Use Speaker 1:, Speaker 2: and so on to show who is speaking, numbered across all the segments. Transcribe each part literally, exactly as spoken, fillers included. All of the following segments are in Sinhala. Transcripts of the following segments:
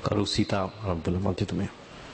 Speaker 1: කරු සීතා රම්පල මන්ත්‍රීතුමිය.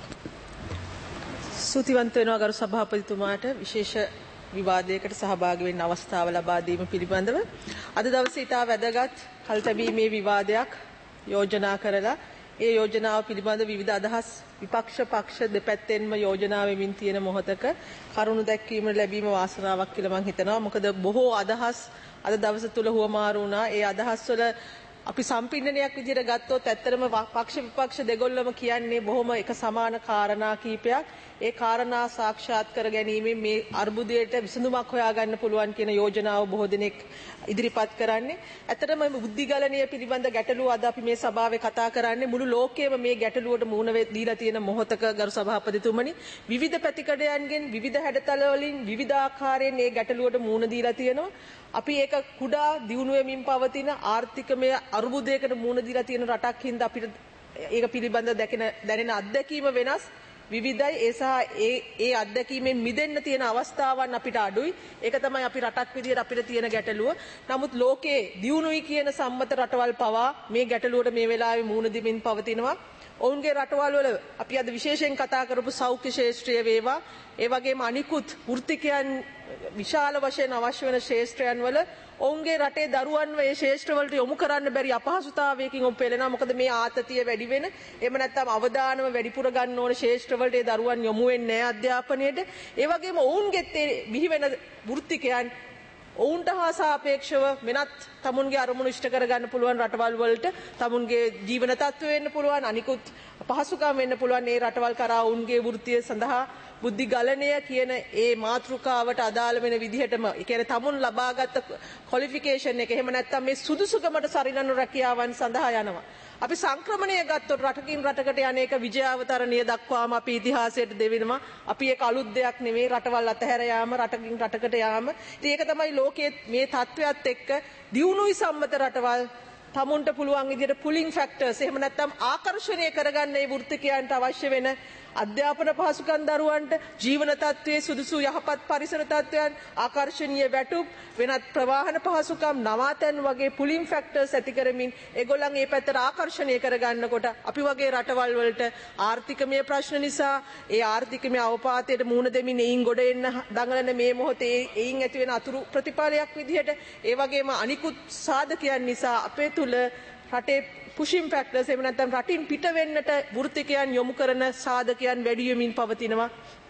Speaker 2: සූතිවන්ත වෙනවා ගරු සභාපතිතුමාට විශේෂ විවාදයකට සහභාගී වෙන්න අවස්ථාව ලබා දීම පිළිබඳව අද දවසේ ඉතා වැදගත් කල්තැබීමේ විවාදයක් යෝජනා කරලා ඒ යෝජනාව පිළිබඳ විවිධ අදහස් විපක්ෂ පක්ෂ දෙපැත්තෙන්ම යෝජනා වෙමින් තියෙන මොහොතක කරුණු දැක්වීම ලැබීම වාසනාවක් කියලා මම හිතනවා. මොකද බොහෝ අදහස් අද දවස තුල හුවමාරු වුණා. ඒ අදහස් වල අපි සම්පින්නනයක් විදිහට ගත්තොත් ඇත්තටම පක්ෂ විපක්ෂ දෙගොල්ලම කියන්නේ බොහොම එක සමාන කාරණා කීපයක්. ඒ කාරණා සාක්ෂාත් කර ගැනීමෙන් මේ අර්බුදයට විසඳුමක් හොයාගන්න පුළුවන් කියන යෝජනාව බොහෝ දෙනෙක් ඉදිරිපත් කරන්නේ. ඇත්තටම බුද්ධිගලණය පිළිබඳ ගැටලුව අද අපි මේ සභාවේ කතා කරන්නේ මුළු ලෝකයේම මේ ගැටලුවට මුහුණ දීලා තියෙන මොහොතක ගරු සභාපතිතුමනි විවිධ පැතිකඩයන්ගෙන් විවිධ හැඩතල වලින් විවිධ ආකාරයෙන් මේ ගැටලුවට මුහුණ දීලා තියෙනවා. අපි ඒක කුඩා දියුණු වෙමින් පවතින ආර්ථිකමය අර්බුදයකට මුහුණ දීලා තියෙන රටක් හින්දා අපිට ඒක පිළිබඳ දැකෙන දැනෙන අත්දැකීම වෙනස් විවිධයි. ඒ සහ ඒ ඒ අත්දැකීමෙන් මිදෙන්න තියෙන අවස්ථාවන් අපිට අඩුයි. ඒක තමයි අපි රටක් විදියට අපිට තියෙන ගැටලුව. නමුත් ලෝකයේ දියුණුයි කියන සම්මත රටවල් පවා මේ ගැටලුවට මේ වෙලාවේ මුහුණ දෙමින් පවතිනවා. ඔවුන්ගේ රටවල් වල අපි අද විශේෂයෙන් කතා කරපු සෞඛ්‍ය ශාස්ත්‍රය වේවා ඒ වගේම අනිකුත් වෘත්තිකයන් විශාල වශයෙන් අවශ්‍ය වෙන ශාස්ත්‍රයන් වල ඔවුන්ගේ රටේ දරුවන්ව ඒ ශාස්ත්‍ර වලට යොමු කරන්න බැරි අපහසුතාවයකින් ඔවුන් පෙළෙනවා. මොකද මේ ආතතිය වැඩි වෙන එහෙම නැත්නම් අවදානම වැඩිපුර ගන්න ඕන ශාස්ත්‍ර වලට ඒ දරුවන් යොමු වෙන්නේ නැහැ අධ්‍යාපනයේට. ඒ වගේම ඔවුන්ගෙත් බිහි වෙන වෘත්තිකයන් ඔවුන්ට හා සාපේක්ෂව වෙනත් තමුන්ගේ අරමුණු ඉෂ්ට කරගන්න පුළුවන් රටවල් වලට තමුන්ගේ ජීවන තත්ත්වය වෙන්න පුළුවන් අනිකුත් පහසුකම් වෙන්න පුළුවන් ඒ රටවල් කරා ඔවුන්ගේ වෘත්තිය සඳහා බුද්ධිගලණය කියන ඒ මාතෘකාවට අදාළ වෙන විදිහටම ඒ කියන්නේ තමුන් ලබාගත් ක්වොලිෆිකේෂන් එක එහෙම නැත්නම් මේ සුදුසුකමට සරිලන රැකියාවන් සඳහා යනවා. අපි සංක්‍රමණය ගත්තොත් රටකින් රටකට යන්නේක විජයාවතරණය දක්වාම අපි ඉතිහාසයට දෙවෙනවා. අපි ඒක අලුත් දෙයක් නෙමෙයි රටවල් අතහැර යාම රටකින් රටකට යාම. ඉතින් ඒක තමයි ලෝකයේ මේ තත්ත්වයක් එක්ක දියුණුයි සම්මත රටවල් තමුන්ට පුළුවන් විදිහට පුලින් ෆැක්ටර්ස් එහෙම නැත්නම් ආකර්ෂණය කරගන්න මේ වෘත්තිකයන්ට අවශ්‍ය වෙන අධ්‍යාපන පහසුකම් දරුවන්ට ජීවන තත්ත්වයේ සුදුසු යහපත් පරිසර තත්ත්වයන් ආකර්ෂණීය වැටුප් වෙනත් ප්‍රවාහන පහසුකම් නවාතැන් වගේ පුලින් ෆැක්ටර්ස් ඇති කරමින් ඒගොල්ලන් මේ පැත්තට ආකර්ෂණය කරගන්නකොට අපි වගේ රටවල් වලට ආර්ථිකමය ප්‍රශ්න නිසා ඒ ආර්ථිකමය අවපාතයට මුහුණ දෙමින් එයින් ගොඩ එන්න දඟලන මේ මොහොතේ එයින් ඇති වෙන අතුරු ප්‍රතිඵලයක් විදිහට ඒ වගේම අනිකුත් සාධකයන් නිසා අපේ තුල රටේ පුෂින් ෆැක්ටර්ස් එහෙම නැත්නම් රටින් පිට වෙන්නට වෘත්තිකයන් යොමු කරන සාධකයන් වැඩි වෙමින් පවතිනවා.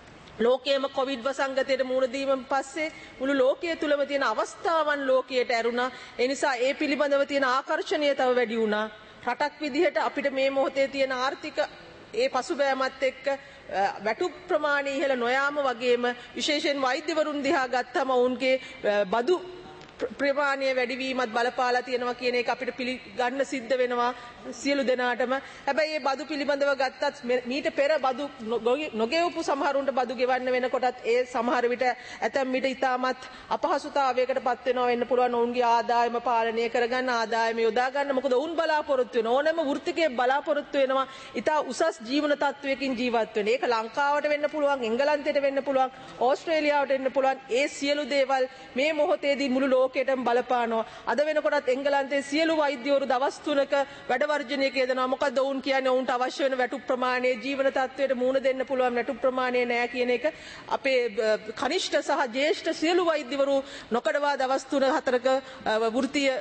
Speaker 2: ලෝකයේම කොවිඩ් වසංගතයට මුහුණ දීමෙන් පස්සේ මුළු ලෝකයේ තුලම තියෙන අවස්ථාවන් ලෝකයට ඇරුණා. ඒ නිසා ඒ පිළිබඳව තියෙන ආකර්ෂණය තව වැඩි වුණා. රටක් විදිහට අපිට මේ මොහොතේ තියෙන ආර්ථික ඒ පසුබෑමත් එක්ක වැටුප් ප්‍රමාණය ඉහළ නොයාම වගේම විශේෂයෙන් වෛද්‍යවරුන් දිහා ගත්තම ඔවුන්ගේ බදු ප්‍රමාණය වැඩිවීමත් බලපාලා තියෙනවා කියන එක අපිට පිළිගන්න සිද්ධ වෙනවා සියලු දෙනාටම. හැබැයි මේ බදු පිළිබඳව ගත්තත් මීට පෙර බදු නොගෙවපු සමහරුන්ට බදු ගෙවන්න වෙනකොටත් ඒ සමහර විට ඇතැම් විට ඉතාමත් අපහසුතාවයකටපත් වෙනවා වෙන්න පුළුවන් ඔවුන්ගේ ආදායම පාලනය කරගන්න ආදායම යොදා ගන්න. මොකද ඔවුන් බලාපොරොත්තු වෙන ඕනෑම වෘත්තිකයෙක් බලාපොරොත්තු වෙනවා ඉතා උසස් ජීවන තත්ත්වයකින් ජීවත් වෙන්න. ඒක ලංකාවට වෙන්න පුළුවන්, එංගලන්තයට වෙන්න පුළුවන්, ඕස්ට්‍රේලියාවට වෙන්න පුළුවන්. ඒ සියලු දේවල් මේ මොහොතේදී මුළු ලෝකෙටම බලපානවා. අද වෙනකොටත් එංගලන්තයේ සියලු වෛද්‍යවරු දවස් තුනක වැඩ වර්ජනයක යෙදෙනවා. මොකද ඔවුන් කියන්නේ ඔවුන්ට අවශ්‍ය වෙන වැටුප් ප්‍රමාණය ජීවන තත්ත්වයට මුහුණ දෙන්න පුළුවන් වැටුප් ප්‍රමාණය නැහැ කියන එක අපේ කනිෂ්ඨ සහ ජ්‍යෙෂ්ඨ සියලු වෛද්‍යවරු නොකඩවා දවස් තුන හතරක වෘත්තීය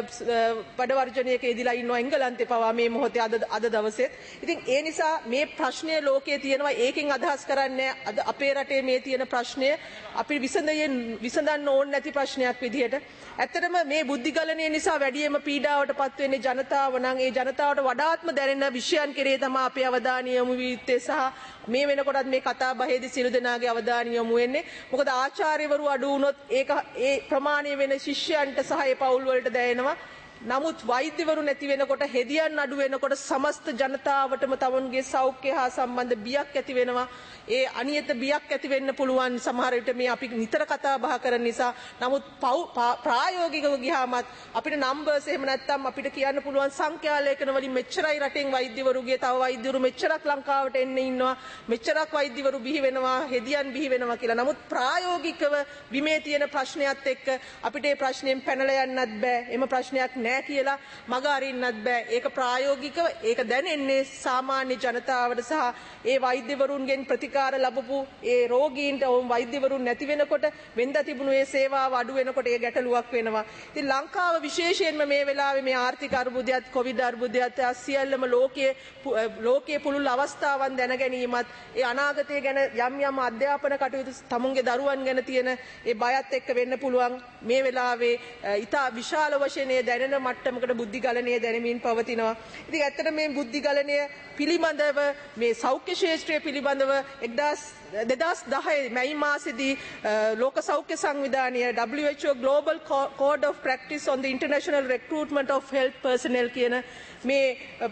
Speaker 2: වැඩ වර්ජනයක යෙදලා ඉන්නවා එංගලන්තේ පවා මේ මොහොතේ අද අද දවසේ. ඉතින් ඒ නිසා මේ ප්‍රශ්නය ලෝකයේ තියෙනවා. ඒකෙන් අදහස් කරන්නේ අද අපේ රටේ මේ තියෙන ප්‍රශ්නය අපි විසඳයෙන් විසඳන්න ඕනේ නැති ප්‍රශ්නයක් විදිහට. ඇත්තටම මේ බුද්ධිගලණය නිසා වැඩියෙන්ම පීඩාවට පත් වෙන්නේ ජනතාව නම් ඒ ජනතාවට වඩාත්ම දැනෙන විෂයන් කෙරේ තමයි අපේ අවධානය යොමු වීත්තේ සහ මේ වෙනකොටත් මේ කතා බහේදී සියලු දෙනාගේ අවධානය යොමු වෙන්නේ. මොකද ආචාර්යවරු අඩු වුණොත් ඒක ඒ ප්‍රමාණය වෙන ශිෂ්‍යයන්ට සහ ඒ පවුල් වලට දැනෙනවා. නමුත් වෛද්‍යවරු නැති වෙනකොට හෙදියන් අඩු වෙනකොට සමස්ත ජනතාවටම තවුන්ගේ සෞඛ්‍ය හා සම්බන්ධ බියක් ඇති වෙනවා. ඒ අනියත බියක් ඇති වෙන්න පුළුවන් සමහර විට මේ අපි නිතර කතා බහ කරන නිසා. නමුත් ප්‍රායෝගිකව ගියාමත් අපිට නම්බර්ස් එහෙම නැත්නම් අපිට කියන්න පුළුවන් සංඛ්‍යා ලේඛන වලින් මෙච්චරයි රටෙන් වෛද්‍යවරුගේ තව වෛද්‍යවරු මෙච්චරක් ලංකාවට එන්න ඉන්නවා. මෙච්චරක් වෛද්‍යවරු බිහි වෙනවා, හෙදියන් බිහි වෙනවා කියලා. නමුත් ප්‍රායෝගිකව බිමේ තියෙන ප්‍රශ්නයත් එක්ක අපිට මේ ප්‍රශ්نين පැනලා යන්නත් බෑ. එම ප්‍රශ්නයක් නෑ කියලා මග අරින්නත් බෑ. ඒක ප්‍රායෝගිකව ඒක දැනෙන්නේ සාමාන්‍ය ජනතාවට සහ ඒ වෛද්‍යවරුන්ගෙන් ප්‍රතිකාර ලැබපු ඒ රෝගීන්ට වුන් වෛද්‍යවරුන් නැති වෙනකොට වෙනද තිබුණු ඒ සේවාව අඩු වෙනකොට ඒ ගැටලුවක් වෙනවා. ඉතින් ලංකාව විශේෂයෙන්ම මේ වෙලාවේ මේ ආර්ථික අර්බුදයත් කොවිඩ් අර්බුදයත් සියල්ලම ලෝකයේ ලෝකයේ පුළුල් අවස්ථාවන් දැන ගැනීමත් ඒ අනාගතය ගැන යම් යම් අධ්‍යාපන කටයුතු තමුන්ගේ දරුවන් ගැන තියෙන ඒ බයත් එක්ක වෙන්න පුළුවන් මේ වෙලාවේ ඉතා විශාල වශයෙන් දැනෙන මට්ටමකට බුද්ධි ගලණය දැනෙමින් පවතිනවා. ඉතින් ඇත්තට මේ බුද්ධි ගලණය පිළිබඳව මේ සෞඛ්‍ය ශාස්ත්‍රය පිළිබඳව දෙදහස් දහය මැයි මාසෙදී ලෝක සෞඛ්‍ය සංවිධානය W H O Global Code of Practice on the International Recruitment of Health Personnel කියන මේ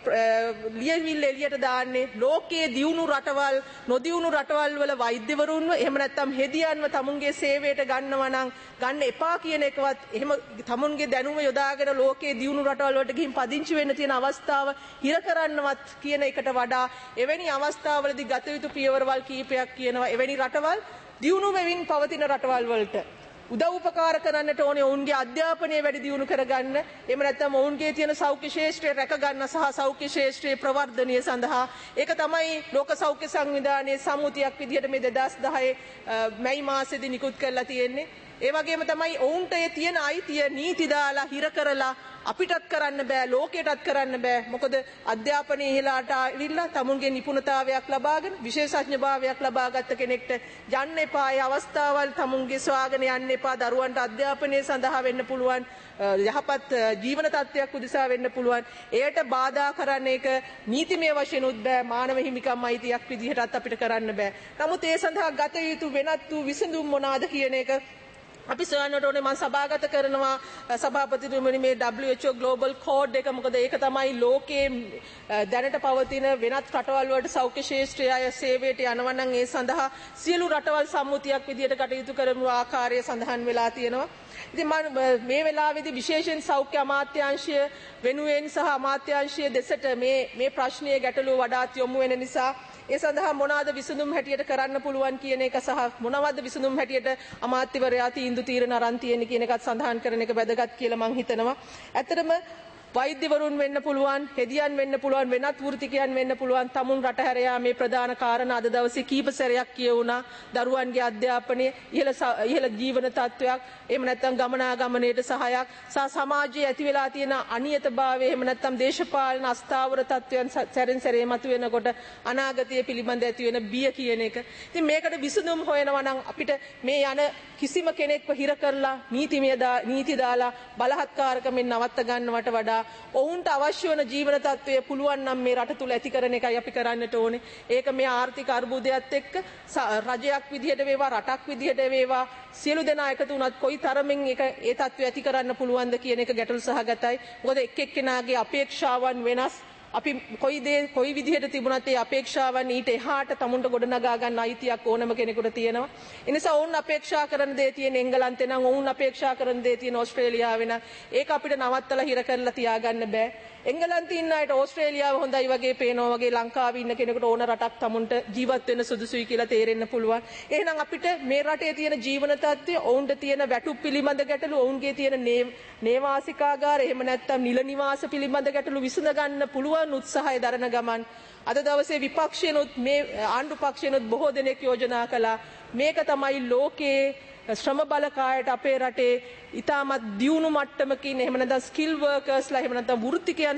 Speaker 2: ලියවිල්ල එළියට දාන්නේ ලෝකයේ දියුණු රටවල් නොදියුණු රටවල් වල වෛද්‍යවරුන්ව එහෙම නැත්නම් හෙදියන්ව තමුන්ගේ සේවයට ගන්නවා නම් ගන්න එපා කියන එකවත් එහෙම තමුන්ගේ දැනුම යොදාගෙන ලෝකයේ දියුණු රටවල් වලට ගිහින් පදිංචි වෙන්න තියෙන අවස්ථාව හිර කරන්නවත් කියන එකට වඩා එවැනි අවස්ථාවලදී ගත යුතු පියවරවල් කීපයක් කියනවා. එවැනි රටවල් දියුණු වෙමින් පවතින රටවල් වලට උදව් උපකාර කරන්නට ඕනේ ඔවුන්ගේ අධ්‍යාපනය වැඩි දියුණු කරගන්න. එහෙම නැත්නම් ඔවුන්ගේ තියෙන සෞඛ්‍ය ශාස්ත්‍රය රැක ගන්න සහ සෞඛ්‍ය ශාස්ත්‍රයේ ප්‍රවර්ධනය සඳහා ඒක තමයි ලෝක සෞඛ්‍ය සංවිධානයේ සම්මුතියක් විදිහට මේ දෙදහස් දහය මැයි මාසෙදී නිකුත් කරලා තියෙන්නේ. ඒ වගේම තමයි ඔවුන්ට ඒ තියෙන අයිතිය නීති දාලා හිර කරලා අපිටත් කරන්න බෑ ලෝකයටත් කරන්න බෑ. මොකද අධ්‍යාපනයේ ඉහළට ඇවිල්ලා තමුන්ගේ නිපුණතාවයක් ලබාගෙන විශේෂඥභාවයක් ලබාගත් කෙනෙක්ට යන්න එපා. ඒ අවස්ථාවල් තමුන්ගේ සොයාගෙන යන්න එපා. දරුවන්ට අධ්‍යාපනය සඳහා වෙන්න පුළුවන් යහපත් ජීවන තත්ත්වයක් උදෙසා වෙන්න පුළුවන්. එයට බාධා කරන්න ඒක නීතිමය වශයෙන් උත් බෑ. මානව හිමිකම් අයිතියක් විදිහටත් අපිට කරන්න බෑ. නමුත් ඒ සඳහා ගත යුතු වෙනත් වූ විසඳුම් මොනවාද කියන එක අපි සොයන්නට ඕනේ. මම සභාගත කරනවා සභාපතිතුමනි මේ W H O Global Code එක. මොකද ඒක තමයි ලෝකයේ දැනට පවතින වෙනත් රටවල් වලට සෞඛ්‍ය ශාස්ත්‍රය සේවයට යනවා නම් ඒ සඳහා සියලු රටවල් සම්මුතියක් විදිහට කටයුතු කරන ආකාරය සඳහන් වෙලා තියෙනවා. ඉතින් මම මේ වෙලාවේදී විශේෂයෙන් සෞඛ්‍ය අමාත්‍යාංශය වෙනුවෙන් සහ අමාත්‍යාංශය දෙසට මේ මේ ප්‍රශ්නීය ගැටලුව වඩාත් යොමු වෙන නිසා ඒ සඳහා මොනවාද විසඳුම් හැටියට කරන්න පුළුවන් කියන එක සහ මොනවද විසඳුම් හැටියට අමාත්‍යවරයා තීන්දුව తీරන අරන් තියෙන කියන එකත් සඳහන් කරන එක වැදගත් කියලා මම හිතනවා. ඇත්තටම වෛද්‍යවරුන් වෙන්න පුළුවන්, හෙදියන් වෙන්න පුළුවන්, වෙනත් වෘත්තිකයන් වෙන්න පුළුවන්. තමුන් රට හැර යාමේ ප්‍රධාන කාරණා අද දවසේ කීප සැරයක් කියවුණා. දරුවන්ගේ අධ්‍යාපනය, ඉහළ ඉහළ ජීවන තත්ත්වයක්, එහෙම නැත්නම් ගමනාගමනයට සහායක් සහ සමාජයේ ඇති වෙලා තියෙන අනියතභාවය, එහෙම නැත්නම් දේශපාලන අස්ථාවර තත්ත්වයන් සැරෙන් සැරේ මතුවෙනකොට අනාගතය පිළිබඳ ඇති වෙන බිය කියන එක. ඉතින් මේකට විසඳුම් හොයනවා නම් අපිට මේ යන කිසිම කෙනෙක්ව හිර කරලා නීතිමය නීති දාලා බලහත්කාරකමෙන් නවත්ත ගන්නවට වඩා ඔවුන්ට අවශ්‍ය වන ජීවන තත්ත්වය පුළුවන් නම් මේ රට තුල ඇති කරන එකයි අපි කරන්නට ඕනේ. ඒක මේ ආර්ථික අර්බුදයත් එක්ක රජයක් විදිහට වේවා රටක් විදිහට වේවා සියලු දෙනා එකතු වුණත් කොයි තරමින් ඒක ඒ තත්ත්වය ඇති කරන්න පුළුවන්ද කියන එක ගැටලු සහගතයි. මොකද එක් එක්කෙනාගේ අපේක්ෂාවන් වෙනස්. අපි කොයි දේ කොයි විදිහට තිබුණත් ඒ අපේක්ෂාවන් ඊට එහාට තමුන්ට ගොඩනගා ගන්න අයිතියක් ඕනම කෙනෙකුට තියෙනවා. ඒ නිසා ඔවුන් අපේක්ෂා කරන දේ තියෙන එංගලන්තේ නම් ඔවුන් අපේක්ෂා කරන දේ තියෙන ඕස්ට්‍රේලියාවේ නම් ඒක අපිට නවත්තලා හිර කරලා තියාගන්න බෑ. එංගලන්තේ ඉන්න අයට ඕස්ට්‍රේලියාව හොඳයි වගේ පේනවා වගේ ලංකාවේ ඉන්න කෙනෙකුට ඕන රටක් තමුන්ට ජීවත් වෙන්න සුදුසුයි කියලා තේරෙන්න පුළුවන්. එහෙනම් අපිට මේ රටේ තියෙන ජීවන තත්ත්වය, ඔවුන්ට තියෙන වැටුප් පිළිබඳ ගැටලු, ඔවුන්ගේ තියෙන නේවාසිකාගාර, එහෙම නැත්නම් නිල නිවාස පිළිබඳ ගැටලු විසඳ ගන්න පුළුවන් උත්සාහය දරන ගමන් අද දවසේ විපක්ෂයනොත් මේ ආණ්ඩු පක්ෂයනොත් බොහෝ දෙනෙක් යෝජනා කළා මේක තමයි ලෝකයේ ශ්‍රම බලකායට අපේ රටේ ඉතාමත් දියුණු මට්ටමකින් එහෙම නැත්නම් ස්කිල් වර්කර්ස්ලා එහෙම නැත්නම් වෘත්තිකයන්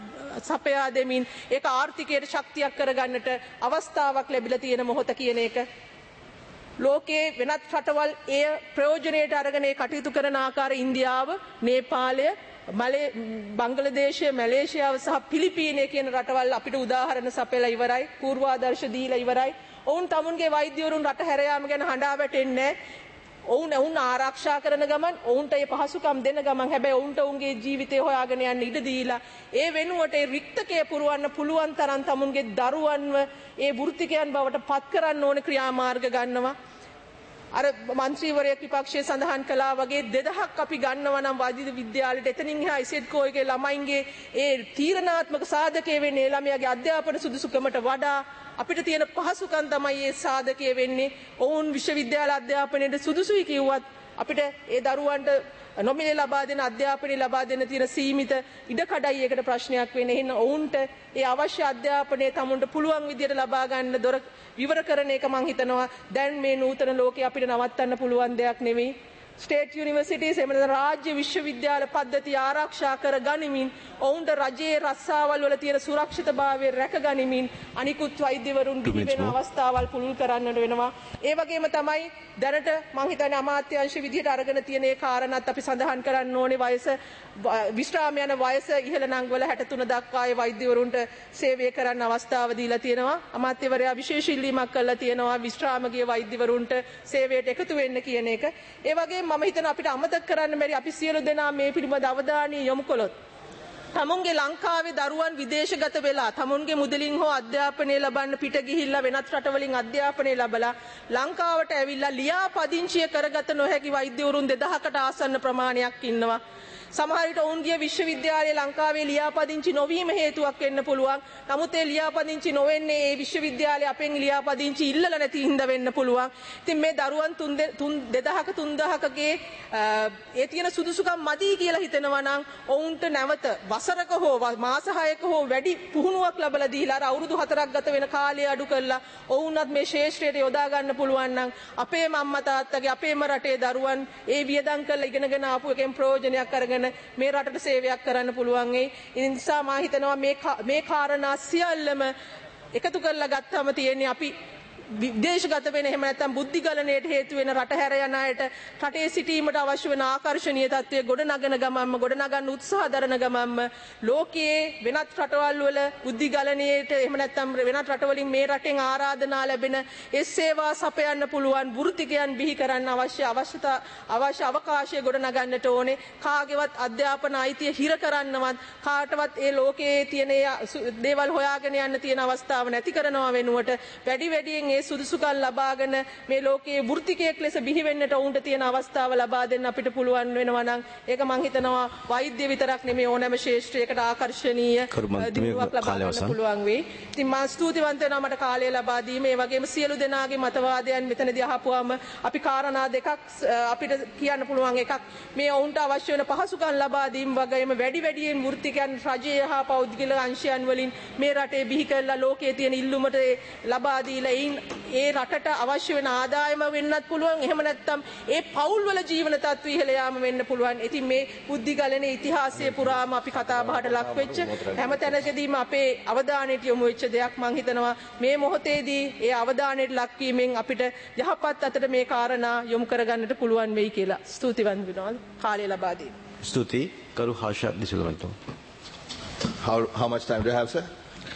Speaker 2: සපයා දෙමින් ඒක ආර්ථිකයට ශක්තියක් කරගන්නට අවස්ථාවක් ලැබිලා තියෙන මොහොත කියන එක. ලෝකයේ වෙනත් රටවල් එය ප්‍රයෝජනයට අරගෙන කටයුතු කරන ආකාරය ඉන්දියාව, නේපාලය, මලේ බංග්ලාදේශය, මැලේසියාව සහ පිලිපීනය කියන රටවල් අපිට උදාහරණ සපයලා ඉවරයි. පූර්වාදර්ශ දීලා ඉවරයි. ඔවුන් තමුන්ගේ වෛද්‍යවරුන් රට හැර යාම ගැන හඬා වැටෙන්නේ නැහැ. ඔවුන් ඔවුන් ආරක්ෂා කරන ගමන් ඔවුන්ට ඒ පහසුකම් දෙන ගමන් හැබැයි ඔවුන්ට ඔවුන්ගේ ජීවිතය හොයාගෙන යන්න ඉඩ දීලා ඒ වෙනුවට ඒ රික්තකය පුරවන්න පුළුවන් තරම් තමුන්ගේ දරුවන්ව ඒ වෘත්තිකයන් බවට පත් කරන්න ඕන ක්‍රියාමාර්ග ගන්නවා. අර මන්ත්‍රීවරයෙක් විපක්ෂයේ සඳහන් කළා වගේ දෙදහක් අපි ගන්නවා නම් වෛද්‍ය විද්‍යාලයට එතනින් එහා ඉසෙඩ්කෝ එකේ ළමයින්ගේ ඒ තීරණාත්මක සාධකයේ වෙන්නේ ළමයාගේ අධ්‍යාපන සුදුසුකමට වඩා අපිට තියෙන පහසුකම් තමයි ඒ සාධකයේ වෙන්නේ. ඔවුන් විශ්වවිද්‍යාල අධ්‍යාපනයේ සුදුසුයි කිව්වත් අපිට ඒ දරුවන්ට නොමිලේ ලබා දෙන අධ්‍යාපනය ලබා දෙන තියෙන සීමිත ඉඩකඩයි ඒකට ප්‍රශ්නයක් වෙන්නේ. එහෙනම් ඔවුන්ට ඒ අවශ්‍ය අධ්‍යාපනය තමුන්ට පුළුවන් විදියට ලබා ගන්න දොර විවර කරන එක මම හිතනවා දැන් මේ නූතන ලෝකේ අපිට නවත්තන්න පුළුවන් දෙයක් නෙවෙයි. ස්ටේට් යුනිවර්සිටිස් එහෙම නැත්නම් රාජ්‍ය විශ්වවිද්‍යාල පද්ධතිය ආරක්ෂා කර ගනිමින් ඔවුන්ට රජයේ රස්සාවල් වල තියෙන සුරක්ෂිතභාවය රැක ගනිමින් අනිකුත් වෛද්‍යවරුන් බිහි වෙන අවස්ථාවල් පුළුල් කරන්නට වෙනවා. ඒ වගේම තමයි දැනට මම හිතන්නේ අමාත්‍යාංශ විදිහට අරගෙන තියෙන ඒ කාරණාත් අපි සඳහන් කරන්න ඕනේ. වයස විශ්‍රාම යන වයස ඉහළ නංගවල හැට තුන දක්වා ඒ වෛද්‍යවරුන්ට සේවය කරන්න අවස්ථාව දීලා තියෙනවා. අමාත්‍යවරයා විශේෂ ඉල්ලීමක් කළා තියෙනවා විශ්‍රාමගිය වෛද්‍යවරුන්ට සේවයට එකතු වෙන්න කියන එක. ඒ වගේම මම හිතන අපිට අමතක කරන්න බැරි අපි සියලු දෙනා මේ පිළිබඳ අවධානය යොමු කළොත් තමුන්ගේ ලංකාවේ දරුවන් විදේශගත වෙලා තමුන්ගේ මුදලින් හෝ අධ්‍යාපනය ලබන්න පිට ගිහිල්ලා වෙනත් රටවලින් අධ්‍යාපනය ලැබලා ලංකාවට ඇවිල්ලා ලියාපදිංචිය කරගත නොහැකි වෛද්‍යවරුන් දෙදහසකට ආසන්න ප්‍රමාණයක් ඉන්නවා. සමහර විට ඔවුන්ගේ විශ්වවිද්‍යාලයේ ලංකාවේ ලියාපදිංචි නොවීම හේතුවක් වෙන්න පුළුවන්. නමුත් ඒ ලියාපදිංචි නොවෙන්නේ ඒ විශ්වවිද්‍යාලය අපෙන් ලියාපදිංචි ඉල්ලලා නැති හින්දා වෙන්න පුළුවන්. ඉතින් මේ දරුවන් තුන් දෙදහසක තුන් දහසකගේ ඒ තියෙන සුදුසුකම් මදි කියලා හිතනවා නම් ඔවුන්ට නැවත වසරක හෝ මාස හයක හෝ වැඩි පුහුණුවක් ලැබලා දීලා අර අවුරුදු හතරක් ගත වෙන කාලය අඩු කරලා ඔවුන්වත් මේ ශේෂ්ත්‍රයට යොදා ගන්න පුළුවන් නම් අපේම අම්මා තාත්තගේ අපේම රටේ දරුවන් ඒ වියදම් කරලා ඉගෙනගෙන ආපු එකෙන් ප්‍රයෝජනයක් අරගෙන මේ රටට සේවයක් කරන්න පුළුවන් ඒ නිසා මා හිතනවා මේ මේ කාරණා සියල්ලම එකතු කරලා ගත්තාම තියෙන්නේ අපි විදේශගත වෙන එහෙම නැත්නම් බුද්ධි ගලණයට හේතු වෙන රට හැර යන අයට රටේ සිටීමට අවශ්‍ය වෙන ආකර්ෂණීය තත්ත්වය ගොඩනගන ගමන්ම ගොඩනගන්න උත්සාහ දරන ගමන්ම ලෝකයේ වෙනත් රටවල් වල බුද්ධි ගලණයට එහෙම නැත්නම් වෙනත් රටවලින් මේ රටෙන් ආරාධනා ලැබෙන ඒ සේවා සපයන්න පුළුවන් වෘත්තිකයන් බිහි කරන්න අවශ්‍ය අවශ්‍යතා අවශ්‍ය අවකාශය ගොඩනගන්නට ඕනේ. කාගේවත් අධ්‍යාපන අයිතිය හිර කරන්නවත් කාටවත් ඒ ලෝකයේ තියෙන දේවල් හොයාගෙන යන්න තියෙන අවස්ථාව නැති කරනවා වෙනුවට වැඩි වැඩියෙන් ඒ සුදුසුකම් ලබාගෙන මේ ලෝකයේ වෘත්තිකයෙක් ලෙස බිහි වෙන්නට උන්ට තියෙන අවස්ථාව ලබා දෙන්න අපිට පුළුවන් වෙනවා නම් ඒක මම හිතනවා වෛද්‍ය විතරක් නෙමෙයි ඕනෑම ශාස්ත්‍රයකට ආකර්ෂණීය දියුණුවක් ලබා ගන්න පුළුවන් වෙයි. ඉතින් මම ස්තුතිවන්ත වෙනවා මට කාලය ලබා දීම. ඒ වගේම සියලු දෙනාගේ මතවාදයන් මෙතනදී අහපුවාම අපි කාරණා දෙකක් අපිට කියන්න පුළුවන්. එකක් මේ ඔවුන්ට අවශ්‍ය වෙන පහසුකම් ලබා දීම වගේම වැඩි වැඩියෙන් වෘත්තිකයන් රජයේ හා පෞද්ගලික අංශයන් වලින් මේ රටේ බිහි කරලා ලෝකයේ තියෙන ඉල්ලුමට ලබා දීලා ඒයින් ඒ රටට අවශ්‍ය වෙන ආදායම වෙන්නත් පුළුවන්. එහෙම නැත්නම් ඒ පෞල් වල ජීවන තත්ත්වය ඉහළ යාම වෙන්න පුළුවන්. ඉතින් මේ බුද්ධි ගලනේ ඉතිහාසයේ පුරාම අපි කතා බහට ලක් වෙච්ච හැම තැනකදීම අපේ අවධානයට යොමු වෙච්ච දෙයක් මම හිතනවා මේ මොහොතේදී ඒ අවධානයට ලක් වීමෙන් අපිට යහපත් අතට මේ කාරණා යොමු කරගන්නට පුළුවන් වෙයි කියලා ස්තුතිවන්ත වෙනවා කාලය ලබා දෙන්න.
Speaker 1: ස්තුති කරු Harsha දිසුලවන්ත.
Speaker 3: How how much time do you have, sir?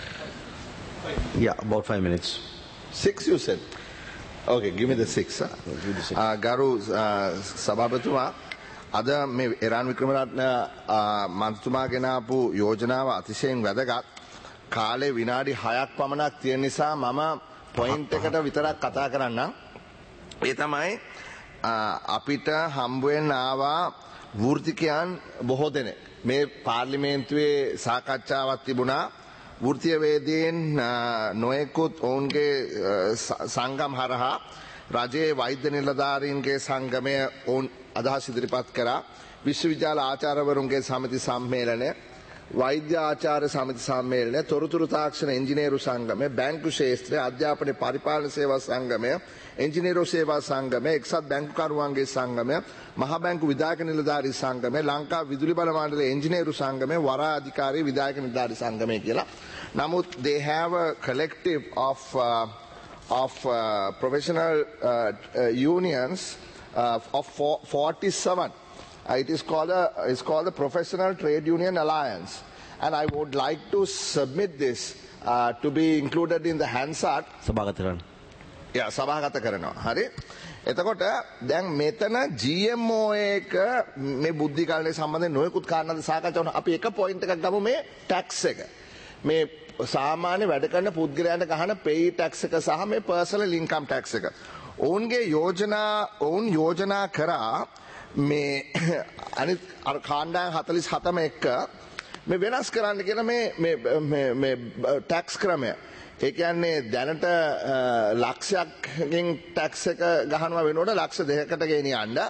Speaker 1: Yeah, about five minutes.
Speaker 3: Six, you said. Okay, give me the six. Huh? Uh, Garu uh, Sabhabatuma, ada me Iran Vikramaratne uh, මන්ත්‍රතුමා ගෙනාපු යෝජනාව අතිශයින් වැදගත්. කාලේ විනාඩි හයක් පමණක් තියෙන නිසා මම පොයින්ට් එකට විතරක් කතා කරන්නම්. ඒ තමයි අපිට හම්බ වෙන්න ආවා වෘත්තිකයන් බොහෝ දෙනෙක්. මේ පාර්ලිමේන්තුවේ සාකච්ඡාවක් තිබුණා. වෘත්තීයවේදීන් නොයෙකුත් ඔවුන්ගේ සංගම් හරහා රජයේ වෛද්‍ය නිලධාරීන්ගේ සංගමය ඔවුන් අදහස් ඉදිරිපත් කරා. විශ්වවිද්‍යාල ආචාර්යවරුන්ගේ සමිති සම්මේලනය, වෛද්‍ය ආචාර්ය සමිති සම්මේලනය, තොරතුරු තාක්ෂණ ඉංජිනේරු සංගමය, බැංකු ක්ෂේත්‍රය, අධ්‍යාපන පරිපාලන සේවා සංගමය, ඉංජිනේරු සේවා සංගමය, එක්සත් බැංකුකරුවන්ගේ සංගමය, මහ බැංකු විධායක නිලධාරී සංගමය, ලංකා විදුලි බල මණ්ඩලයේ ඉංජිනේරු සංගමය, වරා අධිකාරී විධායක නිලධාරී සංගමය කියලා. නමුත් they have a collective of uh, of uh, professional uh, uh, unions uh, of forty-seven. Uh, it is called a it's called the Professional Trade Union Alliance, and I would like to submit this uh, to be included in the Hansard.
Speaker 1: සභාගත කරන්න.
Speaker 3: Yeah, සභාගත කරනවා. හරි. එතකොට දැන් මෙතන G M O එක මේ බුද්ධි කාලේ සම්බන්ධයෙන් නොයෙකුත් කාරණා සාකච්ඡා කරනවා. අපි එක පොයින්ට් එකක් ගමු මේ ටැක්ස් එක. මේ සාමාන්‍ය වැඩ කරන පුද්ගලයන්ට ගහන pay tax එක සහ මේ personal income tax එක. ඔවුන්ගේ යෝජනා ඔවුන් යෝජනා කරා මේ අනිත් කාණ්ඩායම් හතළිස් හතම එක්ක මේ වෙනස් කරන්න කියන මේ මේ මේ ටැක්ස් ක්‍රමය. ඒ කියන්නේ දැනට ලක්ෂයකින් ටැක්ස් එක ගහනවා වෙනකොට ලක්ෂ දෙකකට ගෙනියන්න.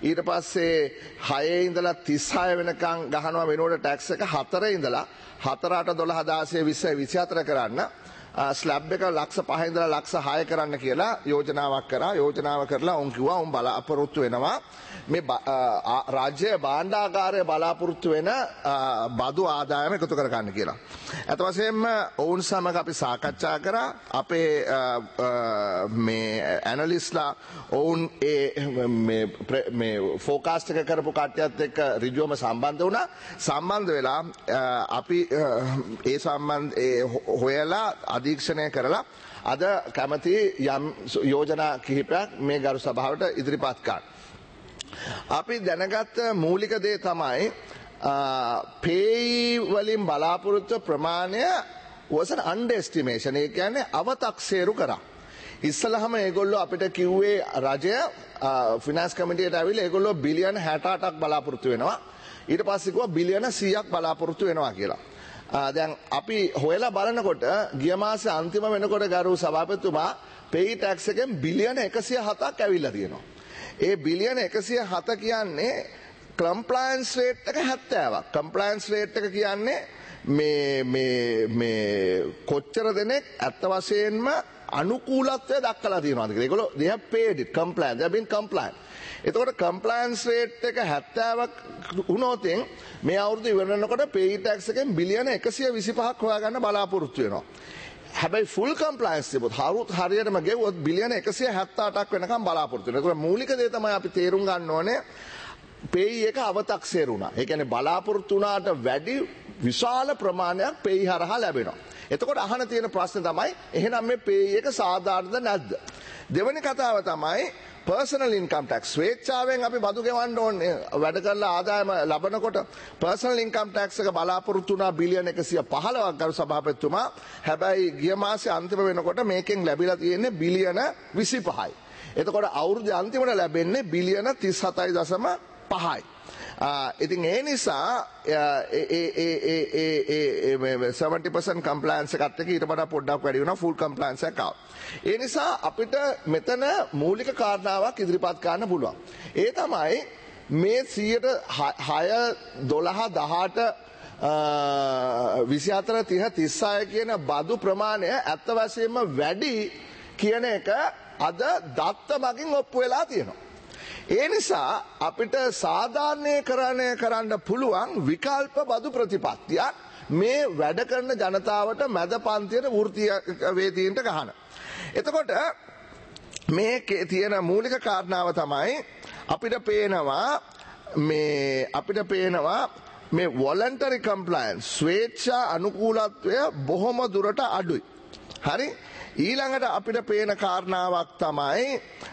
Speaker 3: ඊට පස්සේ හයේ ඉඳලා තිස් හය වෙනකන් ගහනවා වෙනුවට ටැක්ස් එක හතරේ ඉඳලා හතර අට දොළහ දාසය විස්ස විසිහතර කරන්න ස්ලැබ් එක ලක්ෂ පහේ ඉඳලා ලක්ෂ හය කරන්න කියලා යෝජනාවක් කරා. යෝජනාව කරලා උන් කිව්වා උන් බලාපොරොත්තු වෙනවා මේ රාජ්‍ය භාණ්ඩාගාරය බලාපොරොත්තු වෙන බදු ආදායම එකතු කර ගන්න කියලා. අත වශයෙන්ම ඔවුන් සමග අපි සාකච්ඡා කරා. අපේ මේ ඇනලිස්ට්ලා ඔවුන් ඒ මේ මේ ෆෝකාස්ට් එක කරපු කට්ටියත් එක්ක ඍජුවම සම්බන්ධ වුණා. සම්බන්ධ වෙලා අපි ඒ සම්බන්ධ ඒ හොයලා අධීක්ෂණය කරලා අද කැමති යම් යෝජනා කිහිපයක් මේ ගරු සභාවට ඉදිරිපත් කරන්න. අපි දැනගත්ත මූලික දේ තමයි පේයි වලින් බලාපොරොත්තු ප්‍රමාණය was an underestimation. ඒ කියන්නේ අවතක්සේරු කරා. ඉස්සලහම ඒගොල්ලෝ අපිට කිව්වේ රජය ෆිනාන්ස් කමිටියට ඇවිල්ලා ඒගොල්ලෝ බිලියන හැට අටක් බලාපොරොත්තු වෙනවා. ඊට පස්සේ කිව්වා බිලියන සීයක් බලාපොරොත්තු වෙනවා කියලා. දැන් අපි හොයලා බලනකොට ගිය මාසේ අන්තිම වෙනකොට ගරු සභාපතිතුමා පේයි ටැක්ස් එකෙන් බිලියන එකසිය හතක් ඇවිල්ලා තියෙනවා. ඒ බිලියන එකසිය හත කියන්නේ කම්ප්ලයන්ස් රේට් එක හැත්තෑවක්. කම්ප්ලයන්ස් රේට් එක කියන්නේ මේ මේ මේ කොච්චර දෙනෙක් ඇත්ත වශයෙන්ම අනුකූලත්වය දක්වලා තියෙනවද කියලා. ඒගොල්ලෝ they have paid it compliant. they have been compliant. එතකොට කම්ප්ලයන්ස් රේට් එක හැත්තෑවක් වුණොත් මේ අවුරුදු ඉවර වෙනකොට පේයි ටැක්ස් එකෙන් බිලියන එකසිය විසිපහක් හොයාගන්න බලාපොරොත්තු වෙනවා. හැබැයි ෆුල් කම්ප්ලයන්ස් තිබුත් හරුත් හරියටම ගෙවුවොත් බිලියන එකසිය හැත්තෑ අටක් වෙනකම් බලාපොරොත්තු වෙනවා. ඒකට මූලික දේ තමයි අපි තේරුම් ගන්න ඕනේ පේයි එක අවතක්සේරු වුණා. ඒ කියන්නේ බලාපොරොත්තු වුණාට වැඩි විශාල ප්‍රමාණයක් පේයි හරහා ලැබෙනවා. එතකොට අහන තියෙන ප්‍රශ්නේ තමයි එහෙනම් මේ පේයි එක සාධාරණද නැද්ද? දෙවෙනි කතාව තමයි personal income tax. ස්වේච්ඡාවෙන් අපි බදු ගෙවන්න ඕනේ වැඩ කරලා ආදායම ලබනකොට personal income tax එක බලාපොරොත්තු වුණා බිලියන එකසිය පහළොවක් ගරු සභාපතිතුමා. හැබැයි ගිය මාසේ අන්තිම වෙනකොට මේකෙන් ලැබිලා තියෙන්නේ බිලියන විසිපහයි. එතකොට අවුරුද්දේ අන්තිමට ලැබෙන්නේ බිලියන තිස් හතයි දශම පහයි. ඉතින් ඒ නිසා සෙවන්ටි පර්සන්ට් කම්ප්ලයන්ස් එකත් එක්ක ඊට වඩා පොඩ්ඩක් වැඩි වෙනවා ෆුල් කම්ප්ලයන්ස් එකක් ආව. ඒ නිසා අපිට මෙතන මූලික කාරණාවක් ඉදිරිපත් කරන්න පුළුවන්. ඒ තමයි මේ සියයට හය දොළහ දහඅට විසිහතර තිහ තිස් හය කියන බදු ප්‍රමාණය ඇත්ත වශයෙන්ම වැඩි කියන එක අද දත්ත මගින් ඔප්පු වෙලා තියෙනවා. ඒ නිසා අපිට සාධාරණීකරණය කරන්න පුළුවන් විකල්ප බදු ප්‍රතිපත්තියක් මේ වැඩ කරන ජනතාවට මැද පන්තියට වෘත්තීයවේදීන්ට ගහන. එතකොට මේ තියෙන මූලික කාරණාව තමයි අපිට පේනවා මේ අපිට පේනවා මේ voluntary compliance ස්වේච්ඡා අනුකූලත්වය බොහොම දුරට අඩුයි. හරි? ඊළඟට අපිට පේන කාරණාවක් තමයි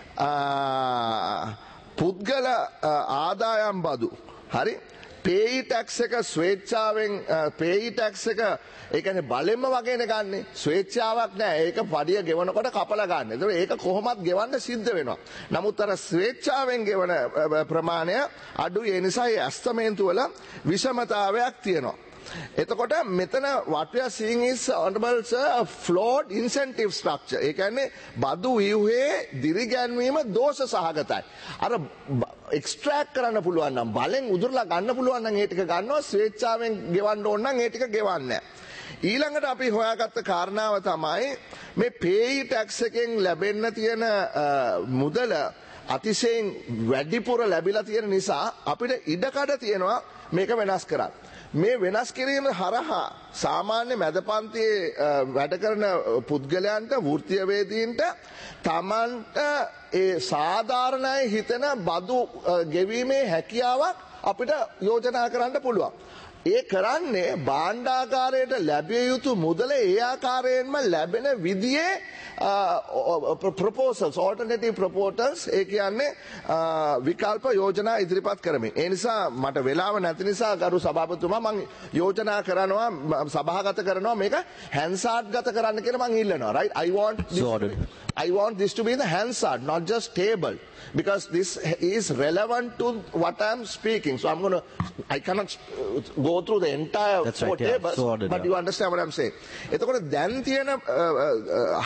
Speaker 3: පුද්ගල ආදායම් බදු. හරි? පේයි ටැක්ස් එක ස්වේච්ඡාවෙන් පේයි ටැක්ස් එක ඒ කියන්නේ බලෙන්ම වගේනේ ගන්නෙ. ස්වේච්ඡාවක් නෑ. ඒක පඩිය ගෙවනකොට කපලා ගන්න. ඒතකොට ඒක කොහොමත් ගෙවන්න සිද්ධ වෙනවා. නමුත් අර ස්වේච්ඡාවෙන් ගෙවන ප්‍රමාණය අඩුයි. ඒ නිසා ඒ ඇස්තමේන්තු වල විෂමතාවයක් තියෙනවා. එතකොට මෙතන what we are seeing is honorable sir a flawed incentive structure. ඒ කියන්නේ බදු ව්‍යුහයේ දිරිගැන්වීම දෝෂ සහගතයි. අර එක්ස්ට්‍රැක්ට් කරන්න පුළුවන් නම් බලෙන් උදුරලා ගන්න පුළුවන් නම් ඒ ටික ගන්නවා ස්වේච්ඡාවෙන් ගෙවන්න ඕන නම් ඒ ටික ගෙවන්නේ. ඊළඟට අපි හොයාගත්ත කාරණාව තමයි මේ පේයි ටැක්ස් එකෙන් ලැබෙන්න තියෙන මුදල අතිශයින් වැඩිපුර ලැබිලා තියෙන නිසා අපිට ඉඩකඩ තියෙනවා මේක වෙනස් කරන්න. මේ වෙනස් කිරීම හරහා සාමාන්‍ය මැදපන්තියේ වැඩ කරන පුද්ගලයන්ට වෘත්තීයවේදීන්ට තමන්ට ඒ සාධාරණයි හිතෙන බදු ගෙවීමේ හැකියාවක් අපිට යෝජනා කරන්න පුළුවන්. ඒ කරන්නේ භාණ්ඩාගාරයට ලැබිය යුතු මුදල ඒ ආකාරයෙන්ම ලැබෙන විදිහේ proposals alternative proposals ඒ කියන්නේ විකල්ප යෝජනා ඉදිරිපත් කරමින්. ඒ නිසා මට වෙලාව නැති නිසා ගරු සභාපතිතුමා මම යෝජනා කරනවා සභාගත කරනවා මේක හැන්සාඩ් ගත කරන්න කියලා මම ඉල්ලනවා. right? I want this, I want this to be the Hansard, not just table, because this is relevant to what I am speaking. So I'm going to, I cannot go through the entire
Speaker 1: That's
Speaker 3: four
Speaker 1: right, yeah.
Speaker 3: tables,
Speaker 1: So ordered,
Speaker 3: but
Speaker 1: yeah.
Speaker 3: you understand what I'm saying. එතකොට දැන් තියෙන හය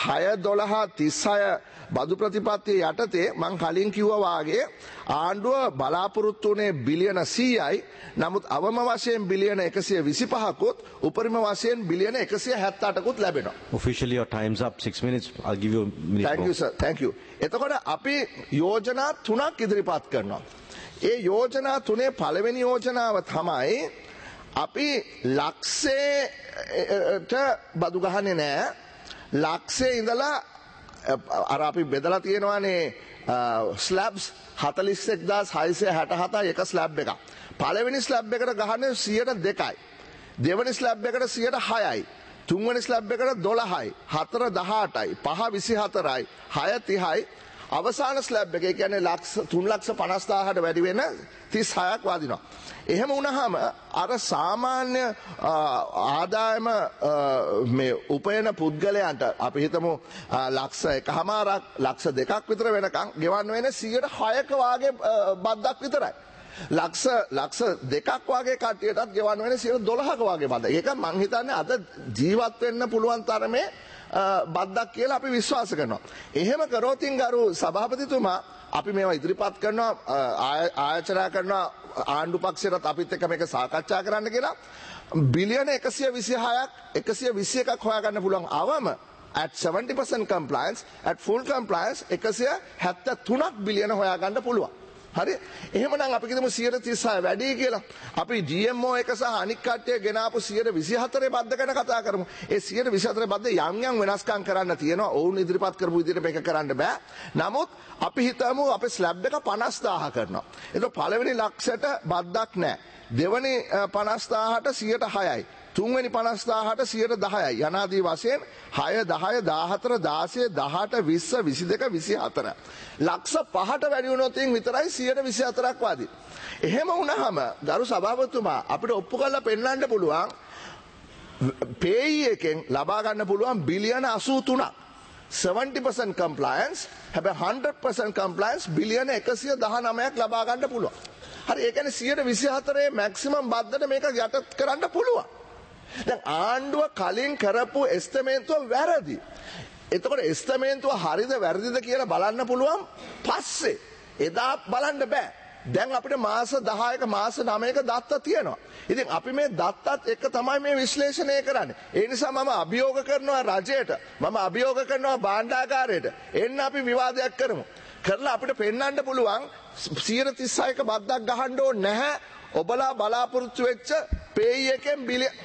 Speaker 3: දොළහ තිස්හය බදු ප්‍රතිපත්තිය යටතේ මං කලින් කිව්වා වාගේ ආණ්ඩුව බලාපොරොත්තු වුණේ බිලියන සීයයි. නමුත් අවම වශයෙන් බිලියන එකසිය විසිපහකුත් උපරිම වශයෙන් බිලියන එකසිය හැත්තඅටකුත් ලැබෙනවා.
Speaker 1: Officially your time's up. Six minutes. I'll give you a minute
Speaker 3: Thank
Speaker 1: more.
Speaker 3: you sir. Thank you. එතකොට අපි යෝජනා තුනක් ඉදිරිපත් කරනවා. ඒ යෝජනා තුනේ පළවෙනි යෝජනාව තමයි අපි ලක්ෂයට බදු ගහන්නේ නැහැ. ලක්ෂයේ ඉඳලා අර අපි බෙදලා තියෙනවානේ ස්ලැබ්ස් හතළිස් එක්දාස් හයසිය හැට හතයි එක ස්ලැබ් එකක්. පළවෙනි ස්ලැබ් එකට ගහන්නේ සියයට දෙකයි. දෙවෙනි ස්ලැබ් එකට සියයට හයයි. තුන්වෙනි ස්ලැබ් එකට දොළහයි. හතර දහඅටයි. පහ විසිහතරයි. හය තිහයි. අවසාන ස්ලැබ් එක ඒ කියන්නේ ලක්ෂ තුන් ලක්ෂ පනස් දාහකට වැඩි වෙන තිස් හයක් වදිනවා. එහෙම වුණාම අර සාමාන්‍ය ආදායම මේ උපයන පුද්ගලයන්ට අපි හිතමු ලක්ෂ එකහමාරක් ලක්ෂ දෙකක් විතර වෙනකන් ගෙවන්න වෙන සියයට හයක වාගේ බද්දක් විතරයි. ලක්ෂ ලක්ෂ දෙකක් වගේ කට්ටියටත් ගෙවන්න වෙන සියයට දොළහක වගේ බද්ද. ඒක මං හිතන්නේ අද ජීවත් වෙන්න පුළුවන් තරමේ බද්දක් කියලා අපි විශ්වාස කරනවා. එහෙම කරෝතින් ගරු සභාපතිතුමා අපි මේවා ඉදිරිපත් කරනවා ආයෝජනා කරනවා ආණ්ඩු පක්ෂයටත් අපිත් එක්ක මේක සාකච්ඡා කරන්න කියලා බිලියන එකසිය විසිහයක් එකසිය විසි එකක් හොයාගන්න පුළුවන් අවම at seventy percent compliance at full compliance එකසිය හැත්තෑ තුනක් බිලියන හොයාගන්න පුළුවන්. හරි එහෙමනම් අපි කිව්වමු සියයට තිස්හය වැඩි කියලා. අපි G M O එක සහ අනික් කට්ටිය ගෙනාපු සියයට විසිහතරේ බද්ද ගැන කතා කරමු. ඒ සියයට විසිහතරේ බද්ද යම් යම් වෙනස්කම් කරන්න තියෙනවා. ඔවුන් ඉදිරිපත් කරපු විදිහට මේක කරන්න බෑ. නමුත් අපි හිතමු අපේ ස්ලැබ් එක පනස් දාහ කරනවා. ඒක පළවෙනි ලක්ෂයට බද්දක් නැහැ. දෙවෙනි පනස් දාහට සියයට හයයි. තුන්වෙනි පනස් දාහට සියයට දහයයි. යනාදී වශයෙන් හය දහය දාහතර දාසය දහඅට විස්ස විසිදෙක විසිහතර. ලක්ෂ පහට වැඩි වුණොත් විතරයි සියයට විසිහතරක් වාදී. එහෙම වුණාම ගරු සභාපතිතුමා අපිට ඔප්පු කරලා පෙන්වන්න පුළුවන් පේයි එකෙන් ලබා ගන්න පුළුවන් බිලියන අසූ තුනක්. seventy percent compliance හැබැයි one hundred percent compliance බිලියන එකසිය දහනවයක් ලබා ගන්න පුළුවන්. හරි ඒ කියන්නේ සියයට විසිහතරේ මැක්සිමම් බද්දට මේක යට කරන්න පුළුවන්. දැන් ආණ්ඩුව කලින් කරපු එස්තමේන්තුව වැරදි. එතකොට එස්තමේන්තුව හරිද වැරදිද කියලා බලන්න පුළුවන් පස්සේ. එදා බලන්න බෑ. දැන් අපිට මාස දහයක මාස නවයක දත්ත තියෙනවා. ඉතින් අපි මේ දත්තත් එක්ක තමයි මේ විශ්ලේෂණය කරන්නේ. ඒ නිසා මම අභියෝග කරනවා රජයට. මම අභියෝග කරනවා භාණ්ඩාගාරයට. එන්න අපි විවාදයක් කරමු. කරලා අපිට පෙන්වන්න පුළුවන් සියයට තිස්හයක බද්දක් ගහන්න ඕනේ නැහැ. ඔබලා බලාපොරොත්තු වෙච්ච පේයි එකෙන් බිලියන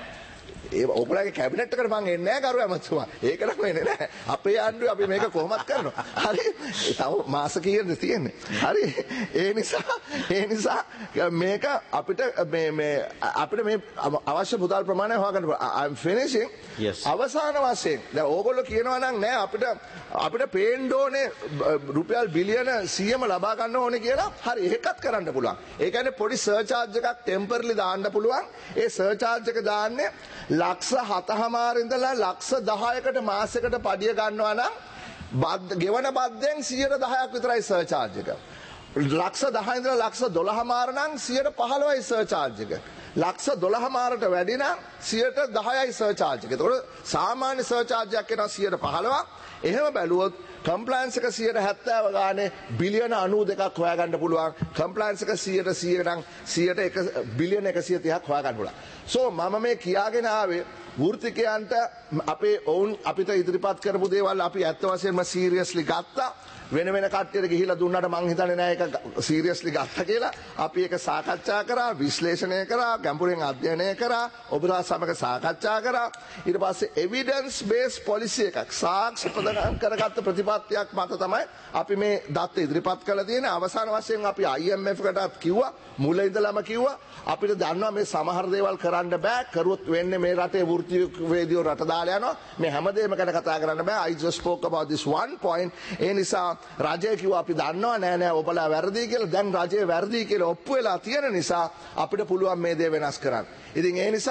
Speaker 3: ඒ ඔබලාගේ කැබිනට් එකට මං එන්නේ නැහැ කරු ඇමතුමා. ඒකටම එන්නේ නැහැ. අපේ ආණ්ඩුවේ අපි මේක කොහොමද කරනවා. හරි. තව මාස කීයද තියෙන්නේ. හරි. ඒ නිසා ඒ නිසා මේක අපිට මේ මේ අපිට මේ අවශ්‍ය මුදල් ප්‍රමාණය හොයාගන්න පුළුවන්. I'm finishing.
Speaker 1: Yes.
Speaker 3: අවසාන වශයෙන් දැන් ඕගොල්ලෝ කියනවා නම් නෑ අපිට අපිට පේන්න ඕනේ රුපියල් බිලියන සීයම ලබා ගන්න ඕනේ කියලා. හරි ඒකත් කරන්න පුළුවන්. ඒ කියන්නේ පොඩි සර්චාර්ජ් එකක් ටෙම්පරලි දාන්න පුළුවන්. ඒ සර්චාර්ජ් එක දාන්නේ ලක්ෂ හතහමාර ඉඳලා ලක්ෂ දහයකට මාසයකට පඩිය ගන්නවා නම් බද්ද ගෙවන බද්දෙන් සියයට දහයක් විතරයි සර්චාර්ජ් එක. ලක්ෂ දහය ඉඳලා ලක්ෂ දොළහමාර නම් සියයට පහළොවයි සර්චාර්ජ් එක. ලක්ෂ දොළහමාරට වැඩි නම් සියයට දහයයි සර්චාර්ජ් එක. ඒතකොට සාමාන්‍ය සර්චාර්ජ් එකක් එනවා සියයට පහළොවක්. එහෙම බැලුවොත් කම්ප්ලයන්ස් එක සියයට හැත්තෑ ගානේ බිලියන අනූ දෙකක් හොයාගන්න පුළුවන්. කම්ප්ලයන්ස් එක සියයට සීය නම් සියයට එක බිලියන එකසිය තිහක් හොයාගන්න පුළුවන්. සෝ මම මේ කියාගෙන ආවේ වෘත්තිකයන්ට අපේ ඔවුන් අපිට ඉදිරිපත් කරපු දේවල් අපි ඇත්ත වශයෙන්ම සීරියස්ලි ගත්තා. වෙන වෙන කට්ටියට ගිහිලා දුන්නාට මං හිතන්නේ නෑ ඒක සීරියස්ලි ගත්තා කියලා. අපි ඒක සාකච්ඡා කරා, විශ්ලේෂණය කරා, ගැඹුරින් අධ්‍යයනය කරා, ඔබලා සමග සාකච්ඡා කරා. ඊට පස්සේ එවිඩන්ස් බේස් පොලිසි එකක් සාක්ෂි ප්‍රදාන කරගත්ත ප්‍රතිපත්තියක් මත තමයි අපි මේ දත්ත ඉදිරිපත් කළා තියෙන්නේ. අවසාන වශයෙන් අපි I M F කටත් කිව්වා, මුල ඉඳලම කිව්වා අපිට දන්නවා මේ සමහර දේවල් කරන්න බෑ. කරුවොත් වෙන්නේ මේ රටේ වෘත්තීයවේදීව රට දාලා යනවා. මේ හැමදේම ගැන කතා කරන්න බෑ. I just spoke about this one point. ඒ නිසා රජය කිව්වා අපි දන්නවා නෑ නෑ ඔබලා වැරදි කියලා. දැන් රජය වැරදි කියලා ඔප්පු වෙලා තියෙන නිසා අපිට පුළුවන් මේ දේ වෙනස් කරන්න. ඉතින් ඒ නිසා මේ බුද්ධ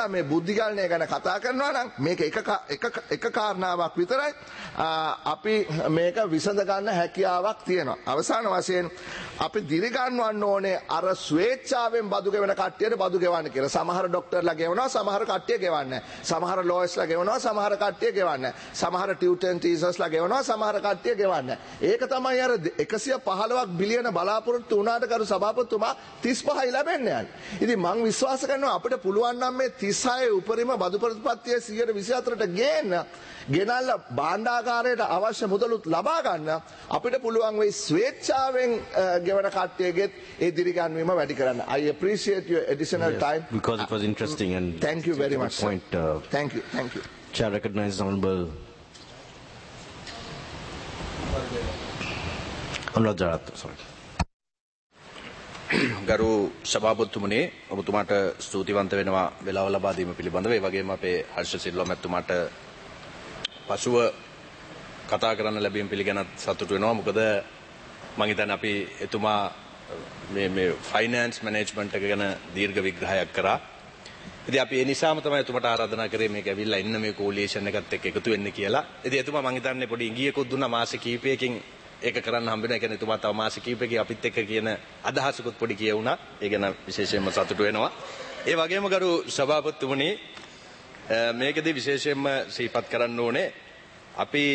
Speaker 3: බුද්ධිගලනය ගැන කතා කරනවා නම් මේක එක එක එක කාරණාවක් විතරයි අපි මේක විසඳ ගන්න හැකියාවක් තියෙනවා. අවසාන වශයෙන් අපි දිරිගන්වන්න ඕනේ අර ස්වේච්ඡාවෙන් බදු ගෙවන කට්ටියට බදු ගෙවන්න කියලා. සමහර ડોක්ටර්ලා ගෙවනවා, සමහර කට්ටිය ගෙවන්නේ නැහැ. සමහර ලෝයර්ස්ලා ගෙවනවා, සමහර කට්ටිය ගෙවන්නේ නැහැ. සමහර ටියුටර් ටීචර්ස්ලා ගෙවනවා, සමහර කට්ටිය ගෙවන්නේ නැහැ. ඒක තමයි අර එකසිය පහළොවක් බිලියන බලාපොරොත්තු වුණාට කරු සභාපතිතුමා තිස් පහයි ලැබෙන්නේ යන්නේ. ඉතින් මම විශ්වාස කරනවා අපිට පුළුවන් නම් මේ තිස් හය උපරිම බදු ප්‍රතිපත්තිය සියයට විසි හතරට ගේන්න ගෙනල්ලා භාණ්ඩාගාරයට අවශ්‍ය මුදලුත් ලබා ගන්න අපිට පුළුවන් වෙයි ස්වේච්ඡාවෙන් ගෙවන කට්ටියගෙත් ඒ දිරිගන්වීම වැඩි කරන්න. I appreciate your additional
Speaker 1: Yes,
Speaker 3: time.
Speaker 1: because it was interesting and
Speaker 3: Thank you very much, sir.
Speaker 1: Point. Uh,
Speaker 3: Thank you, thank you.
Speaker 1: Chair recognizes Honorable Anuradha Jayarath. Sorry.
Speaker 4: ගරු සභාපතිතුමනි ඔබතුමාට ස්තුතිවන්ත වෙනවා වෙලාව ලබා දීම පිළිබඳව. ඒ වගේම අපේ හර්ෂ සිල්වා මැතිතුමාට පසුව කතා කරන්න ලැබීම පිළිගන්නත් සතුටු වෙනවා. මොකද මම හිතන්නේ අපි එතුමා මේ මේ ෆයිනෑන්ස් මැනේජ්මන්ට් එක ගැන දීර්ඝ විග්‍රහයක් කරා. ඉතින් අපි ඒ නිසාම තමයි එතුමාට ආරාධනා කරේ මේක ඇවිල්ලා ඉන්න මේ කෝලියේෂන් එකත් එක්ක එකතු වෙන්න කියලා. ඉතින් එතුමා මම හිතන්නේ පොඩි ඉඟියකුත් දුන්නා මාස කිහිපයකින් ඒක කරන්න හම්බ වෙනවා. ඒ කියන්නේ එතුමා තව මාස කිහිපයකින් අපිත් එක්ක කියන අදහසකුත් පොඩි කියවුණා. ඒ ගැන විශේෂයෙන්ම සතුටු වෙනවා. ඒ වගේම ගරු සභාපතිතුමනි මේකදී විශේෂයෙන්ම සිහිපත් කරන්න ඕනේ අපි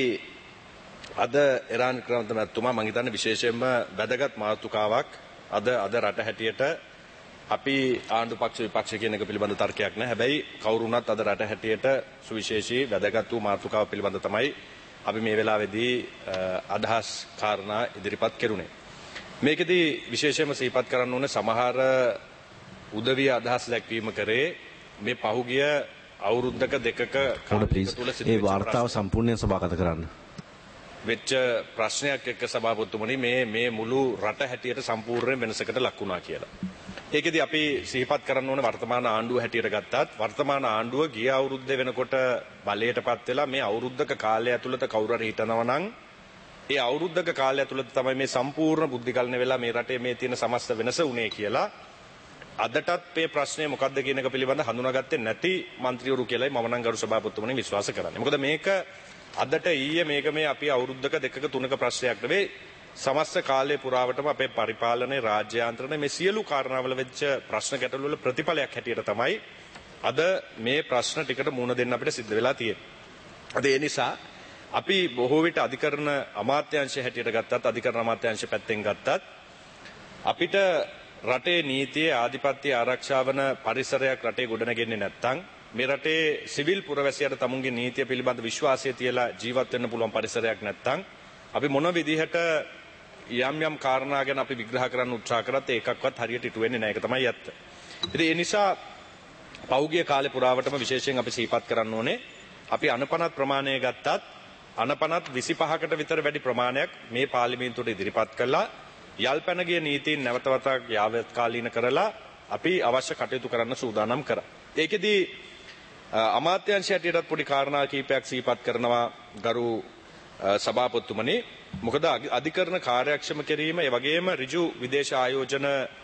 Speaker 4: අද එරාන් ක්‍රමතුමා මම හිතන්නේ විශේෂයෙන්ම වැදගත් මාතෘකාවක් අද අද රට හැටියට අපි ආණ්ඩු පක්ෂ විපක්ෂ කියන එක පිළිබඳ තර්කයක් නැහැ. හැබැයි කවුරුණත් අද රට හැටියට සුවිශේෂී වැදගත් වූ මාතෘකාව පිළිබඳ තමයි අපි මේ වෙලාවේදී අදහස් කාරණා ඉදිරිපත් කෙරුණේ. මේකෙදී විශේෂයෙන්ම සිහිපත් කරන්න ඕනේ සමහර උදවිය අදහස් දැක්වීම කරේ මේ පහුගිය අවුරුද්දක දෙකක
Speaker 1: please ඒ වාර්තාව සම්පූර්ණයෙන් සභාගත කරන්න.
Speaker 4: වෙච්ච ප්‍රශ්නයක් එක්ක සභාපතිතුමනි මේ මේ මුළු රට හැටියට සම්පූර්ණ වෙනසකට ලක් වුණා කියලා. ඒකෙදි අපි සිහිපත් කරන්න ඕනේ වර්තමාන ආණ්ඩුව හැටියට ගත්තත් වර්තමාන ආණ්ඩුව ගිය අවුරුද්දේ වෙනකොට බලයටපත් වෙලා මේ අවුරුද්දක කාලය ඇතුළත කවුරු හරි හිටනවා නම් ඒ අවුරුද්දක කාලය ඇතුළත තමයි මේ සම්පූර්ණ බුද්ධිකල්න වෙලා මේ රටේ මේ තියෙන සමස්ත වෙනස උනේ කියලා අදටත් මේ ප්‍රශ්නේ මොකක්ද කියන එක පිළිබඳ හඳුනාගත්තේ නැති മന്ത്രിවරු කියලායි මම නම් ගරු සභාපතිතුමනි විශ්වාස කරන්නේ. මොකද මේක අදට ඊයේ මේක මේ අපි අවුරුද්දක දෙකක තුනක ප්‍රශ්නයක් නෙවෙයි. සමස්ත කාලය පුරාවටම අපේ පරිපාලනයේ රාජ්‍යාන්ත්‍රණයේ මේ සියලු කාරණාවල වෙච්ච ප්‍රශ්න ගැටළු වල ප්‍රතිඵලයක් හැටියට තමයි අද මේ ප්‍රශ්න ටිකට මුහුණ දෙන්න අපිට සිද්ධ වෙලා තියෙන්නේ. අද ඒ නිසා අපි බොහෝ විට අධිකරණ අමාත්‍යාංශය හැටියට ගත්තත් අධිකරණ අමාත්‍යාංශ පැත්තෙන් ගත්තත් අපිට රටේ නීතියේ ආධිපත්‍ය ආරක්ෂා වන පරිසරයක් රටේ ගොඩනගෙන්නේ නැත්නම් මේ රටේ සිවිල් පුරවැසියාට තමුන්ගේ නීතිය පිළිබඳ විශ්වාසය තියලා ජීවත් වෙන්න පුළුවන් පරිසරයක් නැත්නම් අපි මොන විදිහට යම් යම් කාරණා ගැන අපි විග්‍රහ කරන්න උත්සාහ කරත් ඒකක්වත් හරියට ඉටු වෙන්නේ නැහැ. ඒක තමයි ඇත්ත. ඉතින් ඒ නිසා පෞගිය කාලේ පුරාවටම විශේෂයෙන් අපි සිහිපත් කරන්න ඕනේ අපි අනපනත් ප්‍රමාණය ගත්තත් අනපනත් විසිපහකට විතර වැඩි ප්‍රමාණයක් මේ පාර්ලිමේන්තුවට ඉදිරිපත් කළා. යල්පැනගිය නීතීන් නැවත වතාවක් යාවත්කාලීන කරලා අපි අවශ්‍ය කටයුතු කරන්න සූදානම් කරා. ඒකෙදී අමාත්‍යාංශය හැටියටත් පොඩි කාරණා කීපයක් සිහිපත් කරනවා ගරු සභාපතිතුමනි. මොකද අධිකරණ කාර්යක්ෂම කිරීම ඒ වගේම ඍජු විදේශ ආයෝජන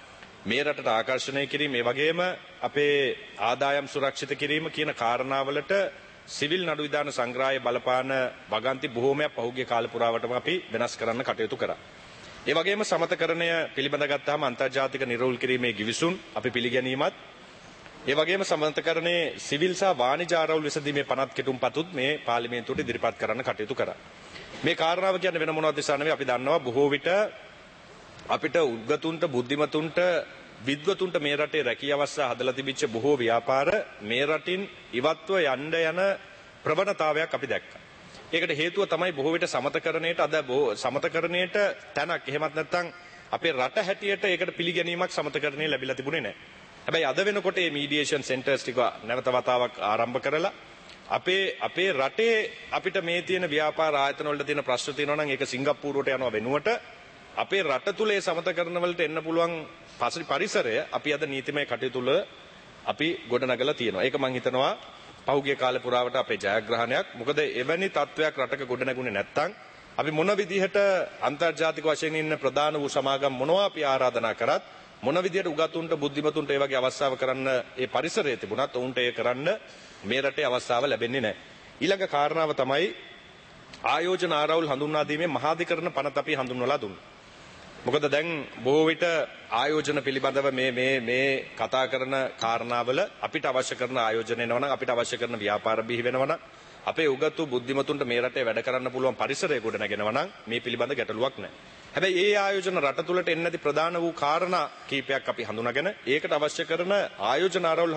Speaker 4: මේ රටට ආකර්ෂණය කිරීම ඒ වගේම අපේ ආදායම් සුරක්ෂිත කිරීම කියන කාරණාවලට සිවිල් නඩු විධාන සංග්‍රහය බලපාන වගන්ති බොහෝමයක් පහුගිය කාල පුරාවටම අපි වෙනස් කරන්න කටයුතු කරා. ඒ වගේම සමතකරණය පිළිබඳ ගත්තාම අන්තර්ජාතික නිරවුල් කිරීමේ ගිවිසුම් අපි පිළිගැනීමත් ඒ වගේම සමතකරණයේ සිවිල් සහ වාණිජ ආරවුල් විසඳීමේ පනත් කෙටුම්පතුත් මේ පාර්ලිමේන්තුවට ඉදිරිපත් කරන්න කටයුතු කරා. මේ කාරණාව කියන්නේ වෙන මොනවද නිසා නෙවෙයි අපි දන්නවා බොහෝ විට අපිට උද්ගතුන්ට බුද්ධිමතුන්ට විද්වතුන්ට මේ රටේ රැකිය අවස්ථා හදලා තිබිච්ච බොහෝ ව්‍යාපාර මේ රටින් ඉවත්ව යන්න යන ප්‍රවණතාවයක් අපි දැක්කා. ඒකට හේතුව තමයි බොහෝ විට සමතකරණයට අද සමතකරණයට තැනක් එහෙමත් නැත්නම් අපේ රට හැටියට ඒකට පිළිගැනීමක් සමතකරණයේ ලැබිලා තිබුණේ නැහැ. හැබැයි අද වෙනකොට මේ මීඩියේෂන් සෙන්ටර්ස් ටික නැවත වතාවක් ආරම්භ කරලා අපේ අපේ රටේ අපිට මේ තියෙන ව්‍යාපාර ආයතන වලට තියෙන ප්‍රශ්න තියෙනවා නම් ඒක සිංගප්පූරුවට යනවා වෙනුවට අපේ රට තුල ඒ සමතකරණ වලට එන්න පුළුවන් පරිසරය අපි අද නීතිමය කටයුතු වල අපි ගොඩනගලා තියෙනවා. ඒක මම හිතනවා පහුගිය කාලේ පුරාවට අපේ ජයග්‍රහණයක්. මොකද එවැනි තත්වයක් රටක ගොඩනැගුණේ නැත්නම් අපි මොන විදිහට අන්තර්ජාතික වශයෙන් ඉන්න ප්‍රධාන වූ සමාගම් මොනවා අපි ආරාධනා කරත් මොන විදියට උගතුන්ට බුද්ධිමතුන්ට ඒ වගේ අවස්ථාව කරන්න ඒ පරිසරය තිබුණත් ඔවුන්ට ඒ කරන්න මේ රටේ අවස්ථාව ලැබෙන්නේ නැහැ. ඊළඟ කාරණාව තමයි ආයෝජන ආරවුල් හඳුන්වා දීමේ මහාධිකරණ පනත අපි හඳුන්වලා දුන්නා. මොකද දැන් බොහෝ විට ආයෝජන පිළිබඳව මේ මේ මේ කතා කරන කාරණාවල අපිට අවශ්‍ය කරන ආයෝජන එනවා නම් අපිට අවශ්‍ය කරන ව්‍යාපාර බිහි වෙනවා නම් අපේ උගතු බුද්ධිමතුන්ට මේ රටේ වැඩ කරන්න පුළුවන් පරිසරය ගොඩ නැගෙනවා නම් මේ පිළිබඳ ගැටලුවක් නැහැ. හැබැයි ඒ ආයෝජන රට තුළට එන්නේ නැති ප්‍රධාන වූ කාරණා කීපයක් අපි හඳුනාගෙන ඒකට අවශ්‍ය කරන ආයෝජන ආරවුල්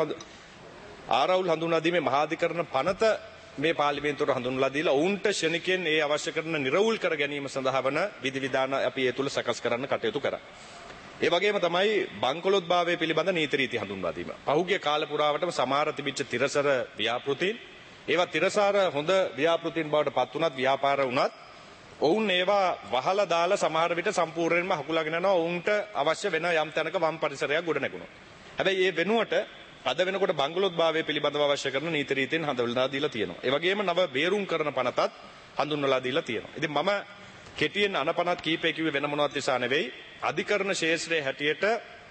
Speaker 4: ආරවුල් හඳුනා දීමේ මහාධිකරණ පනත මේ පාර්ලිමේන්තුවට හඳුන්වලා දීලා ඔවුන්ට ශනිකෙන් ඒ අවශ්‍ය කරන නිර්වුල් කර ගැනීම සඳහා වන විධිවිධාන අපි ඒ තුල සකස් කරන්න කටයුතු කරා. ඒ වගේම තමයි බංකොලොත් භාවය පිළිබඳ නීති රීති හඳුන්වා දීම. පහුගිය කාල පුරාවටම සමහර තිබිච්ච තිරසර ව්‍යාපෘතීන් ඒවා තිරසාර හොඳ ව්‍යාපෘතීන් බවට පත් වුණත් ව්‍යාපාර වුණත් ඔවුන් ඒවා වහලා දාලා සමහර විට සම්පූර්ණයෙන්ම හකුලාගෙන යනවා ඔවුන්ට අවශ්‍ය වෙන යම් තැනක වම් පරිසරයක් ගොඩ නැගුණා. හැබැයි ඒ වෙනුවට අද වෙනකොට බංගලොත් භාවය පිළිබඳව අවශ්‍ය කරන නීති රීතීන් හඳුන්වලා දීලා තියෙනවා. ඒ වගේම නව බේරුම් කරන පනතත් හඳුන්වලා දීලා තියෙනවා. ඉතින් මම කෙටියෙන් අනපනත් කීපය කිව්වේ වෙන මොනවත් නිසා නෙවෙයි. අධිකරණ ශාස්ත්‍රයේ හැටියට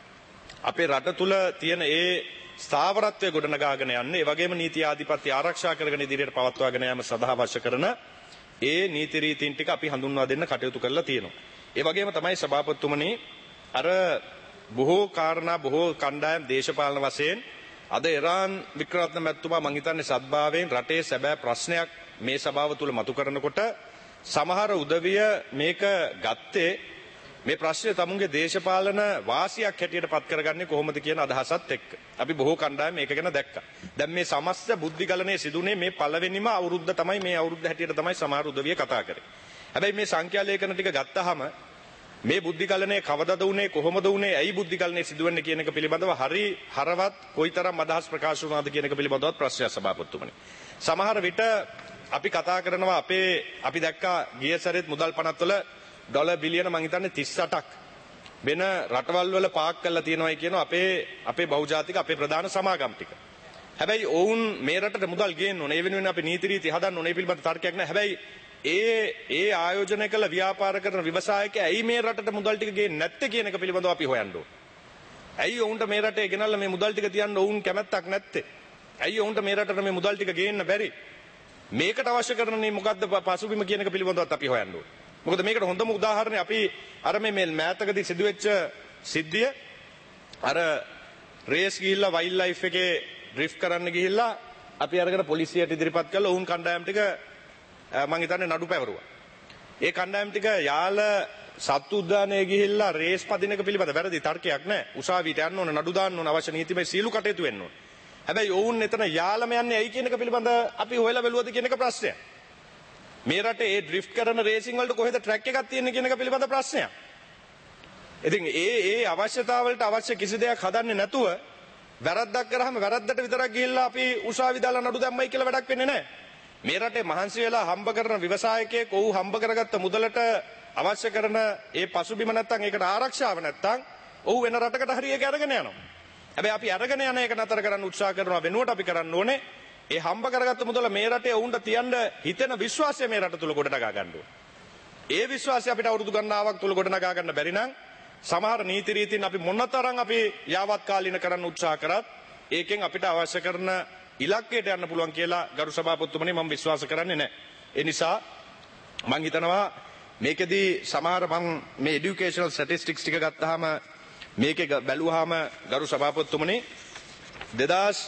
Speaker 4: අපේ රට තුල තියෙන ඒ ස්ථාවරත්වය ගොඩනගාගෙන යන්නේ, ඒ වගේම නීති ආධිපත්‍ය ආරක්ෂා කරගෙන ඉදිරියට පවත්වාගෙන යාම සඳහා අවශ්‍ය කරන ඒ නීති රීතීන් ටික අපි හඳුන්වා දෙන්න කටයුතු කරලා තියෙනවා. ඒ වගේම තමයි සභාපතිතුමනි අර බොහෝ කාරණා බොහෝ කණ්ඩායම් දේශපාලන වශයෙන් අද ඉරාන් වික්‍රමරත්න මැතිතුමා මං හිතන්නේ සද්භාවයෙන් රටේ සැබෑ ප්‍රශ්නයක් මේ සභාව තුල මතු කරනකොට සමහර උදවිය මේක ගත්තේ මේ ප්‍රශ්නේ තමුන්ගේ දේශපාලන වාසියක් හැටියට පත් කරගන්නේ කොහොමද කියන අදහසත් එක්ක. අපි බොහෝ කණ්ඩායම් මේක ගැන දැක්කා. දැන් මේ සමස්ත බුද්ධිගලනේ සිදුනේ මේ පළවෙනිම අවුරුද්ද තමයි මේ අවුරුද්ද හැටියට තමයි සමහර උදවිය කතා කරේ. හැබැයි මේ සංඛ්‍යා ලේඛන ටික ගත්තාම මේ බුද්ධිගලනේ කවදද උනේ කොහොමද උනේ ඇයි බුද්ධිගලනේ සිදුවෙන්නේ කියන එක පිළිබඳව හරි හරවත් කොයිතරම් අදහස් ප්‍රකාශ වුණාද කියන එක පිළිබඳවත් ප්‍රශ්නයක් සභාපතිතුමනි. සමහර විට අපි කතා කරනවා අපේ අපි දැක්කා ගිය සැරේත් මුදල් පනත් වල ඩොලර් බිලියන මං හිතන්නේ තිස් අටක් වෙන රටවල් වල පාක් කරලා තියෙනවායි කියනවා අපේ අපේ බහුජාතික අපේ ප්‍රධාන සමාගම් ටික. හැබැයි ඔවුන් මේ රටට මුදල් ගේන්න ඕනේ. ඒ වෙනුවෙන් අපි නීති රීති හදන්න ඕනේ. ඒ පිළිබඳ තර්කයක් නැහැ. හැබැයි ඒ ඒ ආයෝජනය කළ ව්‍යාපාර කරන ව්‍යවසායකයා ඇයි මේ රටට මුදල් ටික ගේන්නේ නැත්තේ කියන එක පිළිබඳව අපි හොයන්න ඕනේ. ඇයි ඔවුන්ට මේ රටේ ගෙනල්ලා මේ මුදල් ටික තියන්න ඔවුන් කැමැත්තක් නැත්තේ? ඇයි ඔවුන්ට මේ රටට මේ මුදල් ටික ගේන්න බැරි? මේකට අවශ්‍ය කරන්නේ මොකද්ද පසුබිම කියන එක පිළිබඳවත් අපි හොයන්න ඕනේ. මොකද මේකට හොඳම උදාහරණය අපි අර මේ මේ මෑතකදී සිදුවෙච්ච සිද්ධිය අර රේස් ගිහිල්ලා වයිල්ඩ් ලයිෆ් එකේ ඩ්‍රිෆ්ට් කරන්න ගිහිල්ලා අපි අරගෙන පොලිසියට ඉදිරිපත් කළා ඔවුන් කණ්ඩායම් ටික මං හිතන්නේ නඩු පැවරුවා. ඒ කණ්ඩායම් ටික යාල සත්තු උද්‍යානයේ ගිහිල්ලා රේස් පදින එක පිළිබඳ වැරදි තර්කයක් නැහැ. උසාවියට යන්න ඕන නඩු දාන්න ඕන අවශ්‍ය නීතිමය සීලු කටයුතු වෙන්න ඕන. හැබැයි ඔවුන් එතන යාලම යන්නේ ඇයි කියන එක පිළිබඳ අපි හොයලා බැලුවද කියන එක ප්‍රශ්නයක්. මේ රටේ ඒ ඩ්‍රිෆ්ට් කරන රේසින් වලට කොහෙද ට්‍රැක් එකක් තියෙන්නේ කියන එක පිළිබඳ ප්‍රශ්නයක්. ඉතින් ඒ ඒ අවශ්‍යතාවලට අවශ්‍ය කිසි දෙයක් හදන්නේ නැතුව වැරද්දක් කරාම වැරද්දට විතරක් ගිහිල්ලා අපි උසාවි දාලා නඩු දැම්මයි කියලා වැඩක් වෙන්නේ නැහැ. මේ රටේ මහන්සි වෙලා හම්බ කරන ව්‍යවසායකයෙක් ඔහු හම්බ කරගත්ත මුදලට අවශ්‍ය කරන ඒ පසුබිම නැත්තම් ඒකට ආරක්ෂාව නැත්තම් ඔහු වෙන රටකට හරි ඒක අරගෙන යනවා. හැබැයි අපි අරගෙන යන එක නතර කරන්න උත්සාහ කරනවා වෙනුවට අපි කරන්න ඕනේ ඒ හම්බ කරගත්ත මුදල මේ රටේ ඔවුන්ට තියන්න හිතෙන විශ්වාසය මේ රට තුල ගොඩනගා ගන්න ඕනේ. ඒ විශ්වාසය අපිට අවුරුදු ගණනාවක් තුල ගොඩනගා ගන්න බැරි නම් සමහර නීති රීතීන් අපි මොනතරම් අපි යාවත් කාලීන කරන්න උත්සාහ කරත් ඒකෙන් අපිට අවශ්‍ය කරන ඉලක්කයට යන්න පුළුවන් කියලා ගරු සභාපතිතුමනි මම විශ්වාස කරන්නේ නැහැ. ඒ නිසා මම හිතනවා මේකෙදී සමහර මම මේ এডুকেෂනල් ස්ටැටිස්ටික්ස් ටික ගත්තාම මේකේ බැලුවාම ගරු සභාපතිතුමනි දෙදාස්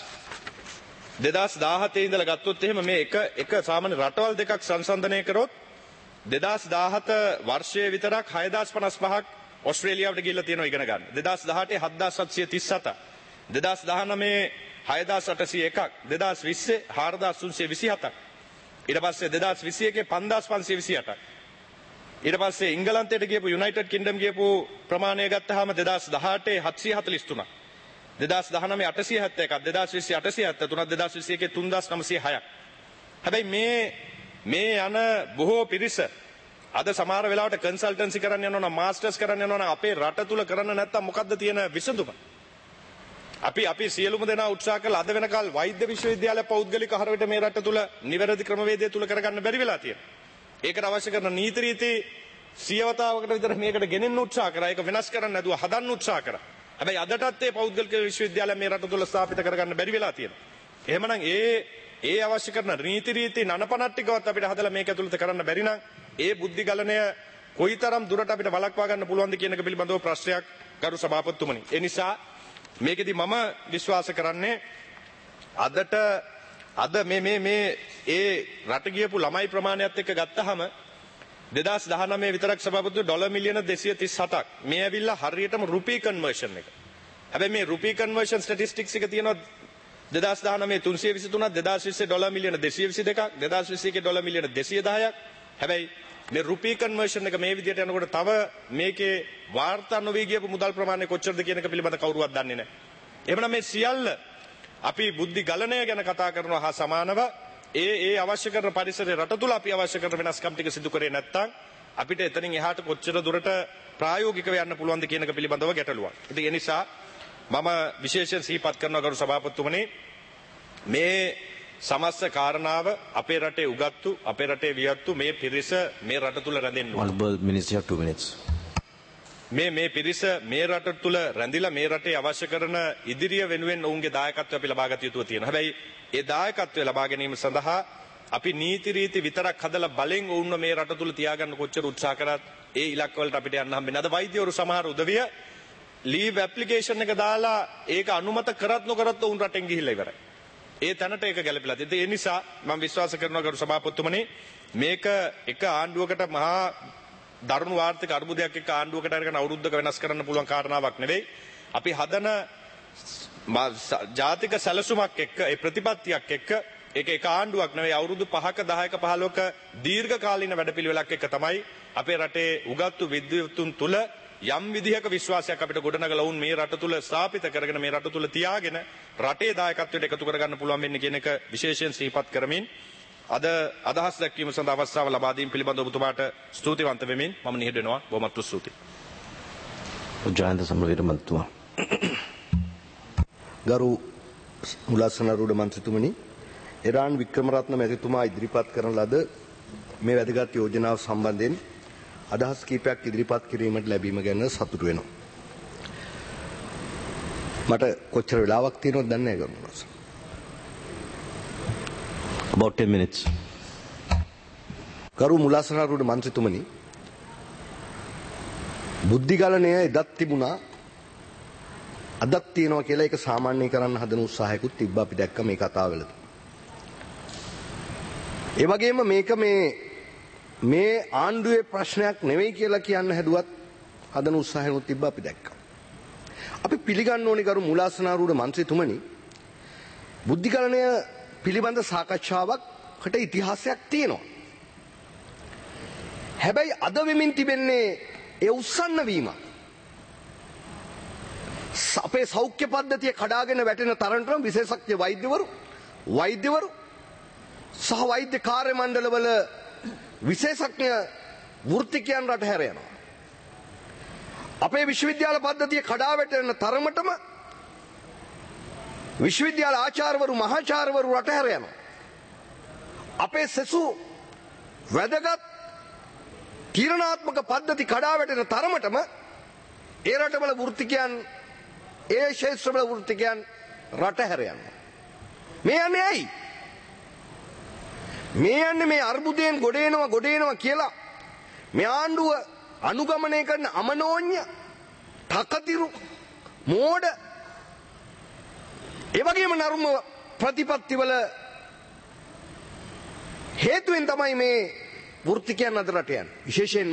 Speaker 4: දෙදාස් දාහතේ ඉඳලා ගත්තොත් එහෙම මේ එක එක සාමාන්‍ය රටවල් දෙකක් සංසන්දනය කරොත් දෙදාස් දාහත වර්ෂයේ විතරක් හයදාස් පනස් පහක් ඕස්ට්‍රේලියාවට ගිහිල්ලා තියෙනවා ඉගෙන ගන්න. දෙදාස් දහඅටේ හත්දාස් හත්සිය තිස් හත. දෙදාස් දහනවයේ හයදාස් අටසිය එකක්. දෙදාස් විස්සේ හාරදාස් තුන්සිය විසි හතක්. ඊට පස්සේ දෙදාස් විසි එකේ පන්දාස් පන්සිය විසි අටක්. ඊට පස්සේ එංගලන්තයට ගියපු යුනයිටඩ් කින්ග්ඩම් ගියපු ප්‍රමාණය ගත්තාම දෙදාස් දහඅටේ හත්සිය හතළිස් තුනක්. දෙදාස් දහනවයේ අටසිය හැත්තෑ එකක්. දෙදාස් විස්සේ අටසිය හැත්තෑ තුනක්. දෙදාස් විසි එකේ තුන්දාස් නවසිය හයක්. හැබැයි මේ මේ යන බොහෝ පිරිස අද සමහර වෙලාවට කන්සල්ටන්සි කරන්න යනවා නම් මාස්ටර්ස් කරන්න යනවා නම් අපේ රට තුල කරන්න නැත්තම් මොකද්ද තියෙන විසඳුම? අපි අපි සියලුම දෙනා උත්සාහ කළා අද වෙනකල් වෛද්‍ය විශ්වවිද්‍යාල පෞද්ගලික හරවට මේ රට තුල නිවැරදි ක්‍රමවේදය තුල කරගන්න බැරි වෙලා තියෙනවා. ඒකට අවශ්‍ය කරන නීති රීති සියවතාවකට විතර මේකට ගෙනෙන්න උත්සාහ කරා. ඒක වෙනස් කරන්න නැතුව හදන්න උත්සාහ කරා. හැබැයි අදටත් ඒ පෞද්ගලික විශ්වවිද්‍යාලය මේ රට තුළ ස්ථාපිත කරගන්න බැරි වෙලා තියෙනවා. එහෙමනම් ඒ ඒ අවශ්‍ය කරන නීති රීති නනපනත් ටිකවත් අපිට හදලා මේක ඇතුළත කරන්න බැරි නම් ඒ බුද්ධි ගලණය කොයිතරම් දුරට අපිට වළක්වා ගන්න පුළුවන්ද කියන එක පිළිබඳව ප්‍රශ්නයක් ගරු සභාපතිතුමනි. ඒ නිසා මේකෙදි මම විශ්වාස කරන්නේ අදට අද මේ මේ මේ ඒ රට ගියපු ළමයි ප්‍රමාණයත් එක්ක ගත්තහම දෙදාස් දහනවය විතරක් සභාපතිතුමනි ඩොලර් මිලියන දෙසිය තිස් හතක් මේ ඇවිල්ලා හරියටම රුපී කන්වර්ෂන් එක. හැබැයි මේ රුපී කන්වර්ෂන් ස්ටැටිස්ටික්ස් එක තියෙනවා දෙදාස් දහනවය තුන්සිය විසි තුනක් දෙදාස් විස්සේ ඩොලර් මිලියන දෙසිය විසි දෙකක් දෙදාස් විස්ස එකේ ඩොලර් මිලියන දෙසිය දහයක්. හැබැයි මේ රුපී කන්වර්ෂන් එක මේ විදිහට යනකොට තව මේකේ වාර්තා නොවී ගියපු මුදල් ප්‍රමාණය කොච්චරද කියන එක පිළිබඳ කවුරුවත් දන්නේ නැහැ. එහෙමනම් මේ සියල්ල අපි බුද්ධි ගලණය ගැන කතා කරනවා හා සමානව ඒ ඒ අවශ්‍ය කරන පරිසරයේ රට තුල අපි අවශ්‍ය කරන වෙනස්කම් ටික සිදු කරේ නැත්නම් අපිට එතනින් එහාට කොච්චර දුරට ප්‍රායෝගිකව යන්න පුළුවන්ද කියන එක පිළිබඳව ගැටලුවක්. ඉතින් ඒ නිසා මම විශේෂයෙන් සිහිපත් කරනවා ගරු සභාපතිතුමනි මේ සමස්ත කාරණාව අපේ රටේ උගත්තු අපේ රටේ වියත්තු මේ පිරිස මේ රට තුල රැඳෙන්න ඕන.
Speaker 1: Honorable Minister, you have two minutes.
Speaker 4: මේ මේ පිරිස මේ රට තුල රැඳිලා මේ රටේ අවශ්‍ය කරන ඉදිරිය වෙනුවෙන් ඔවුන්ගේ දායකත්වය අපි ලබා ගත යුතුව තියෙනවා. හැබැයි ඒ දායකත්වය ලබා ගැනීම සඳහා අපි නීති රීති විතරක් හදලා බලෙන් ඔවුන්ව මේ රට තුල තියාගන්න කොච්චර උත්සාහ කරත් ඒ ඉලක්ක වලට අපිට යන්න හම්බෙන්නේ. අද වෛද්‍යවරු සමහර උදවිය ලීව් ඇප්ලිකේෂන් එක දාලා ඒක අනුමත කරත් නොකරත් ඔවුන් රටෙන් ගිහිල්ලා ඉවරයි. ඒ තැනට ඒක ගැලපෙලා තියෙනවා. ඒ නිසා මම විශ්වාස කරනවා ගරු සභාපතිතුමනි මේක එක ආණ්ඩුවකට මහා දරුණු ආර්ථික අර්බුදයක් එක්ක ආණ්ඩුවකට අරගෙන අවුරුද්දක වෙනස් කරන්න පුළුවන් කාරණාවක් නෙවෙයි. අපි හදන ජාතික සැලසුමක් එක්ක ඒ ප්‍රතිපත්තියක් එක්ක ඒක එක ආණ්ඩුවක් නෙවෙයි අවුරුදු පහක දහයක පහළොවක දීර්ඝ කාලීන වැඩපිළිවෙලක් එක්ක තමයි අපේ රටේ උගත්තු විද්වතුන් තුල යම් විදිහක විශ්වාසයක් අපිට ගොඩනගලා වුන් මේ රට තුල ස්ථාපිත කරගෙන මේ රට තුල තියාගෙන රටේ දායකත්වයට එකතු කරගන්න පුළුවන් වෙන්නේ කියන එක විශේෂයෙන් සිහිපත් කරමින් අද අදහස් දැක්වීම සඳහා අවස්ථාව ලබා දීම පිළිබඳව ඔබතුමාට ස්තුතිවන්ත වෙමින් මම නිහඬ වෙනවා. බොහොමත් ස්තුතියි.
Speaker 1: ජයන්ත සමරවීර මන්ත්‍රීතුමා.
Speaker 5: ගරු මුලස්සනරුඩ මන්ත්‍රීතුමනි, ඉරාන් වික්‍රමරත්න මැතිතුමා ඉදිරිපත් කරන ලද මේ වැදගත් යෝජනාව සම්බන්ධයෙන් අදහස් කීපයක් ඉදිරිපත් කිරීමට ලැබීම ගැන සතුටු වෙනවා. මට කොච්චර වෙලාවක් තියෙනවද දන්නේ නැහැ ගරු මුලස්සන.
Speaker 1: About ten minutes.
Speaker 5: ගරු මුලස්සනරුඩ මන්ත්‍රීතුමනි, බුද්ධිගලණය එදත් තිබුණා අදත් තියෙනවා කියලා ඒක සාමාන්‍ය කරන්න හදන උත්සාහයකුත් තිබ්බා අපි දැක්ක මේ කතාවලදී. ඒ වගේම මේක මේ මේ ආණ්ඩුවේ ප්‍රශ්නයක් නෙවෙයි කියලා කියන්න හැදුවත් හදන උත්සාහයකුත් තිබ්බා අපි දැක්කා. අපි පිළිගන්න ඕනේ ගරු මුලස්සනරුඩ මන්ත්‍රීතුමනි, බුද්ධිගලණය පිළිබඳ සාකච්ඡාවකට ඉතිහාසයක් තියෙනවා. හැබැයි අද වෙමින් තිබෙන්නේ ඒ උස්සන්න වීම. අපේ සෞඛ්‍ය පද්ධතිය කඩාගෙන වැටෙන තරමටම විශේෂඥ වෛද්‍යවරු වෛද්‍යවරු සහ වෛද්‍ය කාර්ය මණ්ඩලවල විශේෂඥ වෘත්තිකයන් රට හැර යනවා. අපේ විශ්වවිද්‍යාල පද්ධතිය කඩා වැටෙන තරමටම විශ්වවිද්‍යාල ආචාර්යවරු මහාචාර්යවරු රට හැර යනවා. අපේ සෙසු වැදගත් තීරණාත්මක පද්ධති කඩා වැටෙන තරමටම ඒ රටවල වෘත්තිකයන් ඒ ශාස්ත්‍රවල වෘත්තිකයන් රට හැර යනවා. මේ යන්නේ ඇයි? මේ යන්නේ මේ අර්බුදයෙන් ගොඩ එනවා ගොඩ එනවා කියලා මේ ආණ්ඩුව අනුගමනය කරන අමනෝන්‍ය තකතිරු මෝඩ ඒ වගේම නරුම ප්‍රතිපත්තිවල හේතුවෙන් තමයි මේ වෘත්තිකයන් අද රට යන්නේ. විශේෂයෙන්ම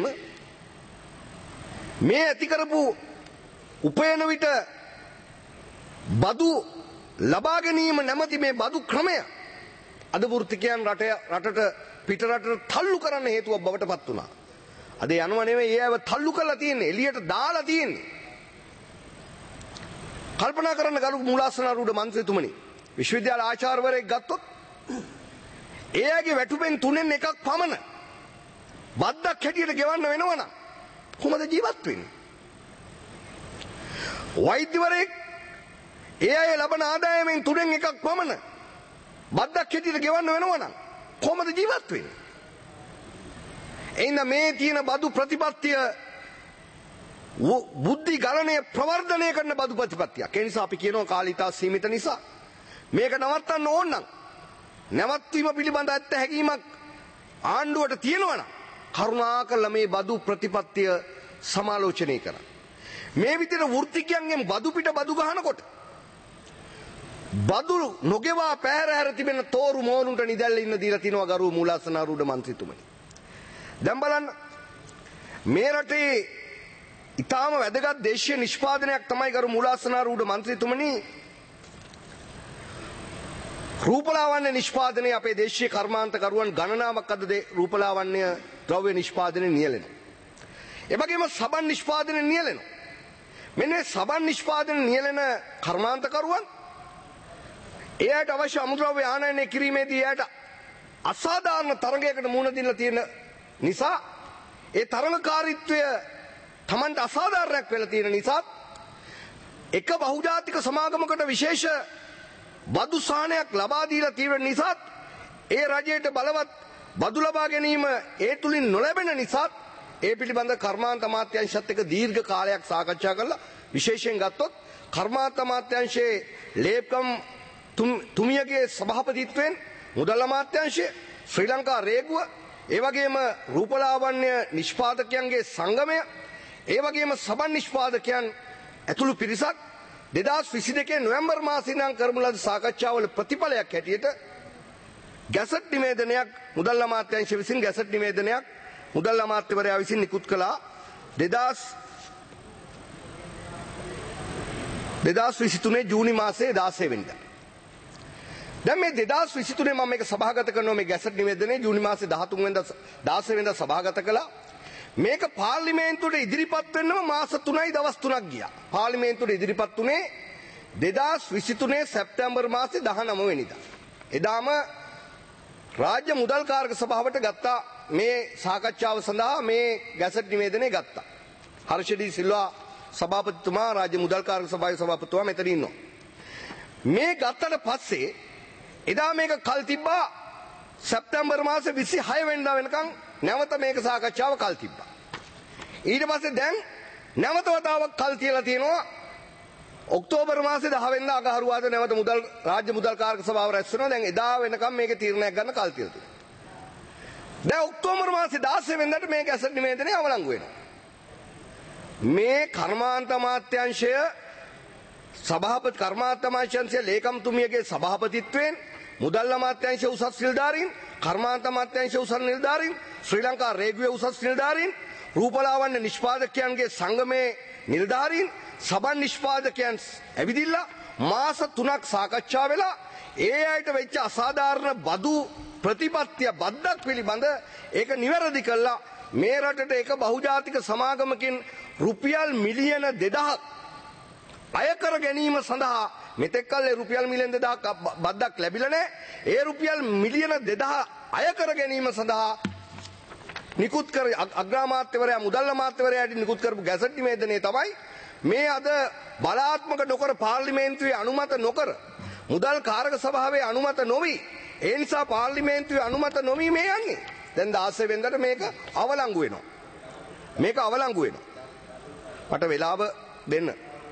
Speaker 5: මේ ඇති කරපු උපයන විට බදු ලබා ගැනීම නැමැති මේ බදු ක්‍රමය අද වෘත්තිකයන් රට රටට පිට රටට තල්ලු කරන්න හේතුවක් බවට පත් වුණා. අද යනව නෙවෙයි ඒව තල්ලු කරලා තියෙන්නේ, එළියට දාලා තියෙන්නේ. කල්පනා කරන්න ගරු මුලස්සනරුඩ මන්ත්‍රීතුමනි, විශ්වවිද්‍යාල ආචාර්යවරයෙක් ගත්තොත් එයාගේ වැටුපෙන් තුනෙන් එකක් පමණ බද්දක් හැටියට ගෙවන්න වෙනවනම් කොහොමද ජීවත් වෙන්නේ? වෛද්‍යවරයෙක් ඒ අය ලබන ආදායමෙන් තුනෙන් එකක් පමණ බද්දක් හැටියට ගෙවන්න වෙනවනම් කොහොමද ජීවත් වෙන්නේ? එයින් මේ තියෙන බදු ප්‍රතිපත්තිය බුද්ධි ගණනය ප්‍රවර්ධනය කරන බදු ප්‍රතිපත්තියක්. ඒ නිසා අපි කියනවා කාලිතා සීමිත නිසා මේක නවත්තන්න ඕන නම් නැවත්වීම පිළිබඳ ඇත්ත හැකීමක් ආණ්ඩුවට තියෙනවා නම් කරුණාකරලා මේ බදු ප්‍රතිපත්තිය සමාලෝචනය කරන්න. මේ විදිහට වෘත්තිකයන්ගෙන් බදු පිට බදු ගහනකොට බදු නොගෙවා පැහැර හැර තිබෙන තෝරු මෝනුන්ට නිදැල්ල ඉන්න දීලා තිනවා ගරු මූලාසනාරූඪ මන්ත්‍රීතුමනි. දැන් බලන්න මේ රටේ ඉතාම වැදගත් දේශීය නිෂ්පාදනයක් තමයි ගරු මූලාසනාරූඪ මන්ත්‍රීතුමනි රූපලාවන්‍ය නිෂ්පාදනයේ අපේ දේශීය කර්මාන්තකරුවන් ගණනාවක් අද රූපලාවන්‍ය ද්‍රව්‍ය නිෂ්පාදනයේ නියැලෙනවා. ඒ වගේම සබන් නිෂ්පාදනයේ නියැලෙනවා. මෙන්න මේ සබන් නිෂ්පාදනයේ නියැලෙන කර්මාන්තකරුවන් ඒ අයට අවශ්‍ය අමුද්‍රව්‍ය ආනයනය කිරීමේදී එයාට අසාධාරණ තරගයකට මුහුණ දීලා තියෙන නිසා ඒ තරඟකාරීත්වය Tamanට අසාධාරණයක් වෙලා තියෙන නිසා එක බහුජාතික සමාගමකට විශේෂ බදු සාහනයක් ලබා දීලා තියෙන නිසා ඒ රජයට බලවත් බදු ලබා ගැනීම ඒ තුලින් නොලැබෙන නිසා ඒ පිළිබඳ කර්මාන්ත අමාත්‍යාංශයත් එක්ක දීර්ඝ කාලයක් සාකච්ඡා කළා. විශේෂයෙන් ගත්තොත් කර්මාන්ත අමාත්‍යාංශයේ ලේකම් තුමියගේ සභාපතිත්වයෙන් මුදල් අමාත්‍යාංශය ශ්‍රී ලංකා රේගුව ඒ වගේම රූපලාවන්‍ය නිෂ්පාදකයන්ගේ සංගමය ඒ වගේම සබන් නිෂ්පාදකයන් ඇතුළු පිරිසක් දෙදහස් විසි දෙකේ නොවැම්බර් මාසයේ ඉඳන් කරමු ලද සාකච්ඡාවල ප්‍රතිඵලයක් හැටියට ගැසට් නිවේදනයක් මුදල් අමාත්‍යාංශය විසින් ගැසට් නිවේදනයක් මුදල් අමාත්‍යවරයා විසින් නිකුත් කළා දෙදහස් විසි තුනේ ජූනි මාසයේ දාසය වෙනිදා. දැන් මේ දෙදහස් විසි තුනේ මම මේක සභාගත කරනවා මේ ගැසට් නිවේදනයේ ජූනි මාසයේ දහතුන් වෙනිදා දාසය වෙනිදා සභාගත කළා. මේක පාර්ලිමේන්තුවට ඉදිරිපත් වෙන්නම මාස තුනයි දවස් තුනක් ගියා. පාර්ලිමේන්තුවට ඉදිරිපත් උනේ දෙදහස් විසි තුනේ සැප්තැම්බර් මාසයේ දහනව වෙනිදා. එදාම රාජ්‍ය මුදල් කාරක සභාවට ගත්තා මේ සාකච්ඡාව සඳහා මේ ගැසට් නිවේදනය ගත්තා. හර්ෂ ඩී සිල්වා සභාපතිතුමා රාජ්‍ය මුදල් කාරක සභාවේ සභාපතිතුමා මෙතන ඉන්නවා. මේ ගත්තට පස්සේ එදා මේක කල් තිබ්බා සැප්තැම්බර් මාසේ විසි හය වෙනිදා වෙනකන් නැවත මේක සාකච්ඡාව කල් තිබ්බා. ඊට පස්සේ දැන් නැවත වතාවක් කල් තියලා තියෙනවා ඔක්තෝබර් මාසේ දහ වෙනිදා අගහරුවාදා නැවත මුදල් රාජ්‍ය මුදල් කාරක සභාව රැස් වෙනවා. දැන් එදා වෙනකම් මේකේ තීරණයක් ගන්න කල් තියලා තියෙනවා. දැන් ඔක්තෝබර් මාසේ දාසය වෙනිදාට මේ ගැසට් නිවේදනය අවලංගු වෙනවා. මේ කර්මාන්ත අමාත්‍යාංශය සභාපති කර්මාන්ත අමාත්‍යාංශයේ ලේකම්තුමියගේ සභාපතිත්වයෙන් මුදල් අමාත්‍යාංශයේ උසස් නිලධාරීන් කර්මාන්ත අමාත්‍යාංශයේ උසස් නිලධාරීන් ශ්‍රී ලංකා රේගුවේ උසස් නිලධාරීන් රූපලාවන්‍ය නිෂ්පාදකයන්ගේ සංගමේ නිලධාරීන් සබන් නිෂ්පාදකයන් ඇවිදිලා මාස තුනක් සාකච්ඡා වෙලා ඒ අයට වෙච්ච අසාධාරණ බදු ප්‍රතිපත්තිය බද්දක් පිළිබඳ ඒක නිවැරදි කළා. මේ රටට එක බහුජාතික සමාගමකින් රුපියල් මිලියන දෙදහක් අය කර ගැනීම සඳහා මෙතෙක් කල් රුපියල් මිලියන දෙදහක් බද්දක් ලැබිලා නැහැ. ඒ රුපියල් මිලියන දෙදහ අය කර ගැනීම සඳහා නිකුත් කර අග්‍රාමාත්‍යවරයා මුදල් අමාත්‍යවරයාට නිකුත් කරපු ගැසට් නිවේදනයේ තමයි මේ අද බලාත්මක නොකර පාර්ලිමේන්තුවේ අනුමත නොකර මුදල් කාරක සභාවේ අනුමත නොවි ඒ නිසා පාර්ලිමේන්තුවේ අනුමත නොවි මේ යන්නේ. දැන් දාසය වෙනිදාට මේක අවලංගු වෙනවා. මේක අවලංගු වෙනවා. මට වෙලාව දෙන්න.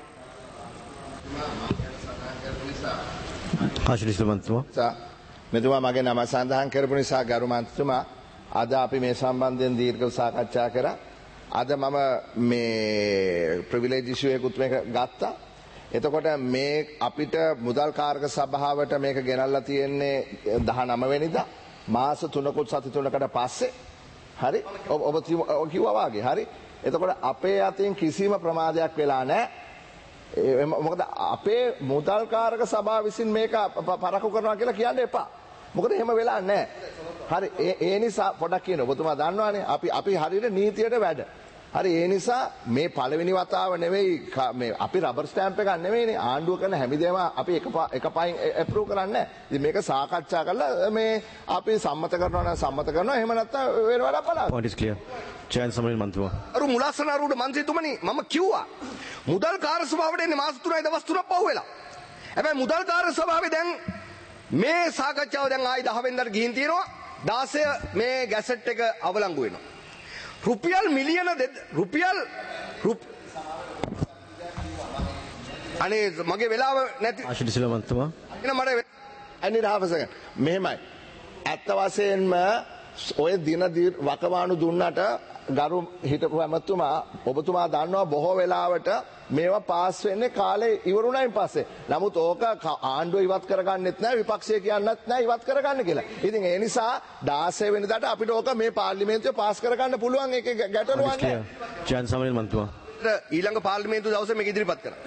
Speaker 3: මෙතුමා මගේ නම සඳහන් කරපු නිසා ගරු මන්ත්‍රීතුමා අද අපි මේ සම්බන්ධයෙන් දීර්ඝව සාකච්ඡා කරා. අද මම මේ ප්‍රිවිලේජ් ඉෂුව එකකුත් මේක ගත්තා. එතකොට මේ අපිට මුදල් කාරක සභාවට මේක ගෙනල්ලා තියෙන්නේ දහනව වෙනිදා මාස තුනකුත් සති තුනකට පස්සේ. හරි ඔබ කිව්වා වාගේ හරි. එතකොට අපේ අතින් කිසිම ප්‍රමාදයක් වෙලා නැහැ. මොකද අපේ මුදල් කාරක සභාව විසින් මේක පරක්කු කරනවා කියලා කියන්න එපා. මොකද එහෙම වෙලා නැහැ. හරි ඒ නිසා පොඩක් කියන ඔබතුමා දන්නවනේ අපි අපි හරියට නීතියට වැඩ. හරි ඒ නිසා මේ පළවෙනි වතාව නෙවෙයි මේ අපි රබර් ස්ටෑම්ප් එකක් නෙවෙයිනේ ආණ්ඩුව කරන හැමදේම අපි එක එක පයින් ඇප්‍රූව් කරන්නේ නැහැ. ඉතින් මේක සාකච්ඡා කරලා මේ අපි සම්මත කරනවා නම් සම්මත කරනවා එහෙම නැත්නම් වෙන වැඩක් බලන්න.
Speaker 1: Point is clear. ජයන් සමරින් මන්ත්‍රීතුමා.
Speaker 5: අරු මුලාසනාරූඪ මන්ත්‍රීතුමනි මම කිව්වා මුදල් කාර්ය සභාවට එන්නේ මාස තුනයි දවස් තුනක් පහු වෙලා. හැබැයි මුදල් කාර්ය සභාවේ දැන් මේ සාකච්ඡාව දැන් ආයි දහ වෙනිදාට ගිහින් තියෙනවා. දාසය මේ ගැසට් එක අවලංගු වෙනවා. රුපියල් මිලියන රුපියල් අනේ මගේ වෙලාව නැති
Speaker 1: ආශිර්වාද සිල්වා මන්තුමා
Speaker 5: එන මට
Speaker 3: අනිත් හාෆසක මෙහෙමයි ඇත්ත වශයෙන්ම ඔය දින වකවානු දුන්නට ගරු හිටපු ඇමතුමා ඔබතුමා දන්නවා බොහෝ වෙලාවට මේවා පාස් වෙන්නේ කාලේ ඉවරුණයින් පස්සේ. නමුත් ඕක ආණ්ඩුව ඉවත් කරගන්නෙත් නැහැ විපක්ෂය කියන්නත් නැහැ ඉවත් කරගන්න කියලා. ඉතින් ඒ නිසා දාසය වෙනිදාට අපිට ඕක මේ පාර්ලිමේන්තුවේ පාස් කරගන්න පුළුවන් ඒක ගැටලුවක් නැහැ.
Speaker 1: ජයන් සමරේල් මන්තුමා
Speaker 5: ඊළඟ පාර්ලිමේන්තු දවසේ මේක ඉදිරිපත් කරා.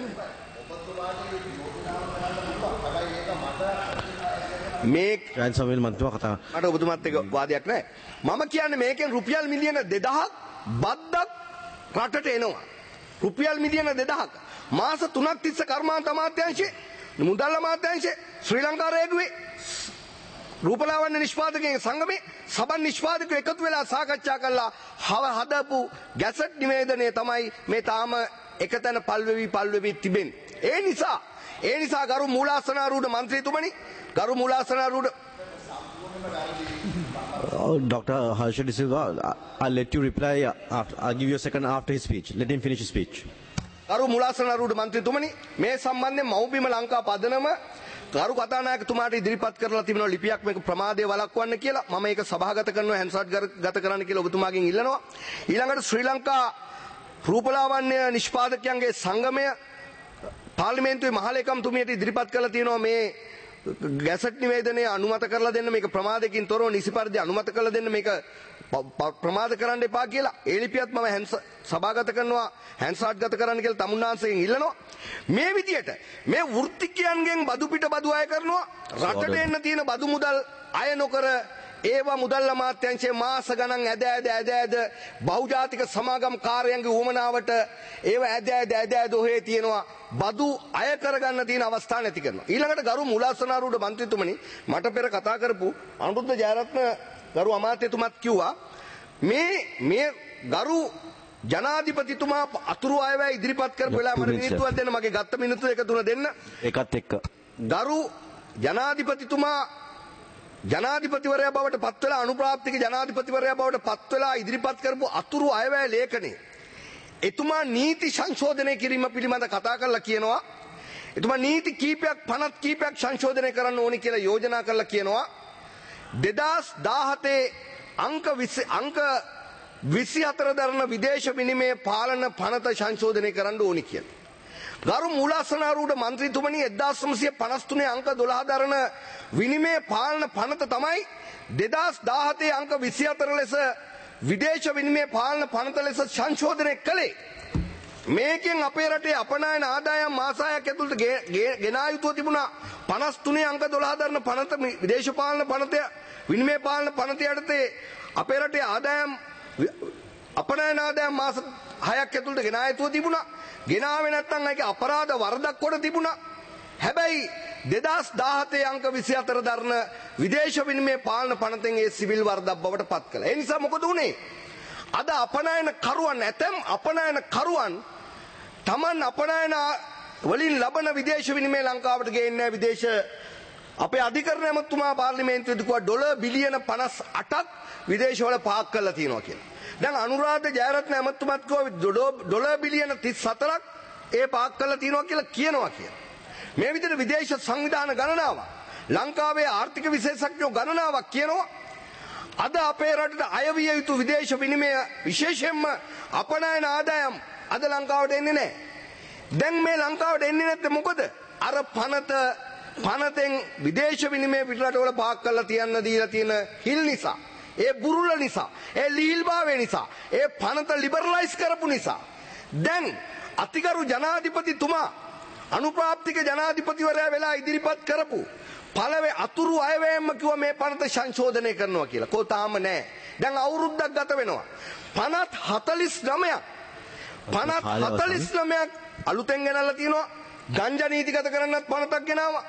Speaker 5: මේ
Speaker 1: ජයන් සමරේල් මන්තුමා කතා
Speaker 5: මට ඔබතුමාත් එක්ක වාදයක් නැහැ. මම කියන්නේ මේකෙන් රුපියල් මිලියන දෙදහක් බද්දක් රටට එනවා. රුපියල් මිලියන දෙදහක් මාස තුනක් තිස්සේ කර්මාන්ත අමාත්‍යාංශයේ මුදල් අමාත්‍යාංශයේ ශ්‍රී ලංකා රේඩුවේ රූපලාවන්‍ය නිෂ්පාදකයන් සංගමේ සබන් නිෂ්පාදකයෝ එකතු වෙලා සාකච්ඡා කළා හදපු ගැසට් නිවේදනය තමයි මේ තාම එකතැන පල්වෙවි පල්වෙවි තිබෙන්නේ. ඒ නිසා ඒ නිසා ගරු මූලාසනාරූඪ මන්ත්‍රීතුමනි ගරු මූලාසනාරූඪ
Speaker 1: Uh, Doctor Harsha De Silva, I'll let you reply. After, I'll give you a second after his speech. Let him finish his speech.
Speaker 5: ගරු මූලාසනාරූඪ මන්ත්‍රීතුමනි මේ සම්බන්ධයෙන් මව්බිම ලංකා පදනම ගරු කතානායකතුමාට ඉදිරිපත් කරලා තිබෙනවා ලිපියක් මේක ප්‍රමාදය වළක්වන්න කියලා. මම ඒක සභාගත කරනවා හැන්සාට් ගත කරන්න කියලා ඔබතුමාගෙන් ඉල්ලනවා. ඊළඟට ශ්‍රී ලංකා රූපලාවන්‍ය නිෂ්පාදකයන්ගේ සංගමය පාර්ලිමේන්තුවේ මහලේකම්තුමියට ඉදිරිපත් කරලා තියෙනවා මේ ගැසට් නිවේදනය අනුමත කරලා දෙන්න මේක ප්‍රමාදකින් තොරව නිසි පරිදි අනුමත කරලා දෙන්න මේක ප්‍රමාද කරන්න එපා කියලා. ඒ ලිපියත් මම සභාගත කරනවා හැන්සාට් ගත කරන්න කියලා තමුන්නාන්සේගෙන් ඉල්ලනවා. මේ විදියට මේ වෘත්තිකයන්ගෙන් බදු පිට බදු අය කරනවා රටට එන්න තියෙන බදු මුදල් අය නොකර ඒවා මුදල් අමාත්‍යාංශයේ මාස ගණන් ඇද ඇද ඇද ඇද බහුජාතික සමාගම් කාර්යයන්ගේ උවමනාවට ඒව ඇද ඇද ඇද ඇද ඔහේ තියෙනවා බදු අය කරගන්න තියෙන අවස්ථා නැති කරනවා. ඊළඟට ගරු මූලාසනාරූඪ මන්ත්‍රීතුමනි මට පෙර කතා කරපු අනුරුද්ධ ජයරත්න ගරු අමාත්‍යතුමත් කිව්වා මේ මේ ගරු ජනාධිපතිතුමා අතුරු අයවැය ඉදිරිපත් කරපු වෙලාව මට මිනිත්තුවක් දෙන්න මගේ ගත්ත මිනිත්තු එක තුන දෙන්න.
Speaker 1: ඒකත් එක්ක
Speaker 5: ගරු ජනාධිපතිතුමා ජනාධිපතිවරයා බවට පත් වෙලා අනුප්‍රාප්තික ජනාධිපතිවරයා බවට පත් වෙලා ඉදිරිපත් කරපු අතුරු අයවැය ලේඛනේ එතුමා නීති සංශෝධනය කිරීම පිළිබඳ කතා කරලා කියනවා එතුමා නීති කීපයක් පනත් කීපයක් සංශෝධනය කරන්න ඕනි කියලා යෝජනා කරලා කියනවා දෙදාස් දාහතේ අංක අංක විසිහතර දරන විදේශ විනිමය පාලන පනත සංශෝධනය කරන්න ඕනි කියලා. ගරු මූලාසනාරූඪ මන්ත්‍රීතුමනි එක්දාස් නවසිය පනස් තුනේ අංක දොළහ දරන විනිමය පාලන පනත තමයි දෙදාස් දාහතේ අංක විසිහතර ලෙස විදේශ විනිමය පාලන පනත ලෙස සංශෝධනය කළේ. මේකෙන් අපේ රටේ අපනායන ආදායම් මාසායක් ඇතුළත ගෙනා යුතුව තිබුණා පනස් තුනේ අංක දොළහ දරන පනත විදේශ පාලන පනත විනිමය පාලන පනත යටතේ අපේ රටේ ආදායම් අපනායන ආදායම් මාස හයක් ඇතුළත ගෙනා යුතුව තිබුණා. ගෙනාවේ නැත්නම් ඒක අපරාධ වරදක් කොට තිබුණා. හැබැයි දෙදාස් දාහතේ අංක විසිහතර දරන විදේශ විනිමය පාලන පනතෙන් ඒ සිවිල් වරදක් බවට පත් කළා. ඒ නිසා මොකද වුනේ? අද අපනයන කරුවන් ඇතම් අපනයන කරුවන් තමන් අපනයන වලින් ලබන විදේශ විනිමය ලංකාවට ගේන්නේ විදේශ අපේ අධිකරණ ඇමතුමා පාර්ලිමේන්තුවේදී කිව්වා ඩොලර් බිලියන පනස් අටක් විදේශවල පාක් කරලා තියෙනවා කියලා. දැන් අනුරාධ ජයරත්න ඇමතුමත් කිව්වා ඩොලර් බිලියන තිස් හතරක් ඒ පාක් කරලා තියෙනවා කියලා කියනවා කියලා. මේ විදිහට විදේශ සංවිධාන ගණනාවක් ලංකාවේ ආර්ථික විශේෂඥයෝ ගණනාවක් කියනවා අද අපේ රටට අයවිය යුතු විදේශ විනිමය විශේෂයෙන්ම අපනයන ආදායම් අද ලංකාවට එන්නේ නැහැ. දැන් මේ ලංකාවට එන්නේ නැත්තේ මොකද? අර පනත පනතෙන් විදේශ විනිමය පිටරටවල පාක් කරලා තියන්න දීලා තියෙන හිල් නිසා, ඒ බුරුල නිසා, ඒ ලීල්භාවය නිසා, ඒ පනත ලිබරලයිස් කරපු නිසා දැන් අතිගරු ජනාධිපතිතුමා අනුප්‍රාප්තික ජනාධිපතිවරයා වෙලා ඉදිරිපත් කරපු පළවෙනි අතුරු අයවැයම කිව්ව මේ පනත සංශෝධනය කරනවා කියලා. කො තාම නැහැ. දැන් අවුරුද්දක් ගත වෙනවා. පනත් හතළිස් නවයක් පනත් හතළිස් නවයක් අලුතෙන් ගෙනල්ලා තියෙනවා. ගංජා නීතිගත කරන්නත් පනතක් ගෙනාවා.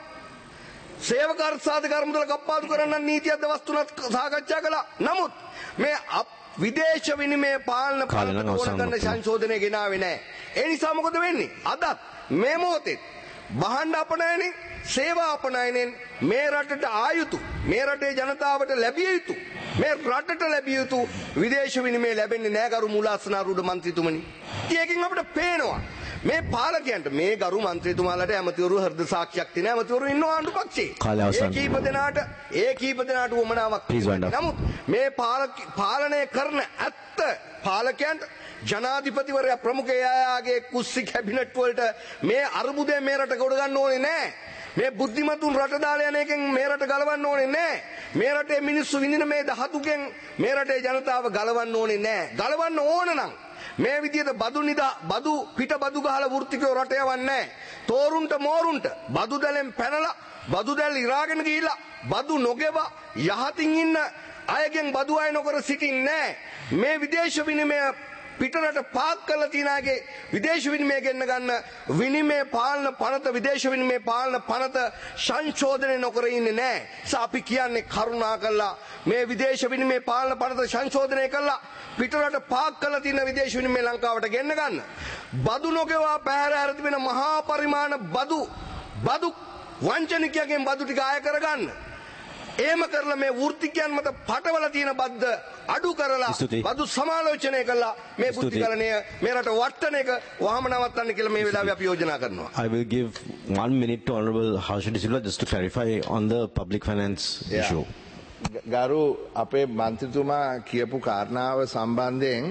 Speaker 5: සේවක අර්ථසාධක කර්මදල කප්පාදු කරන්න නීති අදවස් තුනක් සාකච්ඡා කළා. නමුත් මේ විදේශ විනිමය පාලන පනත සංශෝධනය ගෙනාවේ නැහැ. ඒ නිසා මොකද වෙන්නේ? අදත් මේ මොහොතේ බහණ්ඩ අපනයනෙන් සේවා අපනයනෙන් මේ රටට ආයුතු මේ රටේ ජනතාවට ලැබිය යුතු මේ රටට ලැබිය යුතු විදේශ විනිමය ලැබෙන්නේ නැහැ ගරු මූලාසනාරූඪ මන්ත්‍රීතුමනි. ඒකෙන් අපිට පේනවා මේ පාලකයන්ට මේ ගරු මන්ත්‍රීතුමාලට ඇමතිවරු හෘද සාක්ෂියක් තියෙන ඇමතිවරු ඉන්නවා ආණ්ඩු පක්ෂේ. ඒ කීප දෙනාට ඒ කීප දෙනාට වමනාවක්. නමුත් මේ පාලනය කරන ඇත්ත පාලකයන්ට ජනාධිපතිවරයා ප්‍රමුඛ යායාගේ කුස්සි කැබිනට් වලට මේ අරුබුදේ මේ රට ගොඩ ගන්න ඕනේ නැහැ. මේ බුද්ධිමතුන් රට දාලා යන එකෙන් මේ රට ගලවන්න ඕනේ නැහැ. මේ රටේ මිනිස්සු විඳින මේ දහතුකෙන් මේ රටේ ජනතාව ගලවන්න ඕනේ නැහැ. ගලවන්න ඕන නම් මේ විදිහට බදු නිදා බදු පිට බදු ගහලා වෘත්තිකයෝ රට යවන්නේ නැහැ. තෝරුන්ට මෝරුන්ට බදු දැලෙන් පැනලා බදු දැල් ඉරාගෙන ගිහිල්ලා බදු නොගෙව යහතින් ඉන්න අයගෙන් බදු අය නොකර සිටින්නේ නැහැ. මේ විදේශ විනිමය පිටරට පාක් කරලා තියන අයගේ විදේශ විනිමය ගෙන්න ගන්න විනිමය පාලන පනත විදේශ විනිමය පාලන පනත සංශෝධනය නොකර ඉන්නේ නැහැ. අපි කියන්නේ කරුණා කළා මේ විදේශ විනිමය පාලන පනත සංශෝධනය කළා පිටරට පාක් කරලා තියෙන විදේශ විනිමය ලංකාවට ගෙන්න ගන්න. බදු නොගෙවා පැහැර හැර තිබෙන මහා පරිමාණ බදු බදු වංචනිකයන්ගෙන් බදු ටික ආය කරගන්න. එහෙම කරලා මේ වෘත්තිකයන් මත පටවල තියෙන බද්ද අඩු කරලා බදු සමාලෝචනය කළා මේ බුද්ධිකරණය මේ රට වට්ටන එක වහම නවත්තන්න කියලා මේ වෙලාවේ අපි යෝජනා කරනවා.
Speaker 1: I will give one minute to Honorable Harsha De Silva just to clarify on the public finance yeah. issue.
Speaker 3: ගරු අපේ මන්ත්‍රීතුමා කියපු කාරණාව සම්බන්ධයෙන්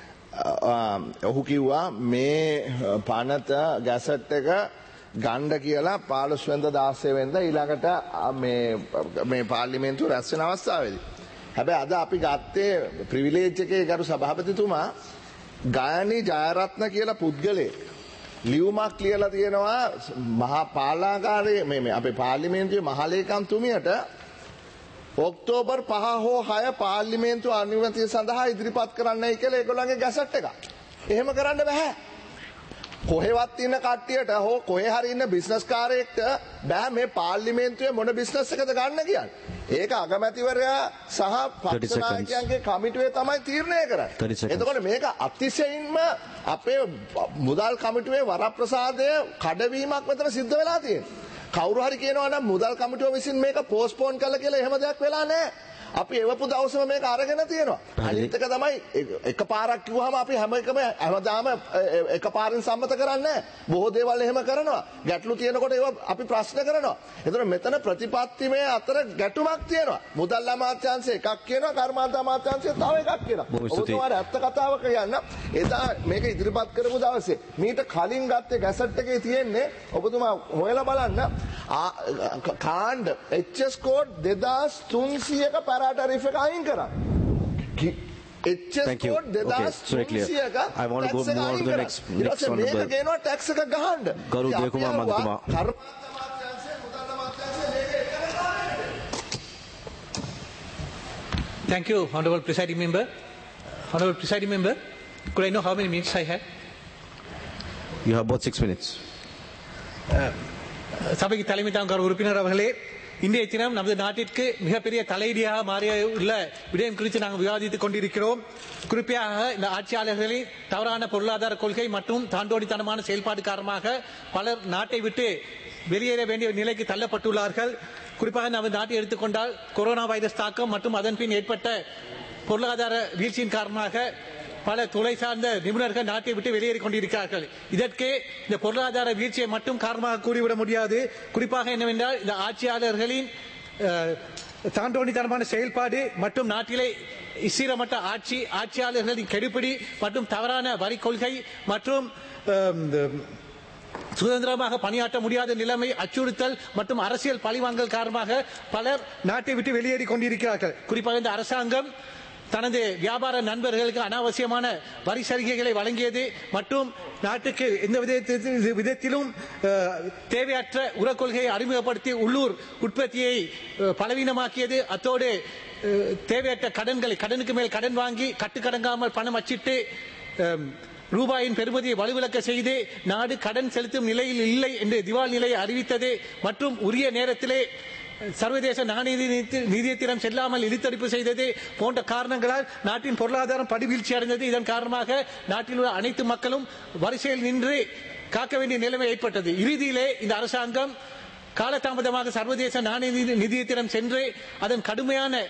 Speaker 3: ඔහු කිව්වා මේ පනත ගැසට් එක ගණ්ඩ කියලා පාළොස් වෙනිදා දාසය වෙනිදා ඊළඟට මේ මේ පාර්ලිමේන්තුව රැස් වෙන අවස්ථාවේදී. හැබැයි අද අපි ගත්තේ ප්‍රිවිලේජ් එකේ ගරු සභාපතිතුමා ගායනී ජයරත්න කියලා පුද්ගලයෙක් ලියුමක් ලියලා තියෙනවා මහා පාලනාගාරයේ මේ මේ අපේ පාර්ලිමේන්තුවේ මහලේකම්තුමියට ඔක්තෝබර් පහ හෝ හය පාර්ලිමේන්තුව අනුමැතිය සඳහා ඉදිරිපත් කරන්නයි කියලා ඒගොල්ලන්ගේ ගැසට් එක. එහෙම කරන්න බෑ. කොහෙවත් ඉන්න කට්ටියට හෝ කොහේ හරි ඉන්න බිස්නස් කාරයෙක්ට බෑ මේ පාර්ලිමේන්තුවේ මොන බිස්නස් එකද ගන්න කියන්නේ. ඒක අගමැතිවරයා සහ පක්ෂ නායකයන්ගේ කමිටුවේ තමයි තීරණය කරන්නේ. එතකොට මේක අතිශයින්ම අපේ මුදල් කමිටුවේ වරප්‍රසාදය කඩවීමක් මෙතන සිද්ධ වෙලා තියෙනවා. කවුරු හරි කියනවා නම් මුදල් කමිටුව විසින් මේක පෝස්ට්පෝන් කළා කියලා එහෙම දෙයක් වෙලා නැහැ. අපි එවපු දවසම මේක අරගෙන තියෙනවා. අනිත් එක තමයි එකපාරක් කිව්වහම අපි හැම එකම හැමදාම එකපාරින් සම්මත කරන්නේ නැහැ. බොහෝ දේවල් එහෙම කරනවා. ගැටලු තියෙනකොට ඒවා අපි ප්‍රශ්න කරනවා. ඒතර මෙතන ප්‍රතිපත්තිමය අතර ගැටුමක් තියෙනවා. මුදල් අමාත්‍යාංශය එකක් කියනවා, කර්මාන්ත අමාත්‍යාංශය තව එකක් කියනවා. ඔබතුමාට ඇත්ත කතාව කියන්න. එදා මේක ඉදිරිපත් කරපු දවසේ මීට කලින් ගත්තේ ගැසට් එකේ තියෙන්නේ ඔබතුමා හොයලා බලන්න කාණ්ඩ H S code දෙදාස් තුන්සියක paragraph එක අයින් කරා. H S code දෙදාස් තුන්සියක
Speaker 1: I want to go move on to the next next one.
Speaker 5: මේක ගේනවා ටැක්ස් එක ගහන්න.
Speaker 1: ගරු දේකුමාර මන්ත්‍රීතුමා.
Speaker 6: Thank you, Honorable Presiding Member. Honorable Presiding Member, could I know how many minutes I have?
Speaker 1: You have about six minutes.
Speaker 6: சபைக்கு தலைமை தாங்க உறுப்பினர் அவர்களே, இன்றைய தினம் நமது நாட்டிற்கு மிகப்பெரிய தலையீடியாக மாறிய உள்ள விடயம் குறித்து நாங்கள் விவாதித்துக் கொண்டிருக்கிறோம். குறிப்பாக இந்த ஆட்சியாளர்களின் தவறான பொருளாதார கொள்கை மற்றும் தாண்டோடித்தனமான செயல்பாடு காரணமாக பலர் நாட்டை விட்டு வெளியேற வேண்டிய நிலைக்கு தள்ளப்பட்டுள்ளார்கள். குறிப்பாக நமது நாட்டை எடுத்துக்கொண்டால் கொரோனா வைரஸ் தாக்கம் மற்றும் அதன் பின் ஏற்பட்ட பொருளாதார வீழ்ச்சியின் காரணமாக பல துறை சார்ந்த நிபுணர்கள் நாட்டை விட்டு வெளியேறிக் கொண்டிருக்கிறார்கள். இதற்கு இந்த பொருளாதார வீழ்ச்சியை மட்டும் காரணமாக கூறிவிட முடியாது. குறிப்பாக என்னவென்றால் இந்த ஆட்சியாளர்களின் தாண்டோணித்தனமான செயல்பாடு மற்றும் நாட்டிலே சீரமட்ட ஆட்சி, ஆட்சியாளர்களின் கெடுபிடி மற்றும் தவறான வரி கொள்கை மற்றும் சுதந்திரமாக பணியாற்ற முடியாத நிலைமை, அச்சுறுத்தல் மற்றும் அரசியல் பழிவாங்கல் காரணமாக பலர் நாட்டை விட்டு வெளியேறிக் கொண்டிருக்கிறார்கள். குறிப்பாக இந்த அரசாங்கம் தனது வியாபார நண்பர்களுக்கு அனாவசியமான வரி சலுகைகளை வழங்கியது மற்றும் நாட்டுக்கு எந்த விதத்திலும் தேவையற்ற உரக் கொள்கையை அறிமுகப்படுத்தி உள்ளூர் உற்பத்தியை பலவீனமாக்கியது. அத்தோடு தேவையற்ற கடன்களை கடனுக்கு மேல் கடன் வாங்கி கட்டுக்கடங்காமல் பணம் அச்சிட்டு ரூபாயின் பெறுமதியை வலுவிழக்க செய்து நாடு கடன் செலுத்தும் நிலையில் இல்லை என்று திவால் நிலையை அறிவித்தது மற்றும் உரிய நேரத்திலே சர்வதேச நாணய நிதியத்திடம் செல்லாமல் இழுத்தடிப்பு செய்தது போன்ற காரணங்களால் நாட்டின் பொருளாதாரம் படுவீழ்ச்சி அடைந்தது. இதன் காரணமாக நாட்டில் உள்ள அனைத்து மக்களும் வரிசையில் நின்று காக்க வேண்டிய நிலைமை ஏற்பட்டது. இறுதியிலே இந்த அரசாங்கம் காலதாமதமாக சர்வதேச நாணய நிதியத்திடம் சென்று அதன் கடுமையான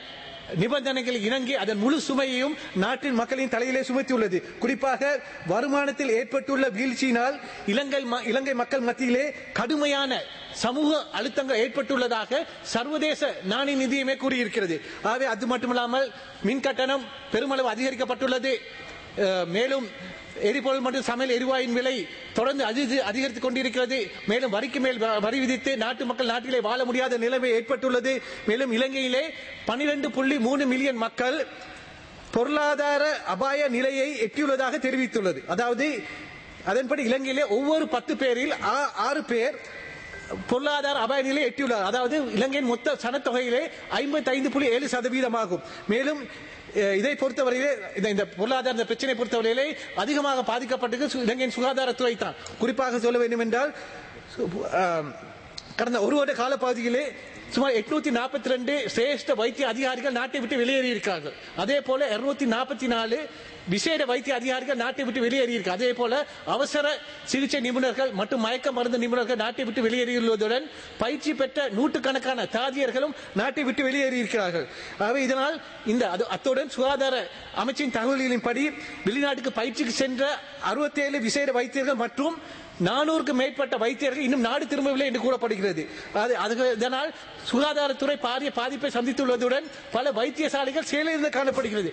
Speaker 6: நிபந்தனைகள் இணங்கி அதன் முழு சுமையையும் நாட்டின் மக்களின் தலையிலே சுமத்தியுள்ளது. குறிப்பாக வருமானத்தில் ஏற்பட்டுள்ள வீழ்ச்சியினால் இலங்கை இலங்கை மக்கள் மத்தியிலே கடுமையான சமூக அழுத்தங்கள் ஏற்பட்டுள்ளதாக சர்வதேச நாணய நிதியமே கூறியிருக்கிறது. ஆகவே அது மட்டுமில்லாமல் மின் கட்டணம் பெருமளவு அதிகரிக்கப்பட்டுள்ளது. மேலும் எரிபொருள் மற்றும் சமையல் எரிவாயின் விலை தொடர்ந்து அதிகரித்துக் கொண்டிருக்கிறது. மேலும் வரிக்கு மேல் வரி விதித்து நாட்டு மக்கள் நாட்டிலே வாழ முடியாத நிலைமை ஏற்பட்டுள்ளது. மேலும் இலங்கையிலே பனிரெண்டு புள்ளி மூணு மில்லியன் மக்கள் பொருளாதார அபாய நிலையை எட்டியுள்ளதாக தெரிவித்துள்ளது. அதாவது அதன்படி இலங்கையிலே ஒவ்வொரு பத்து பேரில் ஆறு பேர் பொருளாதார அபாய நிலை எட்டியுள்ளார். அதாவது இலங்கையின் மொத்த சனத்தொகையிலே ஐம்பத்தி ஐந்து புள்ளி ஏழு சதவீதம் ஆகும். மேலும் இதை பொறுத்தவரையிலே இந்த பொருளாதார பிரச்சனை பொறுத்தவரையிலே அதிகமாக பாதிக்கப்பட்டது இலங்கையின் சுகாதாரத்துறை தான். குறிப்பாக சொல்ல வேண்டும் என்றால் கடந்த ஒரு வருட காலப்பகுதியிலே சுமார் எட்நூத்தி நாற்பத்தி ரெண்டு சிரேஷ்ட வைத்திய அதிகாரிகள் நாட்டை விட்டு வெளியேறியிருக்கிறார்கள். அதே போல இருநூத்தி நாற்பத்தி நாலு விசேட வைத்திய அதிகாரிகள் நாட்டை விட்டு வெளியேறியிருக்கிறார். அதே போல அவசர சிகிச்சை நிபுணர்கள் மற்றும் மயக்க மருந்து நிபுணர்கள் நாட்டை விட்டு வெளியேறியுள்ளதுடன் பயிற்சி பெற்ற நூற்றுக்கணக்கான தாதியர்களும் நாட்டை விட்டு வெளியேறியிருக்கிறார்கள். ஆகவே இதனால் இந்த அத்துடன் சுகாதார அமைச்சின் தகவல்களின்படி வெளிநாட்டுக்கு பயிற்சிக்கு சென்ற அறுபத்தி ஏழு விசேட வைத்தியர்கள் மற்றும் நானூறுக்கும் மேற்பட்ட வைத்தியர்கள் இன்னும் நாடு திரும்பவில்லை என்று கூறப்படுகிறது. இதனால் சுகாதாரத்துறை பாரிய பாதிப்பை சந்தித்துள்ளதுடன் பல வைத்தியசாலைகள் செயலிழந்து காணப்படுகிறது.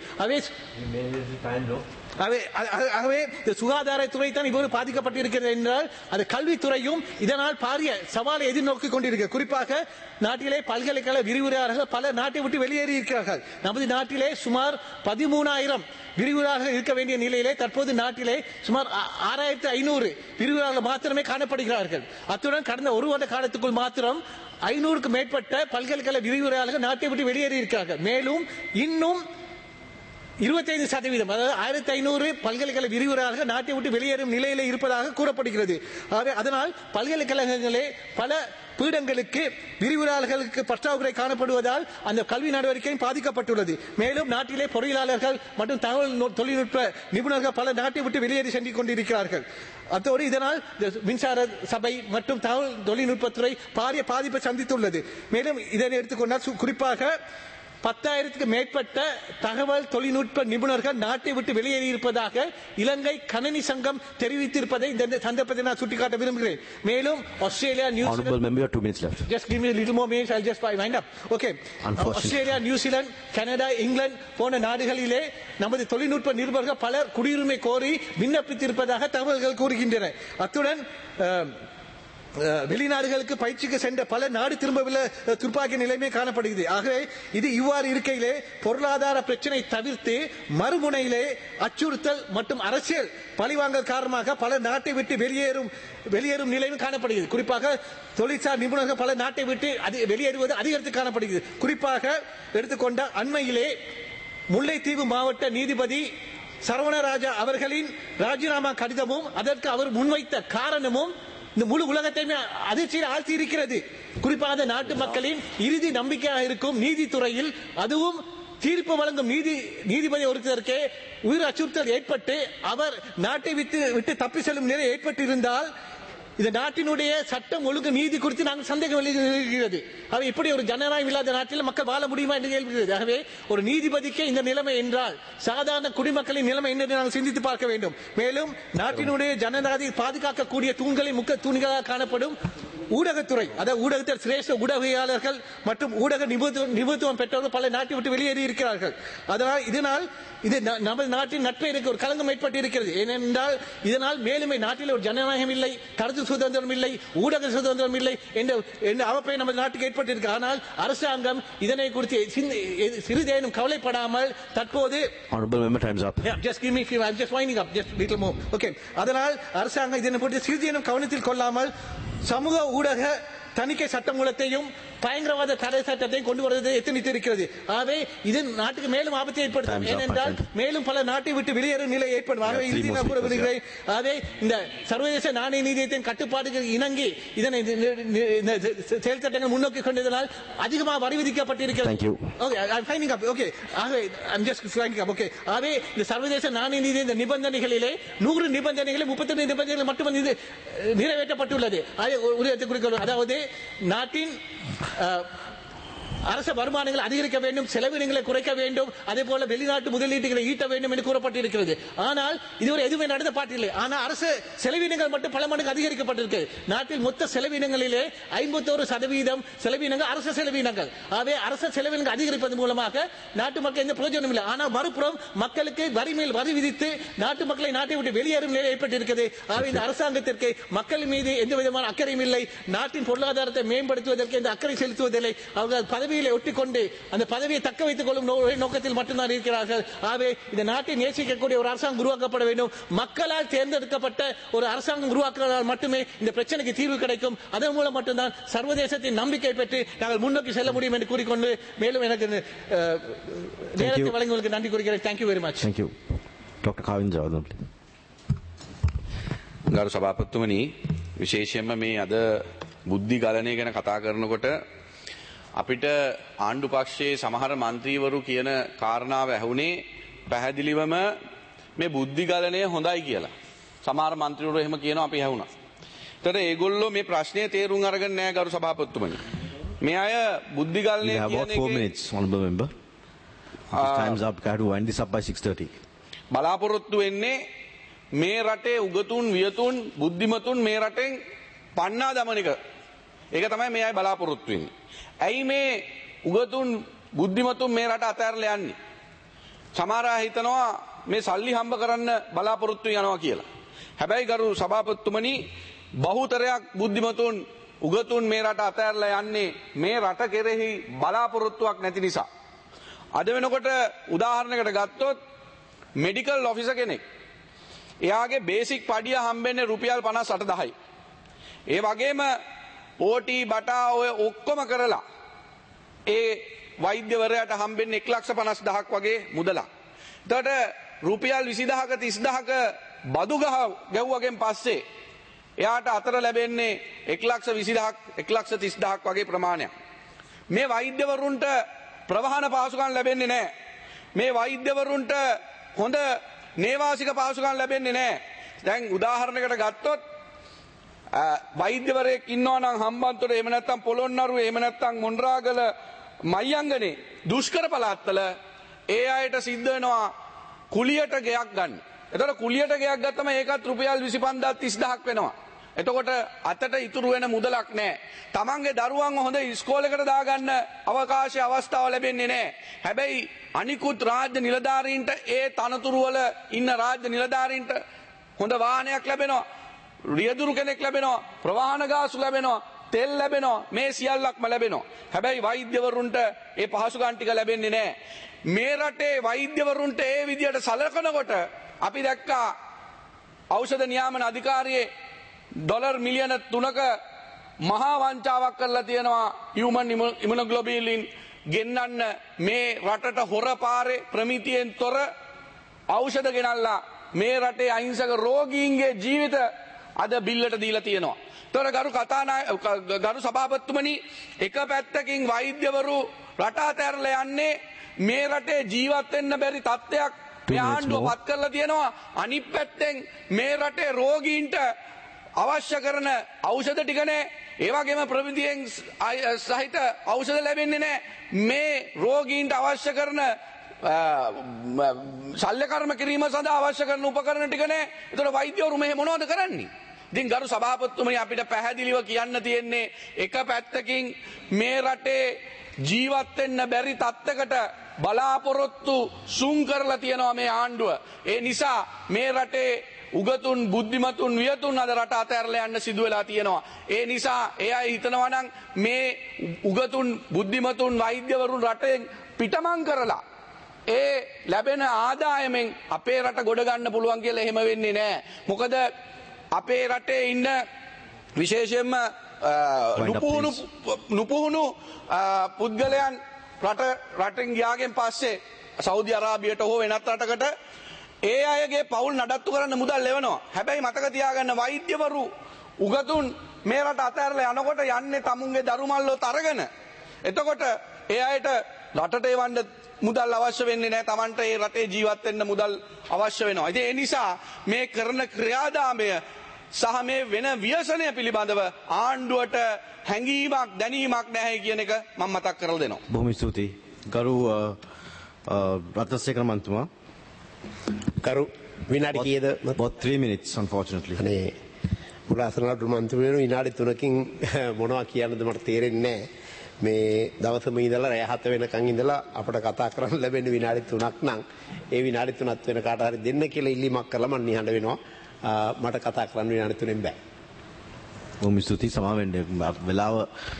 Speaker 6: ஆகவே சுகாதாரத்துறை தான் இவ்வளவு பாதிக்கப்பட்டிருக்கிறது என்றால் அது கல்வித்துறையும் இதனால் பாரிய சவாலை எதிர்நோக்கிக் கொண்டிருக்கிறது. குறிப்பாக நாட்டிலே பல்கலைக்கழக விரிவுரையாளர்கள் பல நாட்டை விட்டு வெளியேறி இருக்கிறார்கள். நமது நாட்டிலே சுமார் பதிமூணாயிரம் விரிவுரையாளர்கள் இருக்க வேண்டிய நிலையிலே தற்போது நாட்டிலே சுமார் ஆறாயிரத்தி ஐநூறு விரிவுரையாளர்கள் மாத்திரமே காணப்படுகிறார்கள். அத்துடன் கடந்த ஒரு வருட காலத்துக்குள் மாத்திரம் ஐநூறுக்கும் மேற்பட்ட பல்கலைக்கழக விரிவுரையாளர்கள் நாட்டை விட்டு வெளியேறி இருக்கிறார்கள். மேலும் இன்னும் இருபத்தி ஐந்து சதவீதம் அதாவது ஆயிரத்தி ஐநூறு பல்கலைக்கழக விரிவுரையாளர்கள் நாட்டை விட்டு வெளியேறும் நிலையில இருப்பதாக கூறப்படுகிறது. அதனால் பல்கலைக்கழகங்களே பல பீடங்களுக்கு விரிவுரையாளர்களுக்கு பற்றாக்குறை காணப்படுவதால் அந்த கல்வி நடவடிக்கையும் பாதிக்கப்பட்டுள்ளது. மேலும் நாட்டிலே பொறியியலாளர்கள் மற்றும் தகவல் தொழில்நுட்ப நிபுணர்கள் பல நாட்டை விட்டு வெளியேறி சென்று கொண்டிருக்கிறார்கள். அத்தோடு இதனால் மின்சார சபை மற்றும் தகவல் தொழில்நுட்பத்துறை பாரிய பாதிப்பை சந்தித்துள்ளது. மேலும் இதனை எடுத்துக்கொண்டால் குறிப்பாக பத்தாயிரத்துக்கு மேற்பட்ட தகவல் தொழில்நுட்ப நிபுணர்கள் நாட்டை விட்டு வெளியேறி இருப்பதாக இலங்கை கணனி சங்கம் தெரிவித்திருப்பதை இந்த சந்தர்ப்பத்தை நான் சுட்டிக்காட்ட விரும்புகிறேன். மேலும் Australia Australia New Zealand Canada England போன்ற நாடுகளிலே நமது தொழில்நுட்ப நிருபர்கள் பலர் குடியுரிமை கோரி விண்ணப்பித்திருப்பதாக தகவல்கள் கூறுகின்றன. அத்துடன் வெளிநாடுகளுக்கு பயிற்சிக்கு சென்ற பல நாடு திரும்பவில்லை துப்பாக்கி நிலைமை காணப்படுகிறது. ஆகவே இது இவ்வாறு இருக்கையிலே பொருளாதார பிரச்சனை தவிர்த்து மறுமுனையிலே அச்சுறுத்தல் மற்றும் அரசியல் பழிவாங்கல் காரணமாக பல நாட்டை விட்டு வெளியேறும் வெளியேறும் நிலையும் காணப்படுகிறது. குறிப்பாக தொழிற்சார் நிபுணர்கள் பல நாட்டை விட்டு வெளியேறுவது அதிகரித்து காணப்படுகிறது. குறிப்பாக எடுத்துக்கொண்ட அண்மையிலே முல்லைத்தீவு மாவட்ட நீதிபதி சரவணராஜா அவர்களின் ராஜினாமா கடிதமும் அதற்கு அவர் முன்வைத்த காரணமும் இந்த முழு உலகத்தையுமே அதிர்ச்சியில் ஆழ்த்தி இருக்கிறது. குறிப்பாக நாட்டு மக்களின் இறுதி நம்பிக்கையாக இருக்கும் நீதித்துறையில் அதுவும் தீர்ப்பு வழங்கும் நீதி நீதிபதி ஒருத்தருக்கே உயிர் அச்சுறுத்தல் ஏற்பட்டு அவர் நாட்டை விட்டு விட்டு தப்பி செல்லும் நிலை ஏற்பட்டு இருந்தால் இந்த நாட்டினுடைய சட்டம் ஒழுங்கு நீதி குறித்து நாங்கள் சந்தேகம் எழுகிறது. அவை இப்படி ஒரு ஜனநாயகம் இல்லாத நாட்டில் மக்கள் வாழ முடியுமா என்று கேள்வி. ஆகவே ஒரு நீதிபதிக்கே இந்த நிலைமை என்றால் சாதாரண குடிமக்களின் நிலைமை என்ன நாங்கள் சிந்தித்து பார்க்க வேண்டும். மேலும் நாட்டினுடைய ஜனநாயகத்தை பாதுகாக்கக்கூடிய தூண்களின் முக்கிய தூண்களாக காணப்படும் ஊடகத்துறை அதாவது ஊடகத்தில் சிரேஷ்ட ஊடகவியலாளர்கள் மற்றும் ஊடக நிபுணத்துவம் பெற்றவர்கள் பல நாட்டை விட்டு வெளியேறி இருக்கிறார்கள். அதனால் இதனால் இது நமது நாட்டின் நட்பெயருக்கு ஒரு களங்கம் ஏற்பட்டு இருக்கிறது. ஏனென்றால் இதனால் மேலுமே நாட்டில் ஒரு ஜனநாயகம் இல்லை, கருத்து சுதந்திரம் இல்லை, ஊடக சுதந்திரம் இல்லை என்ற அவப்பை நமது நாட்டுக்கு ஏற்பட்டிருக்கு. ஆனால் அரசாங்கம் இதனை குறித்து சிறிதேனும் கவலைப்படாமல் தற்போது அதனால் அரசாங்கம் இதனை குறித்து சிறிதேனும் கவனத்தில் கொள்ளாமல் சமூக ஊடக தணிக்கை சட்டமூலத்தையும் பயங்கரவாத தடை சட்டத்தையும் கொண்டு வருவதை எத்தனித்திருக்கிறது. ஆகவே இது நாட்டுக்கு மேலும் ஆபத்தை ஏற்படுத்தும். ஏனென்றால் மேலும் பல நாட்டை விட்டு வெளியேறும் நிலை ஏற்படும். ஆகவே இறுதி நான் கூற விரும்புகிறேன். ஆகவே இந்த சர்வதேச நாணய நிதியத்தின் கட்டுப்பாடுகள் இணங்கி இதனை செயல் சட்டங்கள் முன்னோக்கி கொண்டதனால் அதிகமாக வரி விதிக்கப்பட்டிருக்கிறது. ஆகவே இந்த சர்வதேச நாணய நிதி இந்த நிபந்தனைகளிலே நூறு நிபந்தனைகளை முப்பத்தி ரெண்டு நிபந்தனைகள் மட்டும் நிறைவேற்றப்பட்டுள்ளது. அதாவது நாட்டின் அரச வருமானங்களை அதிகரிக்க வேண்டும், செலவினங்களை குறைக்க வேண்டும், அதே போல வெளிநாட்டு முதலீட்டுகளை ஈட்ட வேண்டும் என்று கூறப்பட்டிருக்கிறது. ஆனால் இதுவரை எதுவுமே நடந்த பாட்டில்லை. ஆனால் அரசு செலவினங்கள் மட்டும் பல மடங்கு அதிகரிக்கப்பட்டிருக்கு. நாட்டில் மொத்த செலவினங்களிலே ஐம்பத்தோரு சதவீதம் செலவினங்கள் அரசு செலவினங்கள். ஆகவே அரசு செலவினங்கள் அதிகரிப்பது மூலமாக நாட்டு மக்கள் எந்த பிரயோஜனம் இல்லை. ஆனால் மறுபுறம் மக்களுக்கு வரி மேல் வரி விதித்து நாட்டு மக்களை நாட்டை விட்டு வெளியேறும் நிலை ஏற்பட்டிருக்கிறது. ஆகவே இந்த அரசாங்கத்திற்கு மக்கள் மீது எந்த விதமான அக்கறையும் இல்லை. நாட்டின் பொருளாதாரத்தை மேம்படுத்துவதற்கு இந்த அக்கறை செலுத்துவதில்லை. அவர்கள் பதவியை ஒட்டிக்கொண்டு அந்த பதவியை தக்க வைத்துக் கொள்ளும் நோக்கத்தில் மட்டும்தான் இருக்கிறார்கள். ஆகவே இந்த நாட்டை நேசிக்கக்கூடிய ஒரு அரசாங்கம் உருவாக்கப்பட வேண்டும். மக்களால் தேர்ந்தெடுக்கப்பட்ட ஒரு அரசாங்கம் உருவாக்குவதால் மட்டுமே இந்த பிரச்சனைக்கு தீர்வு கிடைக்கும். அதன் மூலம் மட்டும்தான் சர்வதேசத்தின் நம்பிக்கை பெற்று நாங்கள் முன்னோக்கி செல்ல முடியும் என்று கூறிக்கொண்டு மேலும் எனக்கு நேரத்தை வழங்குவதற்கு நன்றி கூறுகிறேன். Thank you very much.
Speaker 1: Thank you. Doctor Kavin Jawadhan, please.
Speaker 7: ගරු සභාපතිතුමනි, විශේෂයෙන්ම මේ අද බුද්ධි ගලණය ගැන කතා කරනකොට අපිට ආණ්ඩු පක්ෂයේ සමහර മന്ത്രിවරු කියන කාරණාව ඇහුනේ පැහැදිලිවම මේ බුද්ධි ගලණය හොඳයි කියලා. සමහර മന്ത്രിවරු එහෙම කියනවා අපි ඇහුණා. ඒතර ඒගොල්ලෝ මේ ප්‍රශ්නේ තේරුම් අරගෙන නැහැ ගරු සභාපතිතුමනි. මේ අය බුද්ධි ගලණය
Speaker 1: කියන එකේ about four minutes, honorable member. Time's up. I have to wind this up by six thirty.
Speaker 7: බලාපොරොත්තු වෙන්නේ මේ රටේ උගතුන් වියතුන් බුද්ධිමතුන් මේ රටෙන් පන්නා දමන එක. ඒක තමයි මේ අය බලාපොරොත්තු වෙන්නේ. ඇයි මේ උගතුන් බුද්ධිමතුන් මේ රට අතහැරලා යන්නේ? සමහර අය හිතනවා මේ සල්ලි හම්බ කරන්න බලාපොරොත්තු යනවා කියලා. හැබැයි ගරු සභාපතිතුමනි, බහුතරයක් බුද්ධිමතුන් උගතුන් මේ රට අතහැරලා යන්නේ මේ රට කෙරෙහි බලාපොරොත්තුවක් නැති නිසා. අද වෙනකොට උදාහරණයකට ගත්තොත් මෙඩිකල් ඔෆිසර් කෙනෙක්, එයාගේ බේසික් පඩිය හම්බෙන්නේ රුපියල් පනස් අට දහයි. ඒ වගේම ඕටි බටා ඔය ඔක්කොම කරලා ඒ වෛද්‍යවරයාට හම්බෙන්නේ එක ලක්ෂ පනස් දහයක් වගේ මුදලක්. එතකොට රුපියල් විසි දහයක තිස් දහයක බදු ගහ ගැව්වගෙන් පස්සේ එයාට අතර ලැබෙන්නේ එක ලක්ෂ විසි දහයක් එක ලක්ෂ තිස් දහයක් වගේ ප්‍රමාණයක්. මේ වෛද්‍යවරුන්ට ප්‍රවාහන පහසුකම් ලැබෙන්නේ නැහැ. මේ වෛද්‍යවරුන්ට හොඳ නේවාසික පහසුකම් ලැබෙන්නේ නැහැ. දැන් උදාහරණයකට ගත්තොත් වෛද්‍යවරයෙක් ඉන්නවා නම් හම්බන්තොට, එහෙම නැත්නම් පොළොන්නරුව, එහෙම නැත්නම් මොණරාගල, මයංගනේ දුෂ්කර පළාත්වල ඒ අයට සිද්ධ වෙනවා කුලියට ගෙයක් ගන්න. එතකොට කුලියට ගෙයක් ගත්තම ඒකත් රුපියල් විසි පන්දාස් තිස් දහයක් වෙනවා. එතකොට අතට ඉතුරු වෙන මුදලක් නැහැ. තමන්ගේ දරුවන්ව හොඳ ඉස්කෝලේකට දාගන්න අවකාශය අවස්ථාව ලැබෙන්නේ නැහැ. හැබැයි අනිකුත් රාජ්‍ය නිලධාරීන්ට, ඒ තනතුරු වල ඉන්න රාජ්‍ය නිලධාරීන්ට හොඳ වාහනයක් ලැබෙනවා, රියදුරු කෙනෙක් ලැබෙනවා, ප්‍රවාහන ගාසු ලැබෙනවා, තෙල් ලැබෙනවා, මේ සියල්ලක්ම ලැබෙනවා. හැබැයි වෛද්‍යවරුන්ට ඒ පහසුකම් ටික ලැබෙන්නේ නැහැ. මේ රටේ වෛද්‍යවරුන්ට ඒ විදියට සලකනකොට අපි දැක්කා ඖෂධ නියාමන අධිකාරියේ ඩොලර් මිලියන තුනක මහා වංචාවක් කරලා තියෙනවා හියුමන් ඉමුනොග්ලොබිලින් ගෙන්නන්න මේ රටට හොර පාරේ ප්‍රමිතියෙන් තොර ඖෂධ ගෙනල්ලා මේ රටේ අහිංසක රෝගීන්ගේ ජීවිත අද බිල්ලට දීලා තියෙනවා. ඒතර ගරු කතානාය ගරු සභාපතිතුමනි, එක පැත්තකින් වෛද්‍යවරු රට අතහැරලා යන්නේ මේ රටේ ජීවත් වෙන්න බැරි තත්ත්වයක් මේ ආණ්ඩුව පත් කරලා තියෙනවා. අනිත් පැත්තෙන් මේ රටේ රෝගීන්ට අවශ්‍ය කරන ඖෂධ ටික නැහැ. ඒ වගේම ප්‍රමිතියෙන් සහිත ඖෂධ ලැබෙන්නේ නැහැ. මේ රෝගීන්ට අවශ්‍ය කරන ශල්‍ය කර්ම කිරීම සඳහා අවශ්‍ය කරන උපකරණ ටික නැහැ. ඒතකොට වෛද්‍යවරු මෙහෙ මොනවද කරන්නේ? ඉතින් ගරු සභාපතිතුමනි, අපිට පැහැදිලිව කියන්න තියෙන්නේ එක පැත්තකින් මේ රටේ ජීවත් වෙන්න බැරි තත්ත්වයකට බලාපොරොත්තු සුන් කරලා තියෙනවා මේ ආණ්ඩුව. ඒ නිසා මේ රටේ උගතුන් බුද්ධිමතුන් වියතුන් අද රට අතහැරලා යන්න සිදු වෙලා තියෙනවා. ඒ නිසා ඒ අය හිතනවා නම් මේ උගතුන් බුද්ධිමතුන් වෛද්‍යවරුන් රටෙන් පිටමං කරලා ඒ ලැබෙන ආදායමෙන් අපේ රට ගොඩ ගන්න පුළුවන් කියලා එහෙම වෙන්නේ නැහැ. මොකද අපේ රටේ ඉන්න විශේෂයෙන්ම නුපුහුණු නුපුහුණු පුද්ගලයන් රට රටෙන් ගියාගෙන් පස්සේ සෞදි අරාබියට හෝ වෙනත් රටකට ඒ අයගේ පවුල් නඩත්තු කරන්න මුදල් ලැබෙනවා. හැබැයි මතක තියාගන්න, වෛද්‍යවරු උගතුන් මේ රට අතහැරලා යනකොට යන්නේ තමුන්ගේ දරුමල්ලොත් අරගෙන. එතකොට ඒ අයට රටට එවන්න මුදල් අවශ්‍ය වෙන්නේ නැහැ. Tamanට ඒ රටේ ජීවත් වෙන්න මුදල් අවශ්‍ය වෙනවා. ඉතින් ඒ නිසා මේ කරන ක්‍රියාදාමය සහ මේ වෙන ව්‍යසනය පිළිබඳව ආණ්ඩුවට හැඟීමක් දැනීමක් නැහැ කියන එක මම මතක් කරලා දෙනවා.
Speaker 1: බොහොම ස්තුතියි. ගරු රත්නසේකර මන්තුමා.
Speaker 8: කරු විනාඩි කීයද?
Speaker 1: About three minutes unfortunately.
Speaker 8: අනේ පුරාසනලට මන්ත්‍රී වෙන විනාඩි තුනකින් මොනවා කියන්නද මට තේරෙන්නේ නැහැ. මේ දවසම ඉඳලා රැය හත වෙනකන් ඉඳලා අපිට කතා කරන්න ලැබෙන්නේ විනාඩි තුනක් නම් ඒ විනාඩි තුනක් වෙන කාට හරි දෙන්න කියලා ඉල්ලීමක් කරලා මම නිහඬ වෙනවා. මට කතා කරන්න විනාඩි තුනෙන් බෑ.
Speaker 1: බොහොම ස්තුතියි සමා වෙන්න. වෙලාව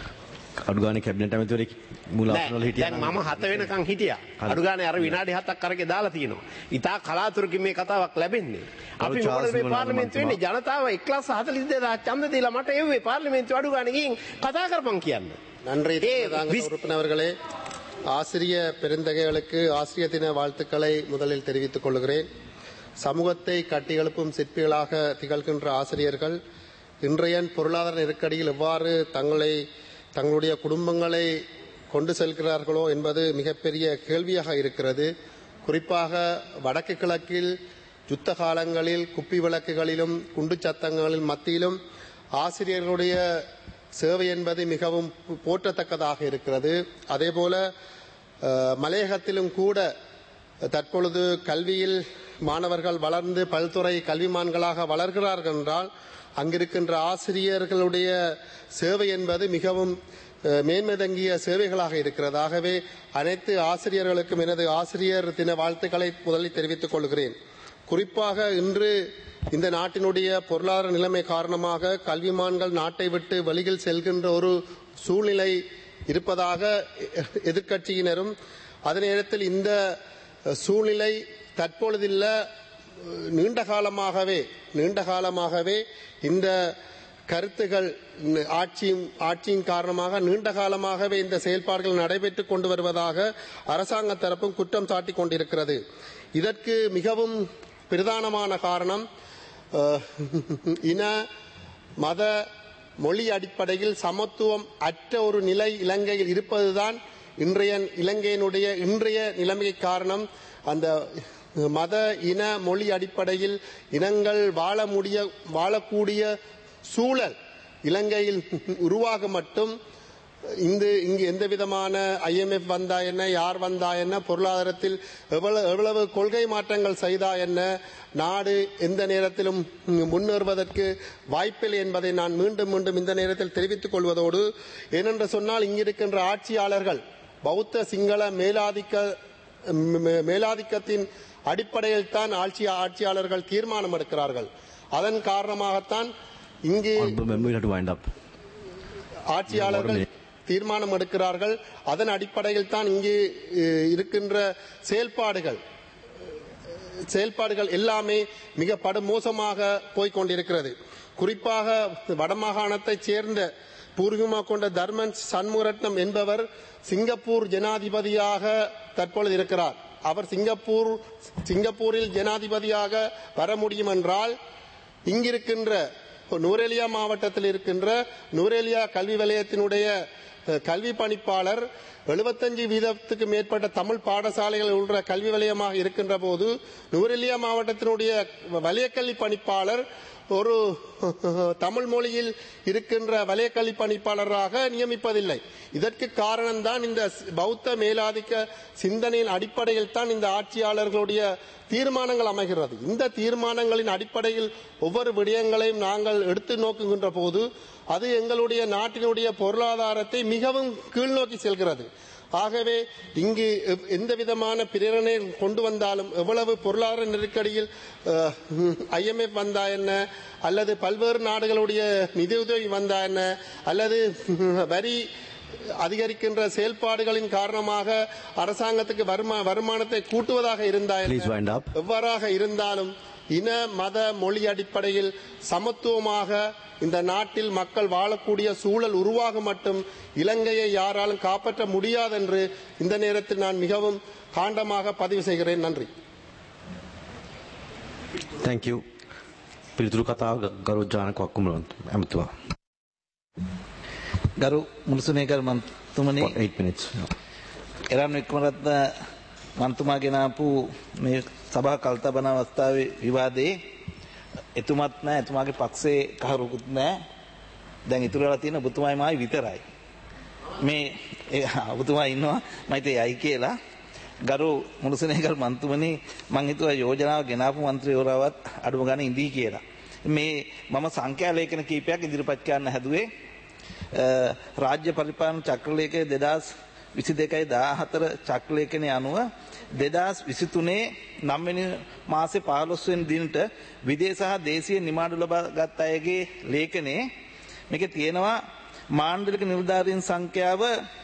Speaker 1: අඩු ගානේ කැබිනට් ඇමතිවරයෙක් මූල ආසනවල හිටියා.
Speaker 8: දැන් මම හත වෙනකන් හිටියා. අඩු ගානේ අර විනාඩි හතක් අරගෙන දාලා තියෙනවා. ඉතා කලාතුරකින් මේ කතාවක් ලැබෙන්නේ. අපි මොකද මේ පාර්ලිමේන්තුවේ ඉන්නේ ජනතාව එක ලක්ෂ හතළිස් දෙදාස් ඡන්ද දීලා මට එව්වේ පාර්ලිමේන්තුව අඩු ගානේ ගිහින් කතා කරපන් කියන්න.
Speaker 9: நன்றி உறுப்பினர்களே. ஆசிரிய பெருந்தகைகளுக்கு ஆசிரியர் தின வாழ்த்துக்களை முதலில் தெரிவித்துக் கொள்கிறேன். சமூகத்தை கட்டியெழுப்பும் சிற்பிகளாக திகழ்கின்ற ஆசிரியர்கள் இன்றைய பொருளாதார நெருக்கடியில் எவ்வாறு தங்களை தங்களுடைய குடும்பங்களை கொண்டு செல்கிறார்களோ என்பது மிகப்பெரிய கேள்வியாக இருக்கிறது. குறிப்பாக வடக்கு கிழக்கில் யுத்த காலங்களில் குப்பி விளக்குகளிலும் குண்டு சத்தங்களின் மத்தியிலும் ஆசிரியர்களுடைய சேவை என்பது மிகவும் போற்றத்தக்கதாக இருக்கிறது. அதேபோல மலையகத்திலும் கூட தற்பொழுது கல்வியில் மாணவர்கள் வளர்ந்து பல்துறை கல்விமான்களாக வளர்கிறார்கள் என்றால் அங்கிருக்கின்ற ஆசிரியர்களுடைய சேவை என்பது மிகவும் மேன்மை தங்கிய சேவைகளாக இருக்கிறது. ஆகவே அனைத்து ஆசிரியர்களுக்கும் எனது ஆசிரியர் தின வாழ்த்துக்களை முதலில் தெரிவித்துக் கொள்கிறேன். குறிப்பாக இன்று இந்த நாட்டினுடைய பொருளாதார நிலைமை காரணமாக கல்விமான்கள் நாட்டை விட்டு வெளியில் செல்கின்ற ஒரு சூழ்நிலை இருப்பதாக எதிர்க்கட்சியினரும் அதே நேரத்தில் இந்த சூழ்நிலை தற்பொழுதில்ல நீண்ட காலமாகவே நீண்ட காலமாகவே இந்த கருத்துகள் ஆட்சியும் ஆட்சியின் காரணமாக நீண்ட காலமாகவே இந்த செயல்பாடுகள் நடைபெற்றுக் கொண்டு வருவதாக அரசாங்க தரப்பும் குற்றம் சாட்டிக் கொண்டிருக்கிறது. இதற்கு மிகவும் பிரதானமான காரணம் இன மத மொழி அடிப்படையில் சமத்துவம் அற்ற ஒரு நிலை இலங்கையில் இருப்பதுதான் இன்றைய இலங்கையினுடைய இன்றைய நிலைமைக்கு காரணம். அந்த மத இன மொழி அடிப்படையில் இனங்கள் வாழ முடிய வாழக்கூடிய சூழல் இலங்கையில் உருவாக மட்டும் இந்த இங்கு எந்த விதமான ஐஎம்எஃப் வந்தா என்ன, யார் வந்தா என்ன, பொருளாதாரத்தில் எவ்வளவு எவ்வளவு கொள்கை மாற்றங்கள் செய்தா என்ன, நாடு எந்த நேரத்திலும் முன்னேறுவதற்கு வாய்ப்பில்லை என்பதை நான் மீண்டும் மீண்டும் இந்த நேரத்தில் தெரிவித்துக் கொள்வதோடு, ஏனென்று சொன்னால் இங்கிருக்கின்ற ஆட்சியாளர்கள் பௌத்த சிங்கள மேலாதிக்க மேலாதிக்கத்தின் அடிப்படையில் தான் ஆட்சி ஆட்சியாளர்கள் தீர்மானம் எடுக்கிறார்கள். அதன் காரணமாகத்தான் இங்கு ஆட்சியாளர்கள் தீர்மானம் எடுக்கிறார்கள். அதன் அடிப்படையில் தான் இங்கு இருக்கின்ற செயல்பாடுகள் செயல்பாடுகள் எல்லாமே மிக படுமோசமாக போய்கொண்டிருக்கிறது. குறிப்பாக வடமாகாணத்தை சேர்ந்த பூர்வீகமாக கொண்ட தர்மன் சண்முகரட்னம் என்பவர் சிங்கப்பூர் ஜனாதிபதியாக தற்பொழுது இருக்கிறார். அவர் சிங்கப்பூர் சிங்கப்பூரில் ஜனாதிபதியாக வர முடியும் என்றால் இங்கிருக்கின்ற நூரேலியா மாவட்டத்தில் இருக்கின்ற நூரேலியா கல்வி வலயத்தினுடைய கல்வி பணிப்பாளர் எழுபத்தஞ்சு வீதத்துக்கு மேற்பட்ட தமிழ் பாடசாலைகள் உள்ள கல்வி வலயமாக இருக்கின்ற போது நூரேலியா மாவட்டத்தினுடைய வலயக்கல்வி பணிப்பாளர் ஒரு தமிழ் மொழியில் இருக்கின்ற வலயக்கல்வி பணிப்பாளராக நியமிப்பதில்லை. இதற்கு காரணம்தான் இந்த பௌத்த மேலாதிக்க சிந்தனையின் அடிப்படையில் தான் இந்த ஆட்சியாளர்களுடைய தீர்மானங்கள் அமைகிறது. இந்த தீர்மானங்களின் அடிப்படையில் ஒவ்வொரு விடயங்களையும் நாங்கள் எடுத்து நோக்குகின்ற போது அது எங்களுடைய நாட்டினுடைய பொருளாதாரத்தை மிகவும் கீழ்நோக்கி செல்கிறது. ஆகவே இங்கு எந்த விதமான பிரேரணை கொண்டு வந்தாலும் எவ்வளவு பொருளாதார நெருக்கடியில் ஐஎம்எஃப் வந்தா என்ன, அல்லது பல்வேறு நாடுகளுடைய நிதியுதவி வந்தா என்ன, அல்லது வரி அதிகரிக்கின்ற செயல்பாடுகளின் காரணமாக அரசாங்கத்துக்கு வருமானத்தை கூட்டுவதாக இருந்தால் எவ்வாறாக இருந்தாலும் இன மத மொழி அடிப்படையில் சமத்துவமாக இந்த நாட்டில் மக்கள் வாழக்கூடிய சூழல் உருவாக மட்டும் இலங்கையை யாராலும் காப்பாற்ற முடியாது என்று இந்த நேரத்தில் நான் மிகவும் காண்டமாக பதிவு செய்கிறேன். நன்றி.
Speaker 1: Thank you. පිළිතුරු කතාව ගරු ජානක වක්කුමලන්ත ඇමතුමා.
Speaker 10: ගරු මුල්සුනේකර් මන්තුමනි
Speaker 1: eight minutes.
Speaker 10: එරන් වික්‍රමරත්න මන්තුමා ගෙන ආපු මේ සභා කල්තබන අවස්ථාවේ විවාදයේ එතුමත් නැහැ, එතුමාගේ පක්ෂේ කවුරුකුත් නැහැ. දැන් ඉතුරු වෙලා තියෙන ඔබතුමායි මායි විතරයි. මේ ඔබතුමා ඉන්නවා මම හිතේ යයි කියලා. ගරු මුළුසනේකල් මන්තුමනි මං හිතුවා යෝජනාව ගෙනාපු മന്ത്രിවරවත් අඩුම ගන්න ඉඳී කියලා. මේ මම සංඛ්‍යා ලේඛන කීපයක් ඉදිරිපත් කරන්න හැදුවේ. රාජ්‍ය පරිපාලන චක්‍රලේඛය දෙදාස් විසි දෙකයි දාහතර චක්‍රලේඛනයේ අනුව දෙදාස් විසි තුනේ නව වෙනි මාසේ පහළොස් වෙනි දිනට විදේශ සහ දේශීය නිමාඩු ලබාගත් අයගේ ලේඛනයේ මේකේ තියෙනවා මාණ්ඩලික නිලධාරීන් සංඛ්‍යාව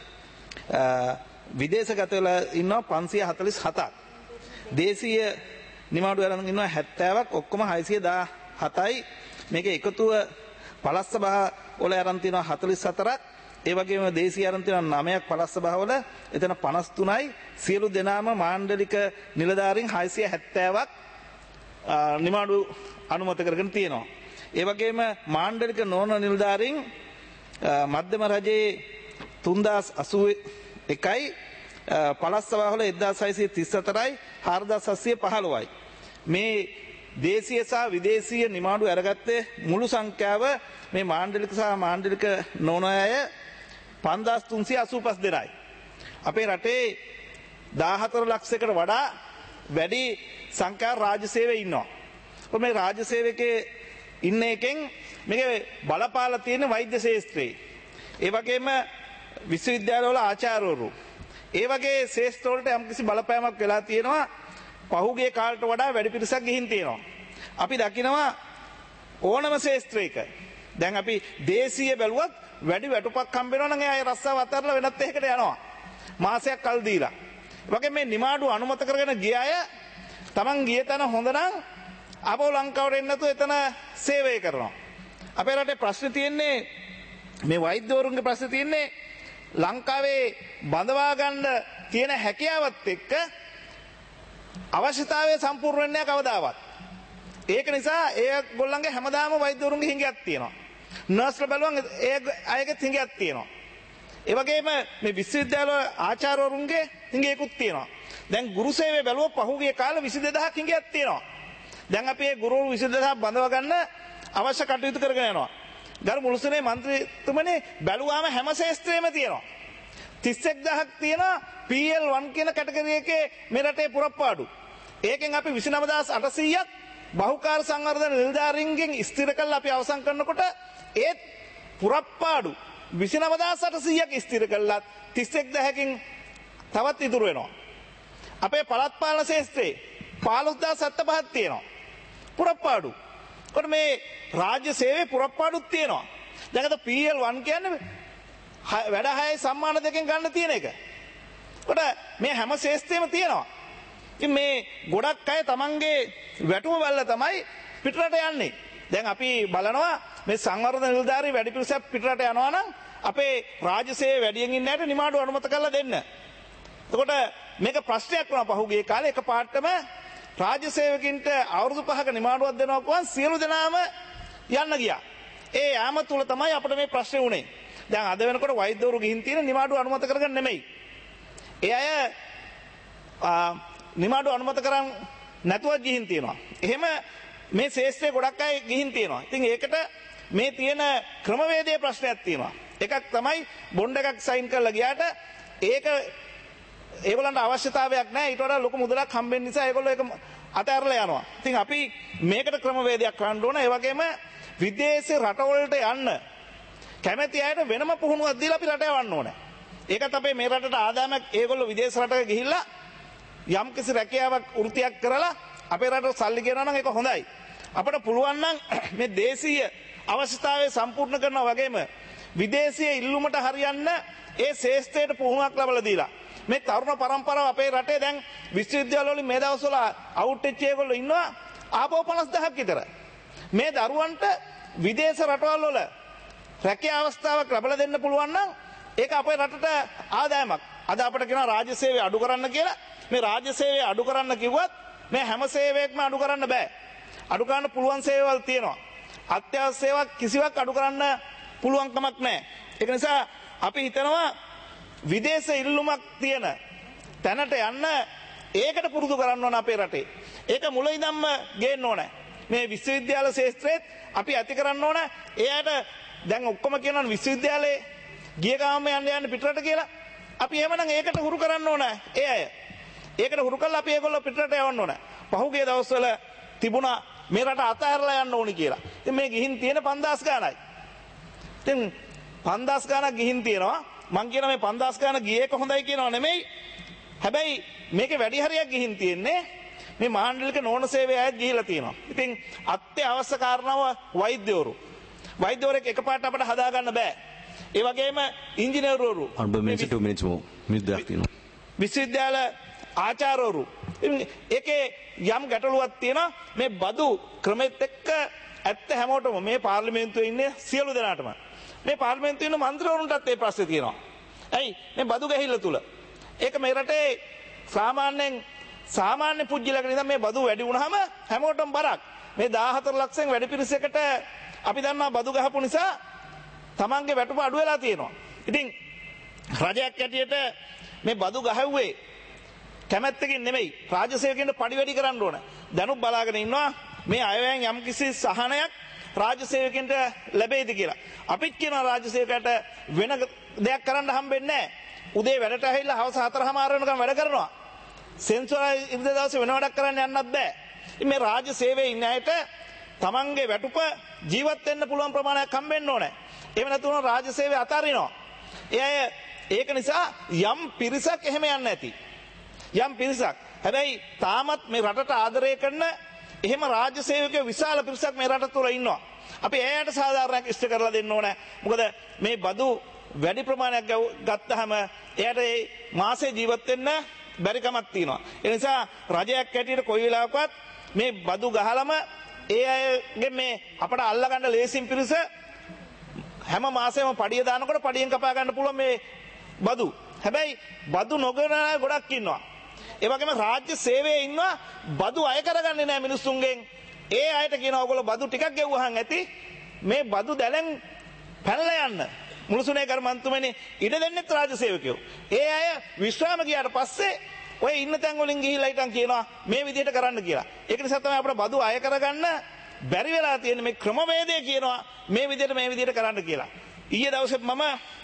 Speaker 10: විදේශගත වෙලා ඉන්නවා පන්සිය හතළිස් හතක්. දේශීය නිමාඩු අරන් ඉන්නවා හැත්තෑවක්, ඔක්කොම හයසිය දාහතයි. මේක එකතුව පළාත් සභා වල අරන් තියෙනවා හතළිස් හතරක්. ඒ වගේම දේශීය අරන් තියෙනවා නවයක් පළාත් සභා වල. එතන පනස් තුනයි. සියලු දෙනාම මාණ්ඩලික නිලධාරීන් හයසිය හැත්තෑවක් නිමාඩු අනුමත කරගෙන තියෙනවා. ඒ වගේම මාණ්ඩලික නොවන නිලධාරීන් මධ්‍යම රජයේ තුන්දාස් අසූ එකයි, පළාත් සභා වල එක්දාස් හයසිය තිස් හතරයි, හාරදාස් හත්සිය පහළොවයි. මේ දේශීය සහ විදේශීය නිමාඩු අරගත්තේ මුළු සංඛ්‍යාව මේ මාණ්ඩලික සහ මාණ්ඩලික නොවන අය පන්දාස් තුන්සිය අසූ පහ දෙනයි. අපේ රටේ දාහතර ලක්ෂයකට වඩා වැඩි සංඛ්‍යාව රාජ්‍ය සේවයේ ඉන්නවා. මේ රාජ්‍ය සේවකයේ ඉන්න එකෙන් මේක බලපාලා තියෙන වෛද්‍ය ශාස්ත්‍රයේ. ඒ වගේම විශ්වවිද්‍යාලවල ආචාර්යවරු. ඒ වගේ ශාස්ත්‍ර වලට යම්කිසි බලපෑමක් වෙලා තියෙනවා. පහුගිය කාලයට වඩා වැඩි පිරිසක් ගිහින් තියෙනවා. අපි දකිනවා ඕනම ශාස්ත්‍රයක දැන් අපි දේශීය බැලුවත් වැඩි වැටුපක් හම්බ වෙනවා නම් එයා රස්සාව අතරලා වෙනත් එකකට යනවා. මාසයක් කල් දීලා. ඒ වගේ මේ නිමාඩු අනුමත කරගෙන ගිය අය Taman ගිය තැන හොඳ නම් ආපහු ලංකාවට එන්න නැතුව එතන සේවය කරනවා. අපේ රටේ ප්‍රශ්නේ තියෙන්නේ මේ වෛද්‍යවරුන්ගේ ප්‍රශ්නේ තියෙන්නේ ලංකාවේ බඳවා ගන්න තියෙන හැකියාවත් එක්ක අවශ්‍යතාවය සම්පූර්ණ වෙන්නේ නැහැ කවදාවත්. ඒක නිසා ඒගොල්ලන්ගේ හැමදාම වෛද්‍යවරුන්ගේ හිඟයක් තියෙනවා. නර්ස්ලා බලුවන් ඒ අයගේ හිඟයක් තියෙනවා. ඒ වගේම මේ විශ්වවිද්‍යාල ආචාර්යවරුන්ගේ හිඟයකුත් තියෙනවා. දැන් ගුරු සේවය බැලුවොත් පහුගිය කාලේ විසි දෙදහසක් හිඟයක් තියෙනවා. දැන් අපි ඒ ගුරු විසි දෙදහසක් බඳව ගන්න අවශ්‍ය කටයුතු කරගෙන යනවා. ගරු මුළුසනේ മന്ത്രിතුමනි බැලුවාම හැම ශාස්ත්‍රයේම තියෙනවා. තිස් එක් දහසක් තියෙනවා පී එල් වන් කියන කැටගරි එකේ මේ රටේ පුරප්පාඩු. ඒකෙන් අපි විසිනව දහස් අටසීයක් බහුකාර්ය සංවර්ධන නිලධාරීන්ගෙන් ස්ථිර කළා අපි අවසන් කරනකොට ඒත් පුරප්පාඩු විසිනව දහස් අටසීයක් ස්ථිර කළා තිස් එක් දහසකින් තවත් ඉතුරු වෙනවා. අපේ පළාත් පාලන ශාස්ත්‍රයේ පහළොස් දහස් සැත්තෑ පහක් තියෙනවා පුරප්පාඩු. කොට මේ රාජ්‍ය සේවයේ පුරප්පාඩුත් තියෙනවා. දැන් අද පී එල් වන් කියන්නේ වැඩ හයයි සම්මාන දෙකෙන් ගන්න තියෙන එක. කොට මේ හැම ශාස්ත්‍රෙම තියෙනවා. ඉතින් මේ ගොඩක් අය තමන්ගේ වැටුම බලලා තමයි පිටරට යන්නේ. දැන් අපි බලනවා මේ සංවර්ධන නිලධාරී වැඩි පිරිසක් පිටරට යනවා නම් අපේ රාජ්‍ය සේවය වැඩියෙන් ඉන්න අයට නිමාඩු අනුමත කරලා දෙන්න. එතකොට මේක ප්‍රශ්නයක් වුණා පහුගිය කාලේ එකපාරටම රාජ්‍ය සේවකින්ට අවුරුදු පහක නිමාඩුවක් දෙනවා කියවන් සියලු දෙනාම යන්න ගියා. ඒ යාම තුල තමයි අපිට මේ ප්‍රශ්නේ උනේ. දැන් අද වෙනකොට වෛද්‍යවරු ගිහින් තියෙන නිමාඩු අනුමත කරගන්න නෙමෙයි. ඒ අය නිමාඩු අනුමත කරන් නැතුව ගිහින් තියෙනවා. එහෙම මේ ශාස්ත්‍රයේ ගොඩක් අය ගිහින් තියෙනවා. ඉතින් ඒකට මේ තියෙන ක්‍රමවේදයේ ප්‍රශ්නයක් තියෙනවා. එකක් තමයි බොන්ඩ් එකක් සයින් කරලා ගියාට ඒක ඒගොල්ලන්ට අවශ්‍යතාවයක් නැහැ. ඊට වඩා ලොකු මුදලක් හම්බෙන්න නිසා ඒගොල්ලෝ ඒක අතහැරලා යනවා. ඉතින් අපි මේකට ක්‍රමවේදයක් ගන්න ඕන. ඒ වගේම විදේශ රටවලට යන්න කැමැති අයට වෙනම පුහුණුවක් දීලා අපි රට යවන්න ඕනේ. ඒකත් අපේ මේ රටට ආදායමක් ඒගොල්ලෝ විදේශ රටක ගිහිල්ලා යම්කිසි රැකියාවක් වෘත්තියක් කරලා අපේ රටට සල්ලි ගෙනවා නම් ඒක හොඳයි. අපිට පුළුවන් නම් මේ දේශීය අවශ්‍යතාවය සම්පූර්ණ කරනවා වගේම විදේශීය ඉල්ලුමට හරියන්න ඒ ශාස්ත්‍රයට පුහුණුවක් ලබා දීලා මේ තරුණ පරම්පරාව අපේ රටේ දැන් විශ්වවිද්‍යාල වලින් මේ දවස්වල අවුට් වෙච්ච ඒගොල්ලෝ ඉන්නවා ආපහු පනස් දහසක් විතර. මේ දරුවන්ට විදේශ රටවල් වල රැකියා අවස්ථාවක් ලබා දෙන්න පුළුවන් නම් ඒක අපේ රටට ආදායමක්. අද අපිට කියනවා රාජ්‍ය සේවය අඩු කරන්න කියලා. මේ රාජ්‍ය සේවය අඩු කරන්න කිව්වත් මේ හැම සේවයක්ම අඩු කරන්න බෑ. අඩු කරන්න පුළුවන් සේවවල් තියෙනවා. අත්‍යවශ්‍ය සේවා කිසිවක් අඩු කරන්න පුළුවන් කමක් නැහැ. ඒක නිසා අපි හිතනවා විදේශ ඉල්ලුමක් තියෙන තැනට යන්න ඒකට පුරුදු කරන්න ඕන අපේ රටේ. ඒක මුල ඉඳන්ම ගේන්න ඕනේ. මේ විශ්වවිද්‍යාල ශාස්ත්‍රයේත් අපි ඇති කරන්න ඕන. එයාට දැන් ඔක්කොම කියනවා විශ්වවිද්‍යාලේ ගිය ගාම යන්න යන්න පිටරට කියලා. අපි එහෙමනම් ඒකට හුරු කරන්න ඕන. ඒ අය. ඒකට හුරු කරලා අපි ඒගොල්ලෝ පිටරට යවන්න ඕන. පහුගිය දවස්වල තිබුණා මේ රට අතහැරලා යන්න ඕනි කියලා. ඉතින් මේ ගිහින් තියෙන පන්දාස් ගානයි. ඉතින් පන්දාස් ගානක් ගිහින් තියෙනවා. මං කියන මේ පන්දාස් ගාන ගියේක හොඳයි කියනවා නෙමෙයි. හැබැයි මේකේ වැඩි හරියක් ගිහින් තියෙන්නේ මේ මහාණ්ඩලික නෝන සේවය ආයත් ගිහිලා තියෙනවා. ඉතින් අත්‍යවශ්‍ය කාරණාව වෛද්‍යවරු. වෛද්‍යවරයෙක් එකපාරට අපිට හදා ගන්න බෑ. ඒ වගේම ඉංජිනේරුවරු.
Speaker 1: Honorable Minister, two minutes more. මිනිත් දෙකක් තියෙනවා.
Speaker 10: විශ්වවිද්‍යාල ආචාර්යවරු. ඒකේ යම් ගැටලුවක් තියෙනවා මේ බදු ක්‍රමෙත් එක්ක ඇත්ත හැමෝටම මේ පාර්ලිමේන්තුවේ ඉන්නේ සියලු දෙනාටම. මේ පාර්ලිමේන්තුවේ ඉන්න මන්ත්‍රීවරුන්ටත් ඒ ප්‍රශ්නේ තියෙනවා. ඇයි මේ බදු ගැහිල්ල තුල? ඒක මේ රටේ සාමාන්‍යයෙන් සාමාන්‍ය පුජ්‍යලකට ඉඳන් මේ බදු වැඩි වුණාම හැමෝටම බරක්. මේ දාහතර ලක්ෂයෙන් වැඩි පිරිසකට අපි දන්නවා බදු ගහපු නිසා තමන්ගේ වැටුප අඩු වෙලා තියෙනවා. ඉතින් රජයක් ඇටියට මේ බදු ගහුවේ කැමැත්තකින් නෙමෙයි රාජ්‍ය සේවකයන්ට පඩි වැඩි කරන්න ඕන. දැනුත් බලාගෙන ඉන්නවා මේ අයවැයෙන් යම්කිසි සහනයක් රාජ්‍ය සේවකයන්ට ලැබෙයිද කියලා. අපිත් කියනවා රාජ්‍ය සේවකයට වෙන දෙයක් කරන්න හම්බෙන්නේ නැහැ. උදේ වැඩට ඇවිල්ලා හවස හතරමාර වෙනකම් වැඩ කරනවා. සෙන්සර් ඉරිදා දවසේ වෙන වැඩක් කරන්න යන්නත් බෑ. ඉතින් මේ රාජ්‍ය සේවයේ ඉන්න අයට තමන්ගේ වැටුප ජීවත් වෙන්න පුළුවන් ප්‍රමාණයක් හම්බෙන්න ඕනේ. එහෙම නැතුනොත් රාජ්‍ය සේවය අතාරිනවා. ඒ අය ඒක නිසා යම් පිරිසක් එහෙම යන්නේ නැති. යම් පිරිසක්. හැබැයි තාමත් මේ රටට ආදරය කරන එහෙම රාජ්‍ය සේවකයෝ විශාල පිරිසක් මේ රට තුළ ඉන්නවා. අපි එයාට සාධාරණයක් ඉෂ්ට කරලා දෙන්න ඕනේ. මොකද මේ බදු වැඩි ප්‍රමාණයක් ගත්තාම එයාට ඒ මාසේ ජීවත් වෙන්න බැරි කමක් තියෙනවා. ඒ නිසා රජයක් හැටියට කොයි වෙලාවකවත් මේ බදු ගහලම ඒ අයගේ මේ අපට අල්ලගන්න ලේසින් පිරිස හැම මාසෙම පඩිය දානකොට පඩියෙන් කපා ගන්න පුළුවන් මේ බදු. හැබැයි බදු නොගන අය ගොඩක් ඉන්නවා. ඒ වගේම රාජ්‍ය සේවයේ ඉන්නවා බදු අය කරගන්නේ නැහැ මිනිස්සුන්ගෙන්. ඒ අයට කියනවා ඔයගොල්ලෝ බදු ටිකක් ගෙවුවහන් ඇති මේ බදු දැලෙන් පැනලා යන්න. මුළුසුනේ කර්මන්තුමනේ ඉඩ දෙන්නේ රාජ්‍ය සේවකයෝ. ඒ අය විශ්‍රාම ගියාට පස්සේ ඔය ඉන්න තැන් වලින් ගිහිල්ලා හිටන් කියනවා මේ විදිහට කරන්න කියලා. ඒක නිසා තමයි අපිට බදු අය කරගන්න බැරි වෙලා තියෙන මේ ක්‍රමවේදය කියනවා මේ විදිහට මේ විදිහට කරන්න කියලා. ඊයේ දවසේ මම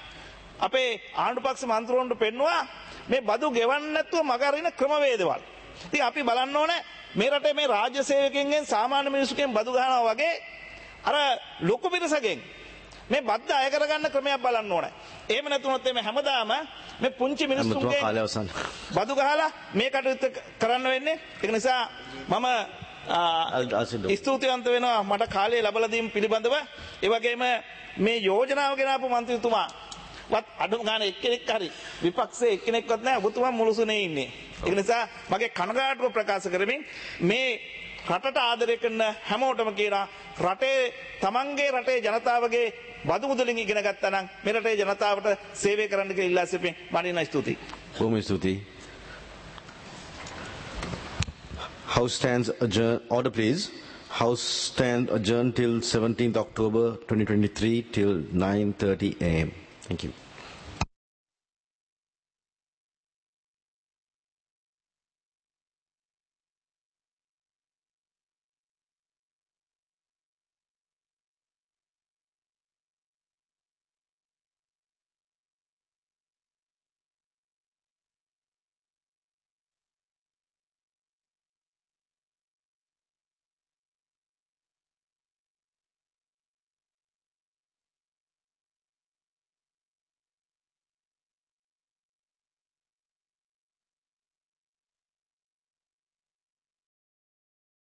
Speaker 10: අපේ ආණ්ඩුපක්ෂ මන්ත්‍රීවරුන්ට පෙන්නුවා මේ බදු ගෙවන්න නැතුව මග අරින ක්‍රමවේදවල්. ඉතින් අපි බලන්න ඕනේ මේ රටේ මේ රාජ්‍ය සේවකයන්ගෙන් සාමාන්‍ය මිනිස්සුකෙන් බදු ගන්නවා වගේ අර ලොකු පිරිසකින් මේ බද්ද අය කරගන්න ක්‍රමයක් බලන්න ඕනේ. එහෙම නැතුනොත් මේ හැමදාම මේ පුංචි මිනිස්සුන්ගේ බදු ගහලා මේ කටයුත්ත කරන්න වෙන්නේ. ඒක නිසා මම ස්තුතිවන්ත වෙනවා මට කාලය ලැබලා දීම පිළිබඳව. ඒ වගේම මේ යෝජනාව ගෙනාපු මන්ත්‍රීතුමා වත් අඩු ගාන එක්කෙනෙක් හරි විපක්ෂයේ එක්කෙනෙක්වත් නැහැ. ඔබතුමා මුළුසුනේ ඉන්නේ. ඒක නිසා මගේ කනගාටුව ප්‍රකාශ කරමින් මේ රටට ආදරය කරන හැමෝටම කියනවා රටේ තමන්ගේ රටේ ජනතාවගේ බදු මුදලින් ඉගෙන ගත්තා නම් මේ රටේ ජනතාවට සේවය කරන්න කියලා ඉල්ලා සිටින් මනින ස්තුතියි.
Speaker 1: බොහොම ස්තුතියි. House stands adjourned. Order please. House stand adjourned till seventeenth October twenty twenty-three till nine thirty a m Thank you.